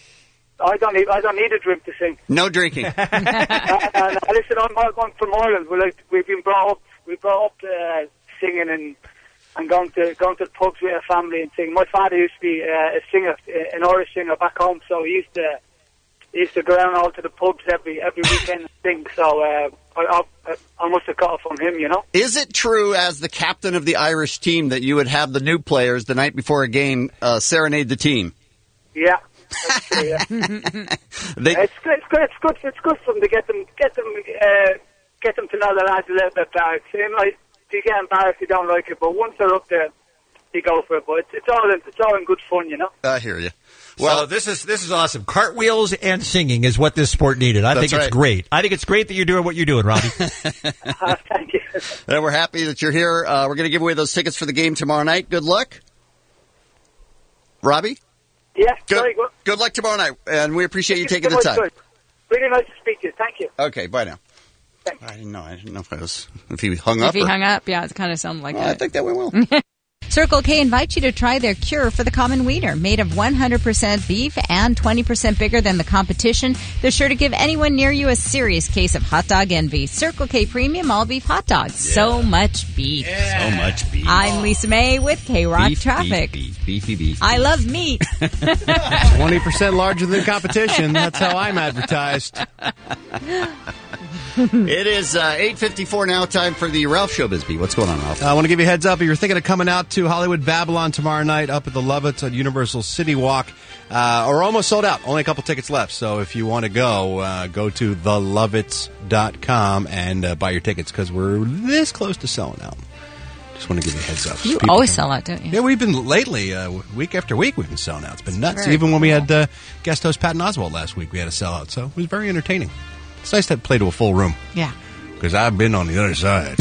I don't need I don't need a drink to sing. No drinking. and, and, uh, listen, I'm, I'm from Ireland. We're like, we've been brought up, we brought up uh, singing and and going to going to the pubs with our family and singing. My father used to be uh, a singer, an Irish singer back home, so he used to he used to go around all to the pubs every every weekend and sing. So uh, I, I I must have got it from him, you know. Is it true, as the captain of the Irish team, that you would have the new players the night before a game uh, serenade the team? Yeah. That's true, yeah. They- it's good. It's good. It's good. It's good for them to get them, get them, uh, get them to know the lads a little bit better. It might, you get embarrassed, you don't like it, but once they're up there, you go for it. But it's, it's all, in, it's all in good fun, you know. I hear you. Well, this is this is awesome. Cartwheels and singing is what this sport needed. I That's think it's right. great. I think it's great that you're doing what you're doing, Robbie. uh, thank you. And we're happy that you're here. Uh, we're going to give away those tickets for the game tomorrow night. Good luck. Robbie? Yeah, Good, very good. good luck tomorrow night, and we appreciate you taking the Very time. good. Really nice to speak to you. Thank you. Okay, bye now. Thanks. I didn't know. I didn't know if I was if he hung up. If he or- hung up, yeah, it kind of sounded like Well, that. I think that went well. Circle K invites you to try their cure for the common wiener. Made of one hundred percent beef and twenty percent bigger than the competition, they're sure to give anyone near you a serious case of hot dog envy. Circle K Premium All Beef Hot Dogs. So much beef. So much beef. I'm Lisa May with K-Rock Beef, Traffic. beef, beef, beefy beef. I love meat. twenty percent larger than competition. That's how I'm advertised. It is uh, eight fifty-four now. Time for the Ralph Showbiz Beat. What's going on, Ralph? I want to give you a heads up. If you're thinking of coming out to Hollywood Babylon tomorrow night up at the Lovitz at Universal City Walk, uh, or almost sold out. Only a couple tickets left. So if you want to go, uh, go to the lovitz dot com and uh, buy your tickets because we're this close to selling out. Just want to give you a heads up. You People always can- sell out, don't you? Yeah, we've been lately, uh, week after week, we've been selling out. It's been nuts. Very Even when we had uh, guest host Patton Oswalt last week, we had a sellout. So it was very entertaining. It's nice to play to a full room. Yeah. Because I've been on the other side.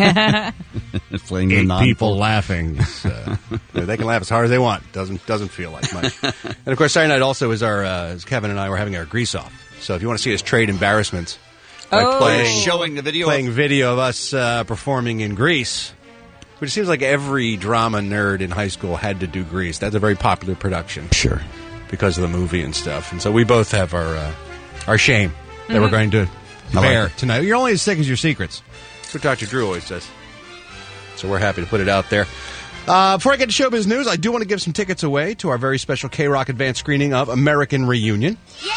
Playing the Eight non- people laughing. It's, uh, they can laugh as hard as they want. Doesn't doesn't feel like much. And of course, Saturday night also is our uh, is Kevin and I were having our grease off. So if you want to see us trade embarrassments, by Oh. playing Showing the video playing of- video of us uh, performing in Grease, which seems like every drama nerd in high school had to do Grease. That's a very popular production, sure, because of the movie and stuff. And so we both have our uh, our shame that Mhm. we're going to I like bear it. tonight. You're only as sick as your secrets. That's what Doctor Drew always says. So we're happy to put it out there. Uh, before I get to showbiz news, I do want to give some tickets away to our very special K-Rock advanced screening of American Reunion.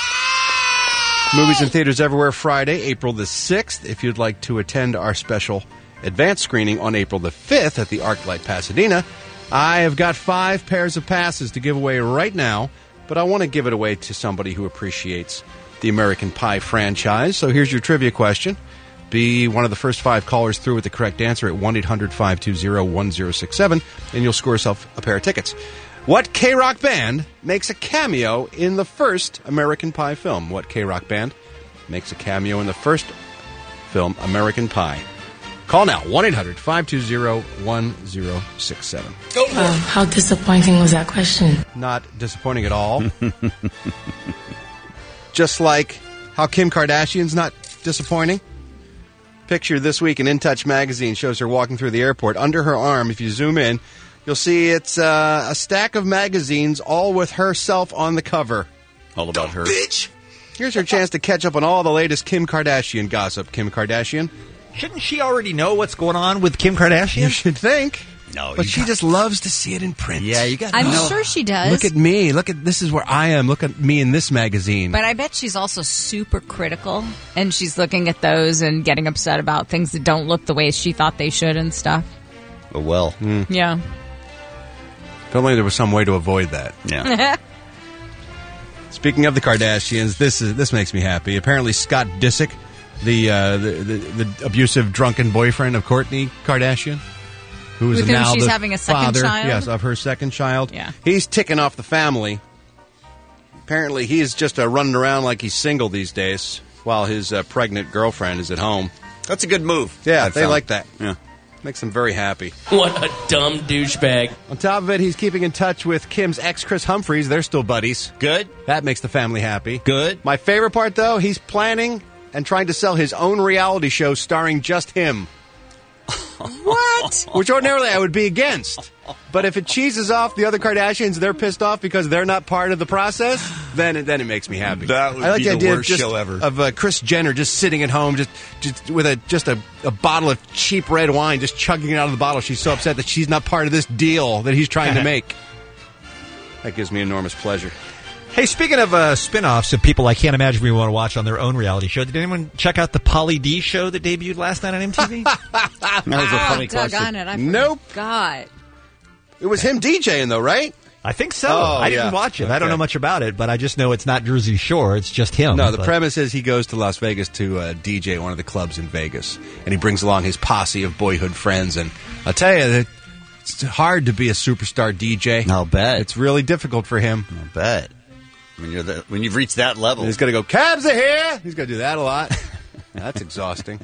Movies in theaters everywhere Friday, April the sixth. If you'd like to attend our special advanced screening on April the fifth at the ArcLight Pasadena, I have got five pairs of passes to give away right now, but I want to give it away to somebody who appreciates the American Pie franchise. So here's your trivia question. Be one of the first five callers through with the correct answer at one eight hundred five two zero one zero six seven, and you'll score yourself a pair of tickets. What K-Rock band makes a cameo in the first American Pie film? What K-Rock band makes a cameo in the first film, American Pie? Call now, one eight hundred five two zero one zero six seven. Um, how disappointing was that question? Not disappointing at all. Just like how Kim Kardashian's not disappointing. Picture this week in In Touch magazine shows her walking through the airport. Under her arm, if you zoom in, you'll see it's uh, a stack of magazines, all with herself on the cover. All about her. Bitch! Here's her chance to catch up on all the latest Kim Kardashian gossip. Kim Kardashian. Shouldn't she already know what's going on with Kim Kardashian? You should think. No, But you she got- just loves to see it in print. Yeah, you got. I'm no. sure she does. Look at me. Look at this is where I am. Look at me in this magazine. But I bet she's also super critical, and she's looking at those and getting upset about things that don't look the way she thought they should and stuff. Oh, well. Mm. Yeah. If only there was some way to avoid that. Yeah. Speaking of the Kardashians, this is this makes me happy. Apparently, Scott Disick, the uh, the, the the abusive, drunken boyfriend of Kourtney Kardashian, who is With whom now she's the having a second father, child? yes, of her second child. Yeah. He's ticking off the family. Apparently, he's just uh, running around like he's single these days, while his uh, pregnant girlfriend is at home. That's a good move. Yeah, I they found. like that. Yeah. Makes them very happy. What a dumb douchebag. On top of it, he's keeping in touch with Kim's ex, Chris Humphries. They're still buddies. Good. That makes the family happy. Good. My favorite part, though, he's planning and trying to sell his own reality show starring just him. What? Which ordinarily I would be against. But if it cheeses off the other Kardashians, they're pissed off because they're not part of the process, then it, then it makes me happy. That would I like be the the idea worst of, just, show ever. of uh, Kris Jenner just sitting at home, just just with a just a, a bottle of cheap red wine, just chugging it out of the bottle. She's so upset that she's not part of this deal that he's trying to make. That gives me enormous pleasure. Hey, speaking of uh, spin-offs of people I can't imagine we want to watch on their own reality show, did anyone check out the Pauly D show that debuted last night on M T V? That was a Oh, funny dug question. on it. I Nope. forgot. It was him DJing, though, right? I think so. Oh, I didn't yeah. watch it. I don't Okay. know much about it, but I just know it's not Jersey Shore. It's just him. No, the But- premise is he goes to Las Vegas to uh, D J at one of the clubs in Vegas, and he brings along his posse of boyhood friends. And I'll tell you, that it's hard to be a superstar D J. I'll bet. It's really difficult for him. I'll bet. When you're the, when you've reached that level, He's got to go, cabs are here! He's got to do that a lot. That's exhausting.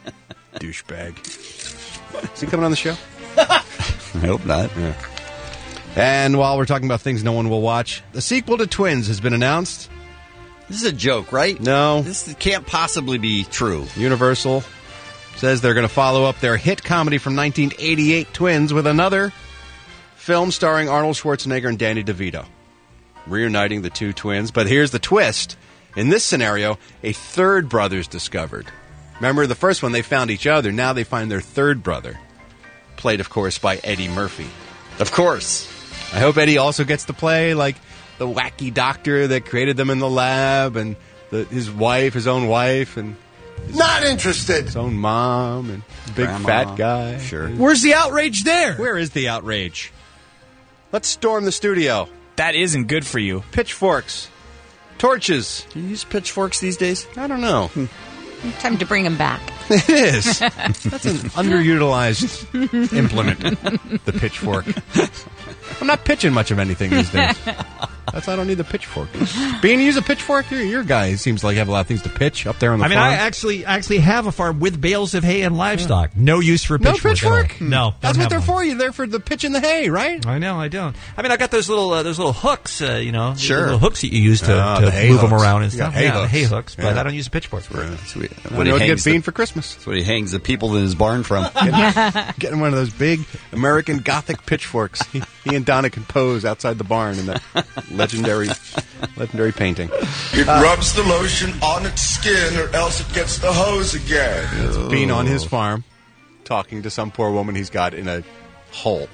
Douchebag. Is he coming on the show? I hope not. Yeah. And while we're talking about things no one will watch, the sequel to Twins has been announced. This is a joke, right? No. This can't possibly be true. Universal says they're going to follow up their hit comedy from nineteen eighty-eight, Twins, with another film starring Arnold Schwarzenegger and Danny DeVito, reuniting the two twins. But here's the twist. In this scenario, a third brother's discovered. Remember, the first one, they found each other. Now they find their third brother, played, of course, by Eddie Murphy. Of course. I hope Eddie also gets to play, like, the wacky doctor that created them in the lab, and the, his wife, his own wife, and Not interested. his own mom, and big Grandma. fat guy. Sure. Where's the outrage there? Where is the outrage? Let's storm the studio. That isn't good for you. Pitchforks. Torches. Do you use pitchforks these days? I don't know. Time to bring him back. It is. That's an underutilized implement, the pitchfork. I'm not pitching much of anything these days. That's why I don't need the pitchfork. Being use a pitchfork, you're your guy. It seems like you have a lot of things to pitch up there on the I mean, farm. I actually actually have a farm with bales of hay and livestock. No use for a No pitchfork. at all. pitchfork? No, That's don't what have they're one. for. You're there for the pitch in the hay, right? I know, I don't. I mean, I got those little uh, those little hooks, uh, you know, Sure. little hooks that you use to, Ah, to the hay move them hooks. around and You got stuff. hay yeah, the hooks. hay hooks, but Yeah. I don't use a pitchfork for it. That's what, I know what to get Bean for Christmas. That's what he hangs the people in his barn from. Getting one of those big American Gothic pitchforks. He, he and Donna can pose outside the barn in that legendary, legendary painting. It rubs the lotion on its skin, or else it gets the hose again. It's Bean on his farm, talking to some poor woman he's got in a hole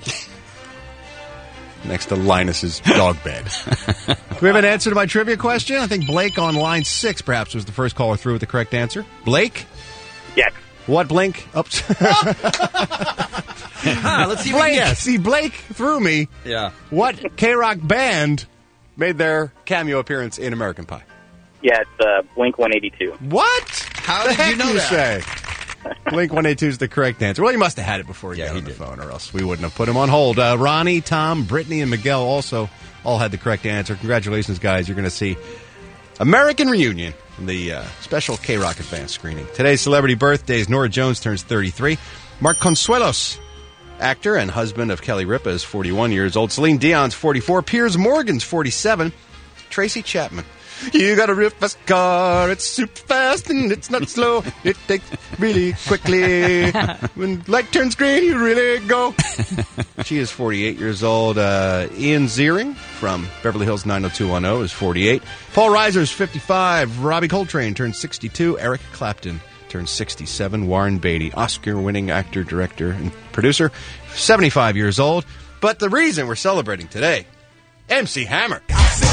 next to Linus's dog bed. Do we have an answer to my trivia question? I think Blake on line six perhaps was the first caller through with the correct answer. Blake? Yes. What Blake? Oops. Ah, let's see if we Blake. can guess. See, Blake threw me. Yeah. What K-Rock band made their cameo appearance in American Pie? Yeah, it's uh, Blink one eighty-two. What? How the did heck you know you that? say? Blink one eighty-two is the correct answer. Well, he must have had it before he Yeah, got he on the did. phone, or else we wouldn't have put him on hold. Uh, Ronnie, Tom, Brittany, and Miguel also all had the correct answer. Congratulations, guys. You're going to see American Reunion in the uh, special K-Rock Advance screening. Today's celebrity birthdays. Nora Jones turns thirty-three. Mark Consuelos, actor and husband of Kelly Ripa, is forty-one years old. Celine Dion's forty-four. Piers Morgan's forty-seven. Tracy Chapman You got a real fast car. It's super fast and it's not slow. It takes really quickly. When light turns green, you really go. She is forty-eight years old. Uh, Ian Ziering from Beverly Hills nine oh two one oh is forty-eight. Paul Reiser is fifty-five. Robbie Coltrane turns sixty-two. Eric Clapton turns sixty-seven. Warren Beatty, Oscar-winning actor, director, and producer, seventy-five years old. But the reason we're celebrating today, M C Hammer.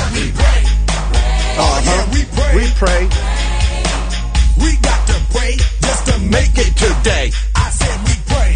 Uh-huh. We pray. We pray. We got to pray just to make it today. I said we pray.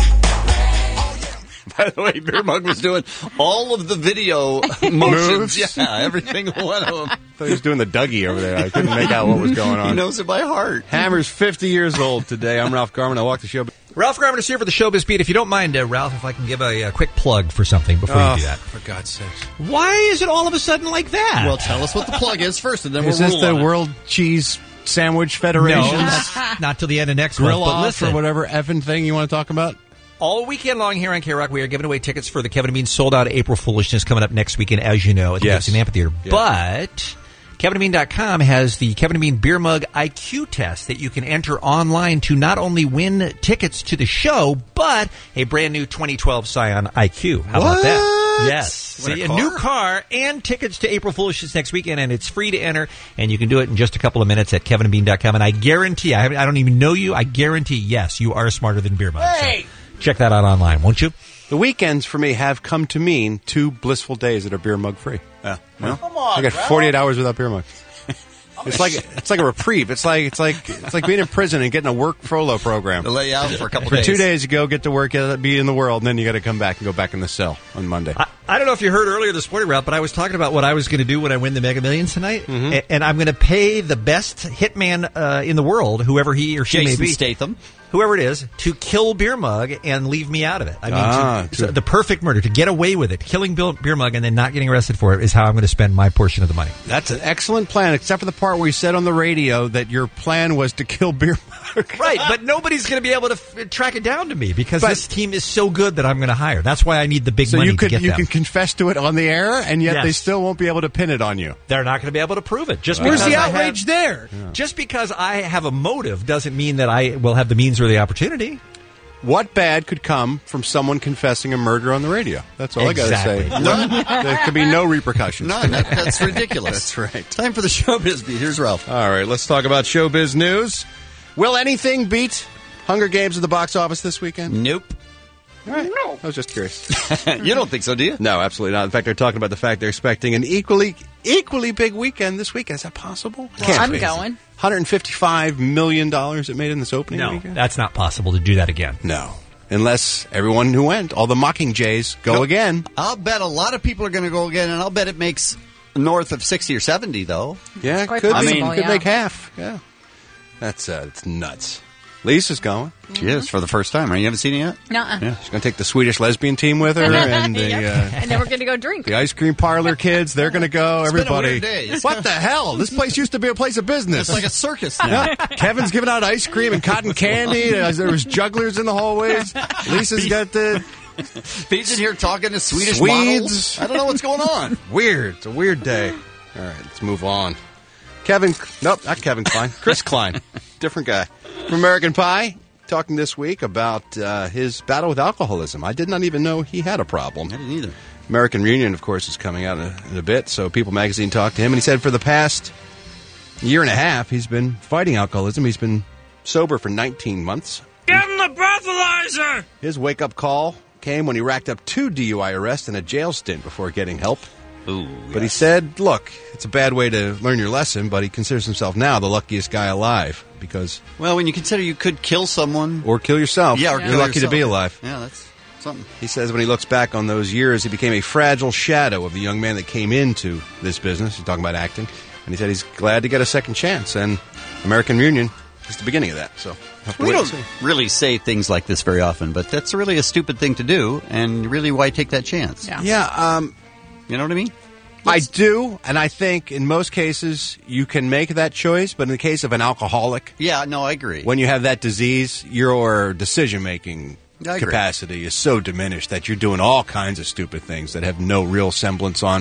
By the way, Beer Mug was doing all of the video motions. Moves? Yeah, every single one of them. I thought he was doing the Dougie over there. I couldn't make out what was going on. He knows it by heart. Hammer's fifty years old today. I'm Ralph Garman. I walk the show. Ralph Garman is here for the Showbiz Beat. If you don't mind, uh, Ralph, if I can give a, a quick plug for something before Oh, you do that. for God's sakes. Why is it all of a sudden like that? Well, tell us what the plug is first, and then Is we'll this rule the on it. World Cheese Sandwich Federation? No, that's not till the end of next Grill month. But off listen, or whatever effing thing you want to talk about? all weekend long here on K-Rock, we are giving away tickets for the Kevin and Bean sold out April Foolishness coming up next weekend, as you know, at the Yes. Gibson Amphitheater. Yeah. But Kevin and Bean dot com has the Kevin and Bean Beer Mug I Q test that you can enter online to not only win tickets to the show, but a brand new twenty twelve Scion I Q. How about that? Yes. What, See, a a, car? new car and tickets to April Foolishness next weekend, and it's free to enter, and you can do it in just a couple of minutes at Kevin and Bean dot com. And I guarantee, I, haven't, I don't even know you, I guarantee, yes, you are smarter than Beer Mug. Hey! So check that out online, won't you? The weekends for me have come to mean two blissful days that are beer mug free. Yeah. Well, Come on, I got Ralph. forty-eight hours without beer mug. It's like it's like a reprieve. It's like it's like it's like being in prison and getting a work furlough program. To lay you out for a couple For days. two days, you go get to work, uh, be in the world, and then you got to come back and go back in the cell on Monday. I, I don't know if you heard earlier this morning, Ralph, but I was talking about what I was going to do when I win the Mega Millions tonight, Mm-hmm. A- and I'm going to pay the best hitman uh, in the world, whoever he or she Jason may be, Statham. whoever it is, to kill Beer Mug and leave me out of it. I mean, Ah, to, to- so the perfect murder, to get away with it, killing Bill, Beer Mug and then not getting arrested for it is how I'm going to spend my portion of the money. That's an excellent plan, except for the part where you said on the radio that your plan was to kill beer mug. Right, but nobody's going to be able to f- track it down to me because But- this team is so good that I'm going to hire. That's why I need the big So money you could to get you them. can confess to it on the air, and yet Yes. they still won't be able to pin it on you. They're not going to be able to prove it. Just Where's because the I have- outrage there? Just because I have a motive doesn't mean that I will have the means or the opportunity. What bad could come from someone confessing a murder on the radio? That's all I got to say. Exactly. None. There could be no repercussions. None. That, that's ridiculous. That's right. Time for the Showbiz Beat. Here's Ralph. All right, let's talk about showbiz news. Will anything beat Hunger Games at the box office this weekend? Nope. All right. No. I was just curious. You don't think so, do you? No, absolutely not. In fact, they're talking about the fact they're expecting an equally equally big weekend this weekend. Is that possible? Can't I'm be. going. one hundred fifty-five million dollars it made in this opening No, weekend? that's not possible to do that again. No. Unless everyone who went, all the Mockingjays, go Nope. again. I'll bet a lot of people are going to go again, and I'll bet it makes north of sixty or seventy, though. Yeah, Quite could, possible, be, could yeah. make half. Yeah. That's uh, it's nuts. Lisa's going. She is for the first time, right? You haven't seen it yet? Nuh-uh. Yeah. She's going to take the Swedish lesbian team with her, and the, Yep. uh, And then we're going to go drink. the ice cream parlor kids. They're going to go. It's been a Everybody. weird day. It's What the hell? This place used to be a place of business. It's like a circus now. Yeah. Kevin's giving out ice cream and cotton candy. Uh, There was jugglers in the hallways. Lisa's got the Pete's in here talking to Swedish Swedes. models. I don't know what's going on. weird. It's a weird day. All right, let's move on. Kevin, nope, not Kevin Klein. Chris Klein, different guy from American Pie. Talking this week about uh, his battle with alcoholism. I did not even know he had a problem. I didn't either. American Reunion, of course, is coming out in a, in a bit. So People Magazine talked to him, and he said for the past year and a half, he's been fighting alcoholism. He's been sober for nineteen months. Give him the breathalyzer! His wake-up call came when he racked up two D U I arrests and a jail stint before getting help. Ooh, But he said, look, it's a bad way to learn your lesson, but he considers himself now the luckiest guy alive because... Well, when you consider you could kill someone. Or kill yourself. Yeah, or You're kill lucky yourself. to be alive. Yeah, that's something. He says when he looks back on those years, he became a fragile shadow of the young man that came into this business. He's talking about acting. And he said he's glad to get a second chance. And American Reunion is the beginning of that. So have to We wait and don't see. really say things like this very often, but that's really a stupid thing to do, and really why take that chance? Yeah. Yeah, um, You know what I mean? I do. And I think in most cases you can make that choice. But in the case of an alcoholic, Yeah, no, I agree. when you have that disease, your decision-making I agree. capacity is so diminished that you're doing all kinds of stupid things that have no real semblance on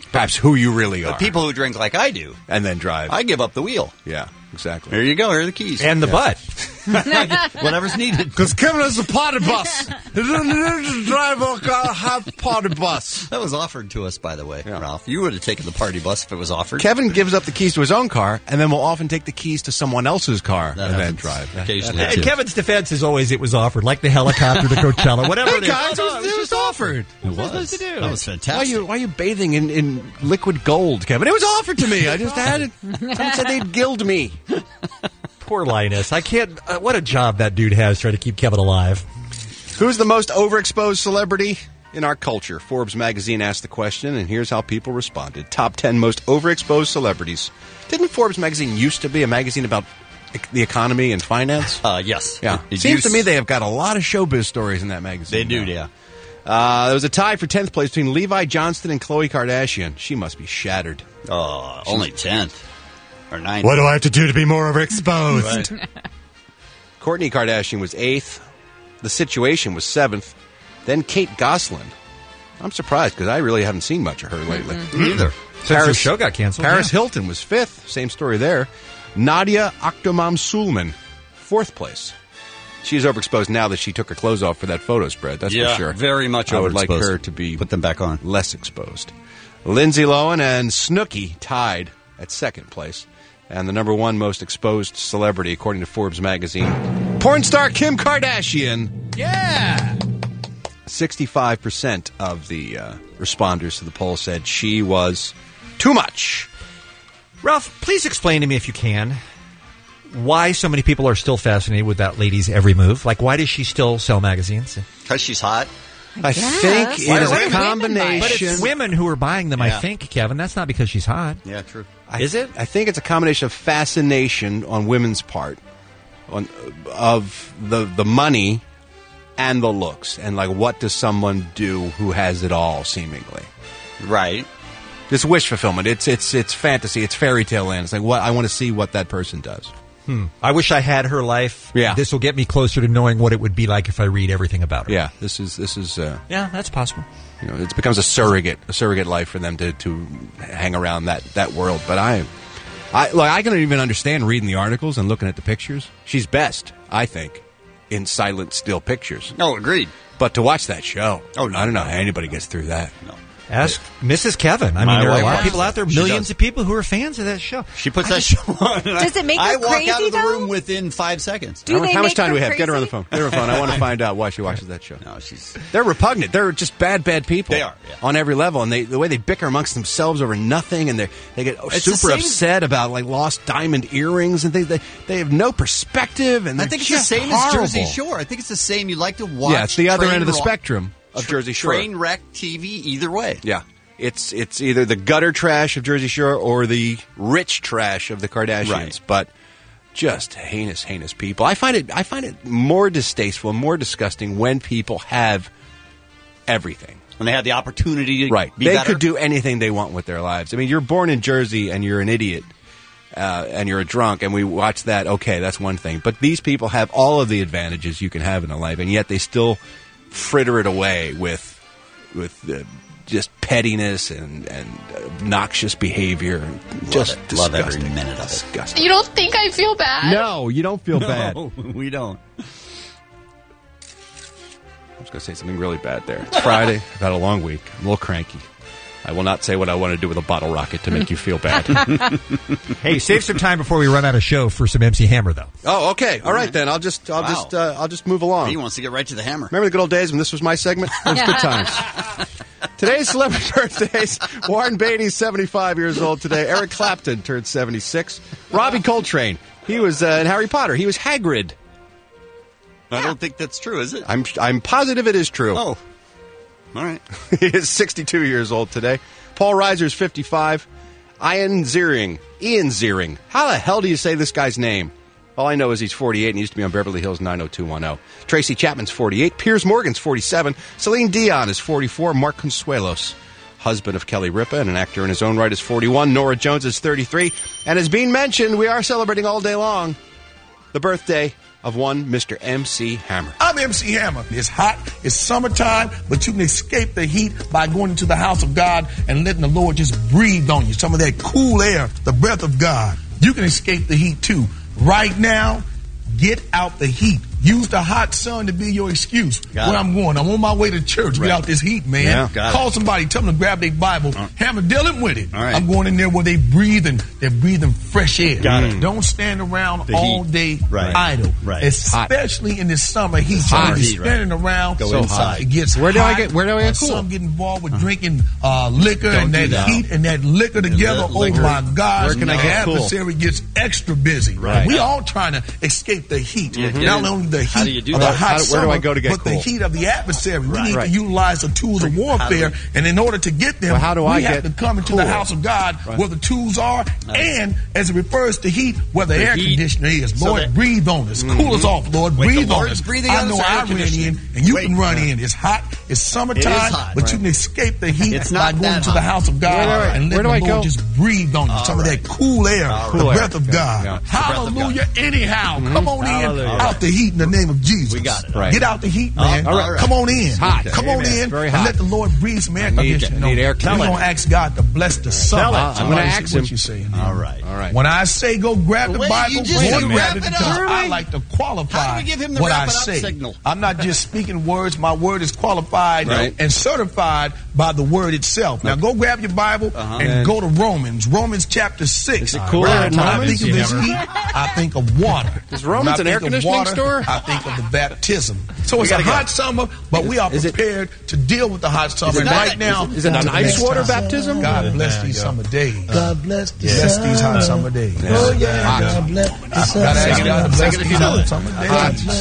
perhaps who you really are. But people who drink like I do. And then drive. I give up the wheel. Yeah, exactly. There you go. Here are the keys. And the Yeah. butt. Whatever's needed. Because Kevin has a party bus. He doesn't need to drive a car, have party bus. That was offered to us, by the way, Ralph. You would have taken the party bus if it was offered. Kevin gives up the keys to his own car, and then will often take the keys to someone else's car That and then happens drive. occasionally, And Kevin's defense is always it was offered, like the helicopter to Coachella, whatever Hey it is. guys, Oh, it no, was, it was offered. It was. supposed to do? That was Why are fantastic. you why are you bathing in, in liquid gold, Kevin? It was offered to me. I just had it. Someone said they'd gild me. Poor Linus. I can't. Uh, what a job that dude has trying to keep Kevin alive. Who's the most overexposed celebrity in our culture? Forbes magazine asked the question, and here's how people responded. Top ten most overexposed celebrities. Didn't Forbes magazine used to be a magazine about ec- the economy and finance? Uh, yes. Yeah. It Seems used- to me they have got a lot of showbiz stories in that magazine. They do, now. yeah. Uh, there was a tie for tenth place between Levi Johnston and Khloe Kardashian. She must be shattered. Oh, only tenth. Or ninth. What do I have to do to be more overexposed? Right. Kourtney Kardashian was eighth. The Situation was seventh. Then Kate Gosselin. I'm surprised because I really haven't seen much of her lately. Either. Since her show got canceled. Paris yeah. Hilton was fifth. Same story there. Nadia Octomom Sulman, fourth place. She's overexposed now that she took her clothes off for that photo spread. That's Yeah, for sure. very much I would like overexposed. her to be Put them back on. less exposed. Lindsay Lohan and Snooki tied at second place. And the number one most exposed celebrity, according to Forbes magazine, porn star Kim Kardashian. Yeah. sixty-five percent of the uh, responders to the poll said she was too much. Ralph, please explain to me, if you can, why so many people are still fascinated with that lady's every move. Like, why does she still sell magazines? Because she's hot. I think it Why is are a women- combination. But it's women who are buying them, I Yeah. think, Kevin. That's not because she's hot. Yeah, true. I, Is it? I think it's a combination of fascination on women's part, on of the the money and the looks, and like what does someone do who has it all, seemingly. Right. It's wish fulfillment. It's it's it's fantasy. It's fairy tale land. It's like what I want to see what that person does. Hmm. I wish I had her life. Yeah. This will get me closer to knowing what it would be like if I read everything about her. Yeah, this is this is. Uh, Yeah, that's possible. You know, it becomes a surrogate, a surrogate life for them to, to hang around that, that world. But I, I like I can even understand reading the articles and looking at the pictures. She's best, I think, in silent still pictures. No, agreed. But to watch that show, Oh, no, I don't know no. how anybody gets through that. No. Ask Missus Kevin. I mean, My there are a wife lot of watches people out there, it. She millions does. of people who are fans of that show. She puts that show on. Does it make her I walk crazy, out of the though? room within five seconds. Do how they how much make time do her we have? Get her on the crazy? phone. Get her on the phone. I want to find out why she watches that show. No, she's. They're repugnant. They're just bad, bad people. They are, yeah. On every level, and they the way they bicker amongst themselves over nothing, and they they get It's the super same- upset about like lost diamond earrings and things. They they have no perspective, and I they're think it's the just same horrible. as Jersey Shore. I think it's the same. You like to watch. Yeah, it's the other train end of the ro- spectrum of tra- Jersey Shore. Train wreck T V. Either way. Yeah. It's it's either the gutter trash of Jersey Shore or the rich trash of the Kardashians, Right. but just heinous, heinous people. I find it I find it more distasteful, more disgusting when people have everything. When they had the opportunity to Right. be They better. could do anything they want with their lives. I mean, you're born in Jersey and you're an idiot. Uh, and you're a drunk, and we watch that. Okay, that's one thing. But these people have all of the advantages you can have in a life, and yet they still fritter it away with with uh, just pettiness and, and obnoxious behavier. And just it. Love every disgusting. minute of it. Disgusting. You don't think I feel bad? No, you don't feel bad. No, we don't. I was going to say something really bad there. It's Friday. I've had a long week. I'm a little cranky. I will not say what I want to do with a bottle rocket to make you feel bad. Hey, save some time before we run out of show for some M C Hammer, though. Oh, okay. All right then. I'll just I'll Wow. just uh, I'll just move along. He wants to get right to the hammer. Remember the good old days when this was my segment? It was good times. Today's celebrity birthdays. Warren Beatty's seventy-five years old today. Eric Clapton turned seventy-six. Robbie Coltrane. He was uh, in Harry Potter. He was Hagrid. I don't think that's true, is it? I'm I'm positive it is true. Oh. All right. He is sixty-two years old today. Paul Reiser's fifty-five. Ian Ziering. Ian Ziering. How the hell do you say this guy's name? All I know is he's forty-eight and used to be on Beverly Hills nine oh two one oh. Tracy Chapman's forty-eight. Piers Morgan's forty-seven. Celine Dion is forty-four. Mark Consuelos, husband of Kelly Ripa and an actor in his own right, is forty-one. Nora Jones is thirty-three. And as being mentioned, we are celebrating all day long the birthday of one Mister M C Hammer. I'm M C Hammer. It's hot, it's summertime, but you can escape the heat by going into the house of God and letting the Lord just breathe on you. Some of that cool air, the breath of God. You can escape the heat too. Right now, get out the heat. Use the hot sun to be your excuse. Got Where it. I'm going, I'm on my way to church. Right. Get out this heat, man. Yeah, got Call it. somebody, tell them to grab their Bible. Uh. Hammer, dealing with it. All right. I'm going in there where they breathing. They're breathing fresh air. Got it. Don't stand around The all heat. day Right. idle. Right. Especially in this summer heat. Hot You're heat, right. standing around. Go so inside. hot. It gets Where do I hot. get- where do I get Uh, cool? Some get involved with drinking uh, liquor Don't and do that, that. heat and that liquor together. li- liquor. Oh my gosh. Where can I the get cool? adversary gets extra busy. Right. We all trying to escape the heat. Mhm. Not only the heat How do you do of that? the hot How do- where do summer, I go to get but the cool? heat of the adversary. We Right. need Right. to utilize the tools of warfare, and in order to get them, Well, how do we I have get to come into cool? the house of God where the tools are, and as it refers to heat, where the, The air heat. conditioner is. So Lord, that- breathe on us. Cool us off, Lord. Wait, breathe the on Lord us. is breathing I on us know or air I ran conditioning? in, and you Wait. can run in. It's hot. It's summertime, hot, but right. you can escape the heat It's by not going that to the hot. house of God Where do I- and where letting do the I Lord go? just breathe on you. All Some of right. that cool air, All the right. breath of God. Yeah. Hallelujah. Anyhow, come on Hallelujah. in out the heat in the name of Jesus. We got it. Right. Get out the heat, man. All right. Come on in. hot. Come on Amen. in Very and hot. let the Lord breathe some air I need- conditioning I need on you. air We're conditioning. going to ask God to bless the summer. Tell it. I'm Somebody gonna say ask what him. you saying. All right. All right. When I say go grab the Wait, Bible, you just go said grab wrap it it because up. I like to qualify How do we give him the what wrap I it up say. signal? I'm not just speaking words. My word is qualified Right. and certified by the word itself. Now go grab your Bible Uh-huh. and And- go to Romans. Romans chapter six. Is it cooler Right. in When I Romans? think of this heat, I think of water. Is Romans When an I air think of conditioning water, store? I think of the baptism. So it's a gotta go. hot summer, but we are Is it- prepared to deal with the hot summer. Is it And not- right now, is it- is it an to the ice next water time. baptism? God bless There you these go. summer days. God bless the Bless sun. these hot summer days. Oh, yeah. Hot. God bless the I sun. gotta ask God to bless Second if these you know hot it. summer days.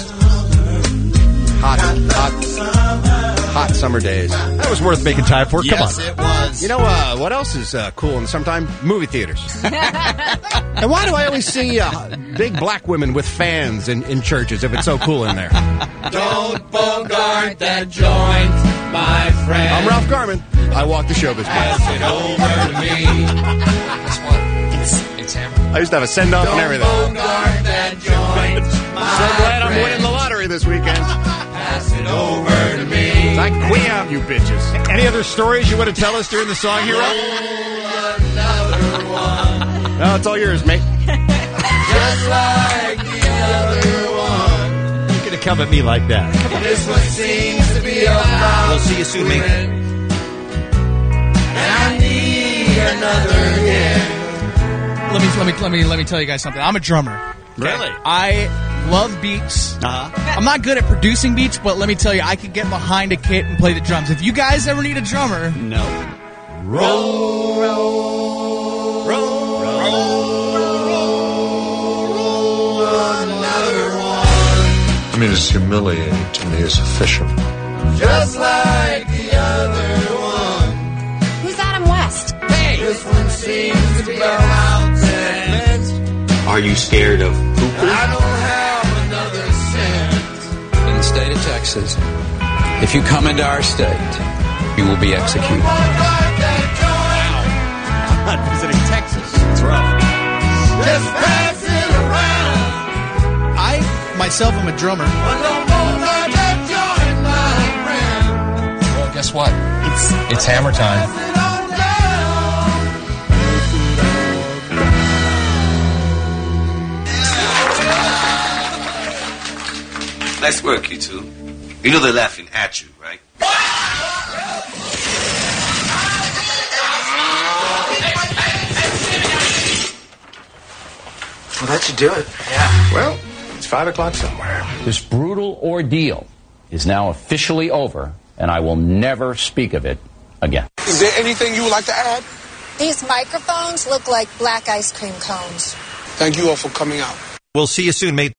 Hot, hot, hot summer days. That was worth making time for. Come Yes, on. it was. You know uh, what else is uh, cool in the summertime? Movie theaters. And why do I always see uh, big black women with fans in, in churches if it's so cool in there? Don't bogart that joint, my friend. I'm Ralph Garman. I walk the showbiz Pass path. it over to me. Guess what? It's, it's Hammer. I used to have a send off and Don't everything. bogart that joint, my So glad I'm friend. winning the lottery this weekend. Pass it over to me. I queen out, you bitches. Any other stories you want to tell us during the song here, Ralph? Another one, No, it's all yours, mate. just like the other one. You're going to come at me like that. This one seems to be about We'll see you soon, mate. friend. And I need another hit. Let me let me let me let me tell you guys something. I'm a drummer. Really? I love beats. Uh-huh. I'm not good at producing beats, but let me tell you, I can get behind a kit and play the drums. If you guys ever need a drummer, No. Roll, roll, roll, roll, roll another one. I mean, it's humiliating to me as a fisherman. Just like the other one. Who's Adam West? Hey, this one seems to be about ten. Are you scared of poopers? I don't have another cent. In the state of Texas, if you come into our state, you will be executed. I'm not visiting Texas. It's rough. Just pass it around. I myself am a drummer. But don't bogart that joint, my friend. Well, guess what? It's it's hammer time. Pass it on down. Nice work, you two. You know they're laughing at you, right? Well, that should do it. Yeah. Well, it's five o'clock somewhere. This brutal ordeal is now officially over, and I will never speak of it again. Is there anything you would like to add? These microphones look like black ice cream cones. Thank you all for coming out. We'll see you soon, mate.